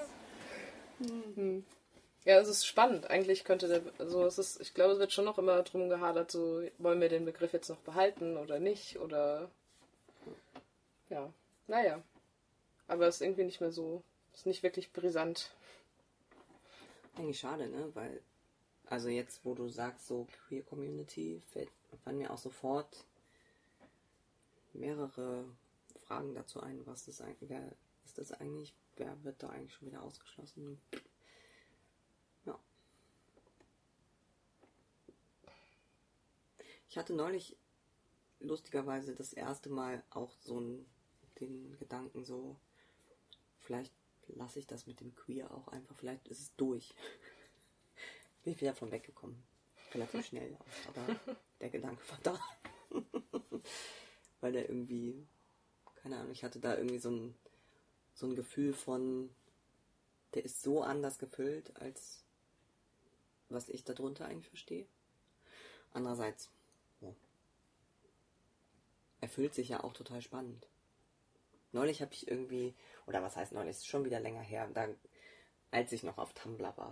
Ja, es ist spannend. Eigentlich könnte ich glaube, es wird schon noch immer drum gehadert, so, wollen wir den Begriff jetzt noch behalten oder nicht? Oder ja, naja. Aber es ist irgendwie nicht mehr so, ist nicht wirklich brisant. Eigentlich schade, ne? Weil, also jetzt, wo du sagst, so Queer Community, fallen mir auch sofort mehrere Fragen dazu ein. Was ist wer ist das eigentlich? Wer wird da eigentlich schon wieder ausgeschlossen? Ja. Ich hatte neulich lustigerweise das erste Mal auch den Gedanken so, vielleicht lasse ich das mit dem Queer auch einfach. Vielleicht ist es durch. Bin ich wieder von weggekommen. Relativ schnell auch, aber der Gedanke war da. Weil der irgendwie, keine Ahnung, ich hatte da irgendwie so ein Gefühl von, der ist so anders gefüllt, als was ich darunter eigentlich verstehe. Andererseits, er fühlt sich ja auch total spannend. Neulich habe ich irgendwie, oder was heißt neulich, ist schon wieder länger her, als ich noch auf Tumblr war.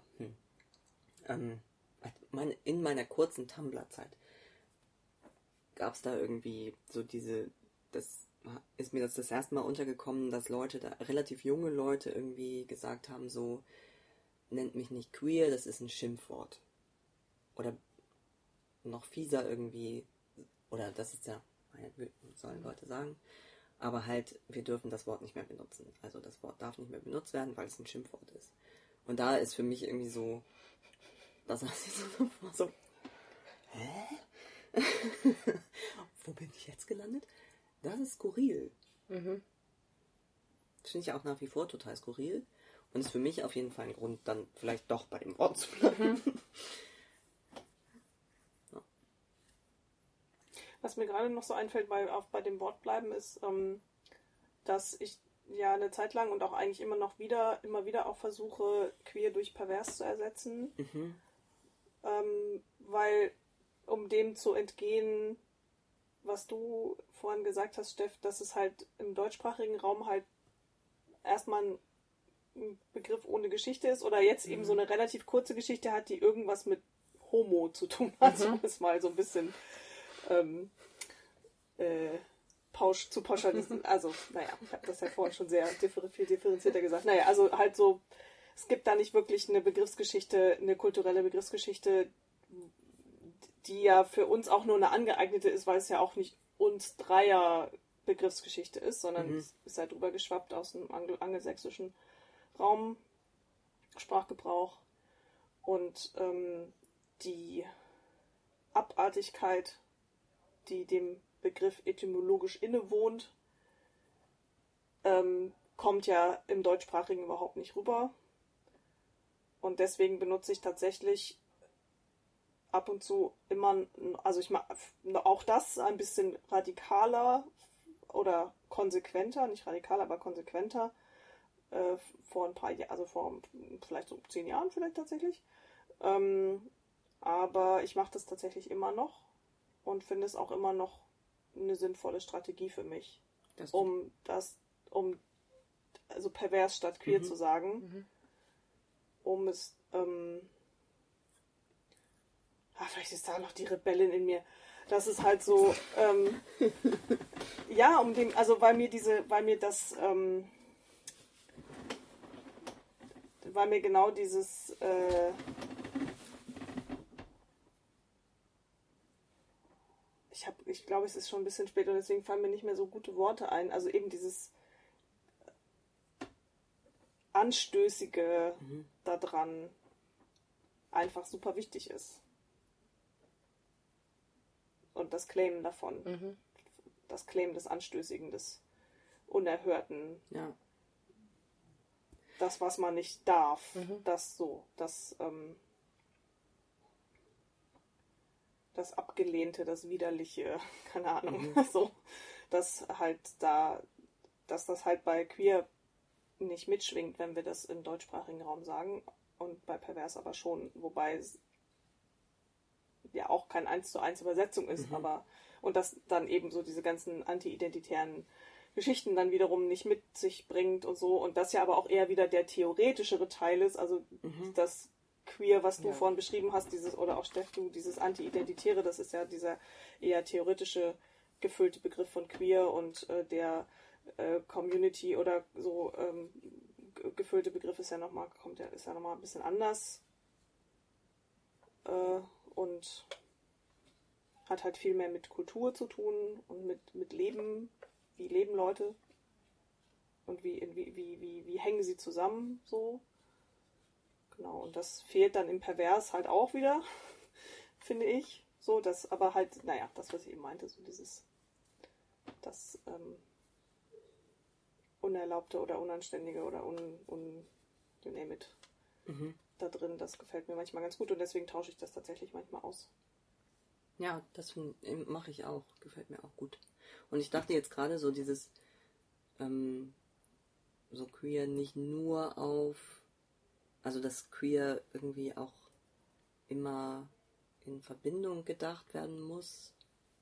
In meiner kurzen Tumblr-Zeit gab es da irgendwie so das ist mir das erste Mal untergekommen, dass Leute, da relativ junge Leute irgendwie gesagt haben, so, nennt mich nicht queer, das ist ein Schimpfwort. Oder noch fieser irgendwie, oder das ist ja, sollen Leute sagen, aber halt, wir dürfen das Wort nicht mehr benutzen. Also das Wort darf nicht mehr benutzt werden, weil es ein Schimpfwort ist. Und da ist für mich irgendwie so, da saß ich so davor, so, hä? Wo bin ich jetzt gelandet? Das ist skurril. Mhm. Das finde ich auch nach wie vor total skurril. Und ist für mich auf jeden Fall ein Grund, dann vielleicht doch bei dem Wort zu bleiben. Ja. Was mir gerade noch so einfällt, bei dem Wort bleiben, ist, dass ich ja eine Zeit lang und auch eigentlich immer wieder auch versuche, queer durch pervers zu ersetzen. Mhm. Weil, um dem zu entgehen, was du vorhin gesagt hast, Steff, dass es halt im deutschsprachigen Raum halt erstmal ein Begriff ohne Geschichte ist oder jetzt eben so eine relativ kurze Geschichte hat, die irgendwas mit Homo zu tun hat, um es mal so ein bisschen zu pauschalisieren. Also, naja, ich habe das ja vorhin schon sehr viel differenzierter gesagt. Naja, also halt so, es gibt da nicht wirklich eine Begriffsgeschichte, eine kulturelle Begriffsgeschichte, die ja für uns auch nur eine angeeignete ist, weil es ja auch nicht uns Dreier Begriffsgeschichte ist, sondern es ist halt drüber geschwappt aus dem angelsächsischen Raum, Sprachgebrauch und die Abartigkeit, die dem Begriff etymologisch innewohnt, kommt ja im Deutschsprachigen überhaupt nicht rüber. Und deswegen benutze ich tatsächlich ab und zu immer, also ich mache auch das ein bisschen radikaler oder konsequenter, nicht radikaler, aber konsequenter, vor ein paar Jahren, also vor vielleicht so 10 Jahren vielleicht tatsächlich. Aber ich mache das tatsächlich immer noch und finde es auch immer noch eine sinnvolle Strategie für mich, also pervers statt queer zu sagen, um es vielleicht ist da noch die Rebellin in mir. Das ist halt so, ja, weil mir genau dieses, ich glaube, es ist schon ein bisschen spät und deswegen fallen mir nicht mehr so gute Worte ein. Also eben dieses Anstößige daran einfach super wichtig ist. Und das Claimen davon. Das Claimen des Anstößigen, des Unerhörten. Ja. Das, was man nicht darf. Das Abgelehnte, das Widerliche, keine Ahnung. So, dass das halt bei Queer nicht mitschwingt, wenn wir das im deutschsprachigen Raum sagen. Und bei Pervers aber schon. Wobei es ja auch kein 1:1 Übersetzung ist, aber und das dann eben so diese ganzen anti-identitären Geschichten dann wiederum nicht mit sich bringt und so und das ja aber auch eher wieder der theoretischere Teil ist, also das Queer, was du vorhin beschrieben hast, oder auch Steff, dieses Anti-Identitäre, das ist ja dieser eher theoretische gefüllte Begriff von Queer und der Community oder so gefüllte Begriff ist ja nochmal ein bisschen anders und hat halt viel mehr mit Kultur zu tun und mit Leben, wie leben Leute und wie hängen sie zusammen so. Genau, und das fehlt dann im Pervers halt auch wieder, finde ich. So, das aber halt, das, was ich eben meinte, so dieses, das Unerlaubte oder Unanständige oder you name it, da drin. Das gefällt mir manchmal ganz gut und deswegen tausche ich das tatsächlich manchmal aus. Ja, das mache ich auch. Gefällt mir auch gut. Und ich dachte jetzt gerade so dieses so queer nicht nur auf, also dass queer irgendwie auch immer in Verbindung gedacht werden muss,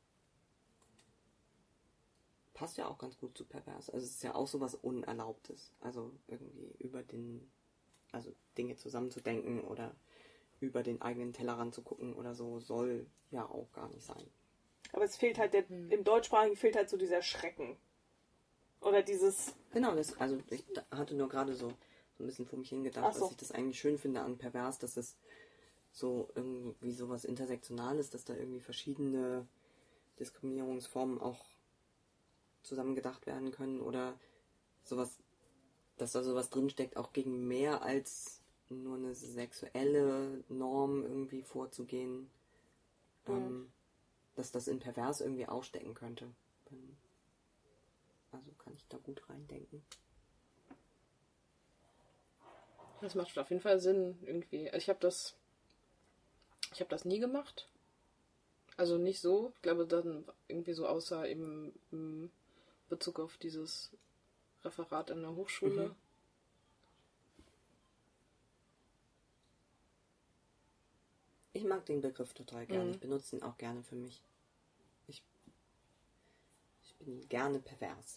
passt ja auch ganz gut zu pervers. Also es ist ja auch sowas Unerlaubtes. Also irgendwie also Dinge zusammenzudenken oder über den eigenen Tellerrand zu gucken oder so, soll ja auch gar nicht sein. Aber es fehlt halt, im Deutschsprachigen fehlt halt so dieser Schrecken. Oder dieses... Genau, ich hatte nur gerade so ein bisschen vor mich hingedacht, dass ich das eigentlich schön finde an pervers, dass es so irgendwie sowas Intersektionales, dass da irgendwie verschiedene Diskriminierungsformen auch zusammen gedacht werden können oder sowas, dass da sowas drinsteckt, auch gegen mehr als nur eine sexuelle Norm irgendwie vorzugehen, dass das in pervers irgendwie ausstecken könnte. Also kann ich da gut reindenken. Das macht auf jeden Fall Sinn irgendwie. Ich habe das nie gemacht. Also nicht so. Ich glaube dann irgendwie so außer eben im Bezug auf dieses Referat an der Hochschule. Ich mag den Begriff total gerne. Ich benutze ihn auch gerne für mich. Ich bin gerne pervers.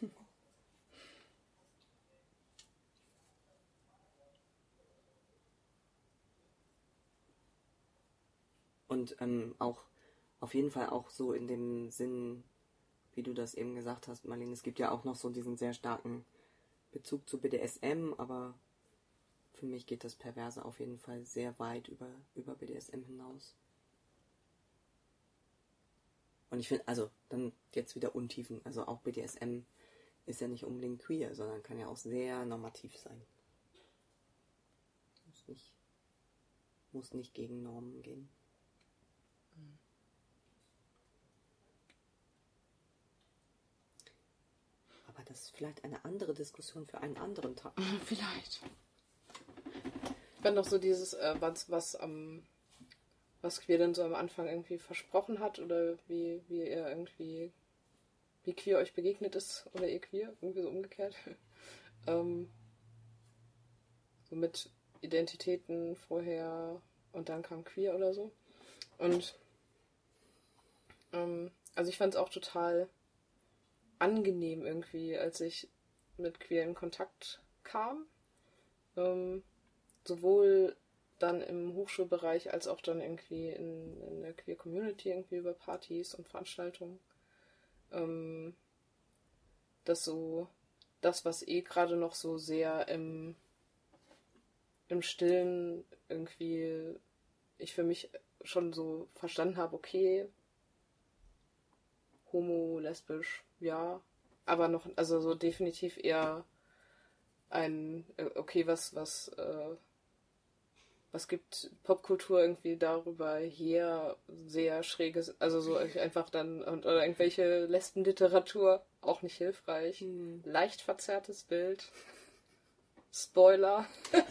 Und auch auf jeden Fall auch so in dem Sinn, wie du das eben gesagt hast, Marlene, es gibt ja auch noch so diesen sehr starken Bezug zu BDSM, aber für mich geht das Perverse auf jeden Fall sehr weit über BDSM hinaus. Und ich finde, also dann jetzt wieder Untiefen, also auch BDSM ist ja nicht unbedingt queer, sondern kann ja auch sehr normativ sein. Muss nicht gegen Normen gehen. Aber das ist vielleicht eine andere Diskussion für einen anderen Tag. Vielleicht. Ich fand doch so dieses, was Queer denn so am Anfang irgendwie versprochen hat oder wie ihr irgendwie, wie Queer euch begegnet ist oder ihr Queer, irgendwie so umgekehrt. So mit Identitäten vorher und dann kam Queer oder so. Und also ich fand es auch total angenehm irgendwie, als ich mit Queer in Kontakt kam. Sowohl dann im Hochschulbereich als auch dann irgendwie in der Queer Community, irgendwie über Partys und Veranstaltungen. Dass so das, was gerade noch so sehr im Stillen irgendwie ich für mich schon so verstanden habe, okay, homo, lesbisch, ja, aber noch, also so definitiv eher okay, was gibt Popkultur irgendwie darüber her, sehr schräges, also so einfach dann, oder irgendwelche Lesbenliteratur, auch nicht hilfreich. Leicht verzerrtes Bild. Spoiler.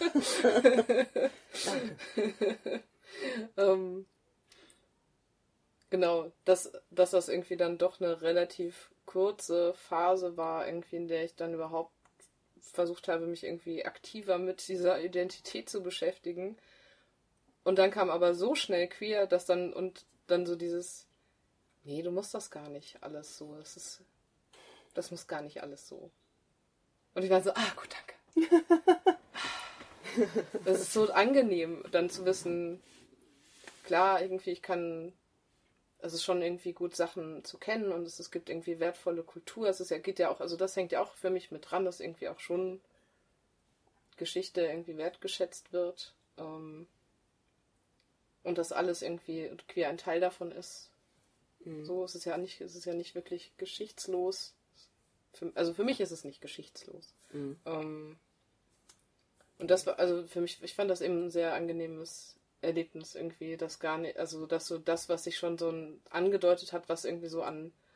Danke. Genau, dass das irgendwie dann doch eine relativ kurze Phase war, irgendwie, in der ich dann überhaupt versucht habe, mich irgendwie aktiver mit dieser Identität zu beschäftigen. Und dann kam aber so schnell Queer, dass dann so dieses, nee, du musst das gar nicht alles so. Das muss gar nicht alles so. Und ich war so, gut, danke. Das ist so angenehm, dann zu wissen, klar, irgendwie es ist schon irgendwie gut, Sachen zu kennen und es gibt irgendwie wertvolle Kultur. Geht ja auch, also das hängt ja auch für mich mit dran, dass irgendwie auch schon Geschichte irgendwie wertgeschätzt wird. Und dass alles irgendwie queer ein Teil davon ist. So, es ist ja nicht wirklich geschichtslos. Also für mich ist es nicht geschichtslos. Und das war, also für mich, ich fand das eben ein sehr angenehmes Erlebnis irgendwie, das gar nicht, also dass so das, was sich schon so angedeutet hat, was irgendwie so an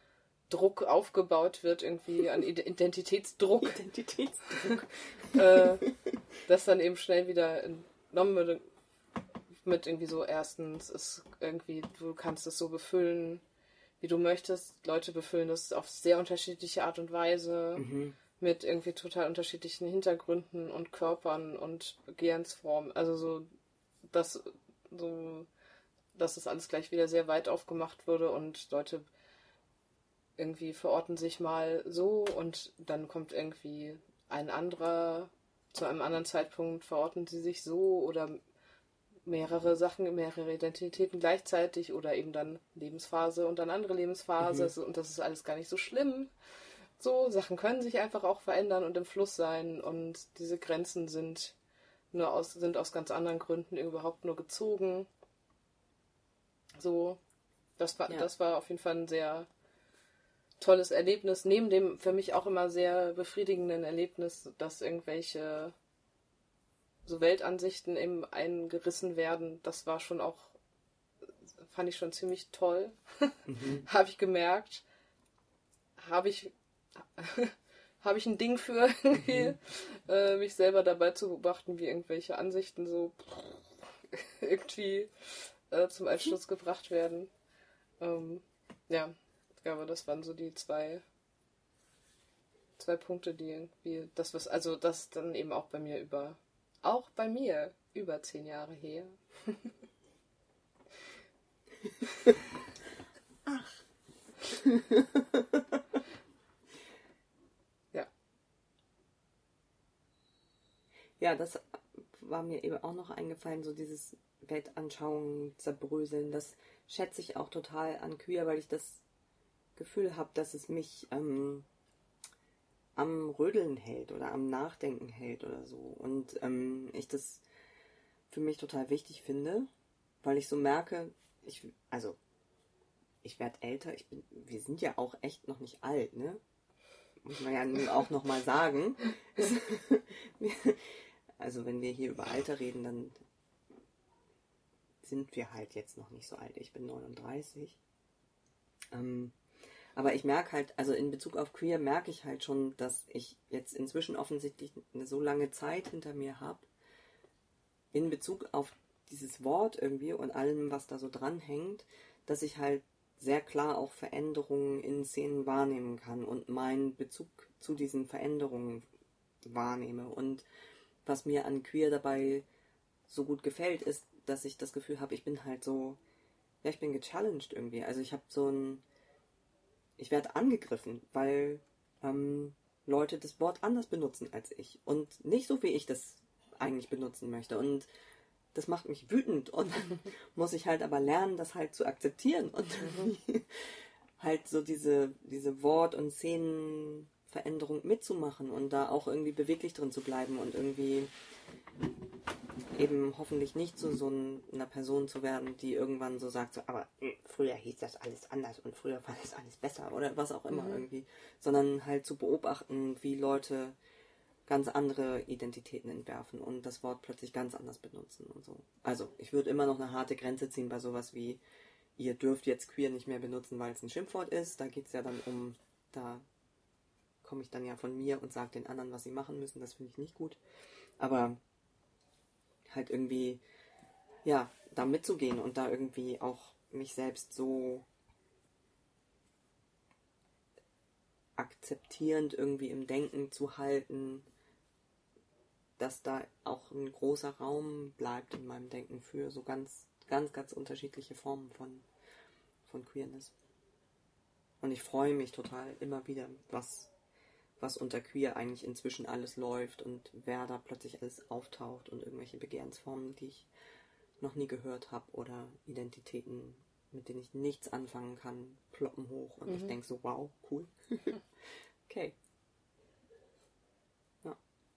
Druck aufgebaut wird, irgendwie an Identitätsdruck. Identitätsdruck. Das dann eben schnell wieder entnommen wird mit irgendwie so, erstens ist irgendwie, du kannst es so befüllen, wie du möchtest. Leute befüllen das auf sehr unterschiedliche Art und Weise, mit irgendwie total unterschiedlichen Hintergründen und Körpern und Begehrensformen. Also so, dass das alles gleich wieder sehr weit aufgemacht wurde und Leute irgendwie verorten sich mal so und dann kommt irgendwie ein anderer, zu einem anderen Zeitpunkt verorten sie sich so oder mehrere Sachen, mehrere Identitäten gleichzeitig oder eben dann Lebensphase und dann andere Lebensphase und das ist alles gar nicht so schlimm. So, Sachen können sich einfach auch verändern und im Fluss sein und diese Grenzen sind aus ganz anderen Gründen überhaupt nur gezogen. So, das war auf jeden Fall ein sehr tolles Erlebnis, neben dem für mich auch immer sehr befriedigenden Erlebnis, dass irgendwelche so Weltansichten eben eingerissen werden. Das war schon auch, fand ich schon ziemlich toll. Habe ich gemerkt. Habe ich ein Ding für, mich selber dabei zu beobachten, wie irgendwelche Ansichten so irgendwie zum Einschluss gebracht werden. Ja, ich glaube, das waren so die zwei Punkte, die irgendwie, das dann eben auch bei mir über 10 Jahre her. Ach. Ja. Ja, das war mir eben auch noch eingefallen, so dieses Weltanschauung zerbröseln, das schätze ich auch total an Queer, weil ich das Gefühl habe, dass es mich am Rödeln hält oder am Nachdenken hält oder so. Und ich das für mich total wichtig finde, weil ich so merke, ich werde älter, wir sind ja auch echt noch nicht alt, ne? Muss man ja nun auch noch mal sagen. Also wenn wir hier über Alter reden, dann sind wir halt jetzt noch nicht so alt. Ich bin 39. Aber ich merke halt, also in Bezug auf Queer merke ich halt schon, dass ich jetzt inzwischen offensichtlich eine so lange Zeit hinter mir habe, in Bezug auf dieses Wort irgendwie und allem, was da so dranhängt, dass ich halt sehr klar auch Veränderungen in Szenen wahrnehmen kann und meinen Bezug zu diesen Veränderungen wahrnehme. Und was mir an Queer dabei so gut gefällt, ist, dass ich das Gefühl habe, ich bin halt so, ja, ich bin gechallenged irgendwie. Also ich habe ich werde angegriffen, weil Leute das Wort anders benutzen als ich und nicht so, wie ich das eigentlich benutzen möchte. Und das macht mich wütend und dann muss ich halt aber lernen, das halt zu akzeptieren und halt so diese Wort- und Szenenveränderung mitzumachen und da auch irgendwie beweglich drin zu bleiben und irgendwie eben hoffentlich nicht zu so einer Person zu werden, die irgendwann so sagt, so, aber früher hieß das alles anders und früher war das alles besser oder was auch immer irgendwie, sondern halt zu beobachten, wie Leute ganz andere Identitäten entwerfen und das Wort plötzlich ganz anders benutzen und so. Also, ich würde immer noch eine harte Grenze ziehen bei sowas wie, ihr dürft jetzt queer nicht mehr benutzen, weil es ein Schimpfwort ist. Da geht es ja dann da komme ich dann ja von mir und sage den anderen, was sie machen müssen. Das finde ich nicht gut. Aber halt irgendwie, ja, da mitzugehen und da irgendwie auch mich selbst so akzeptierend irgendwie im Denken zu halten, dass da auch ein großer Raum bleibt in meinem Denken für so ganz, ganz, ganz unterschiedliche Formen von Queerness. Und ich freue mich total immer wieder, was unter Queer eigentlich inzwischen alles läuft und wer da plötzlich alles auftaucht und irgendwelche Begehrensformen, die ich noch nie gehört habe oder Identitäten, mit denen ich nichts anfangen kann, ploppen hoch und ich denke so, wow, cool. Okay. Ja.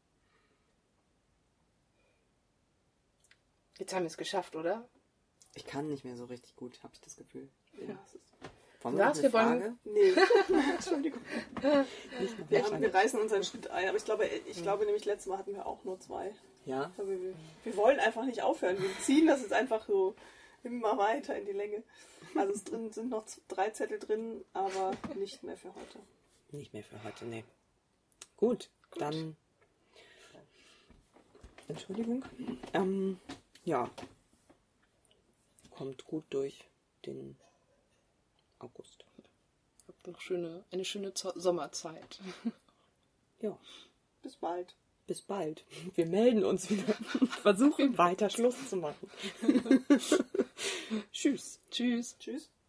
Jetzt haben wir es geschafft, oder? Ich kann nicht mehr so richtig gut, habe ich das Gefühl. Ja, Wollen wir noch eine Frage? Nee. Entschuldigung. Wir reißen unseren Schritt ein, aber ich glaube nämlich letztes Mal hatten wir auch nur 2. Ja. Wir wollen einfach nicht aufhören. Wir ziehen das jetzt einfach so Immer weiter in die Länge. Also es sind noch 3 Zettel drin, aber nicht mehr für heute. Nicht mehr für heute, nee. Gut. Dann... Entschuldigung. Ja. Kommt gut durch den August. Habt noch eine schöne Sommerzeit. Ja. Bis bald. Bis bald. Wir melden uns wieder. Versuchen weiter Schluss zu machen. Tschüss. Tschüss. Tschüss.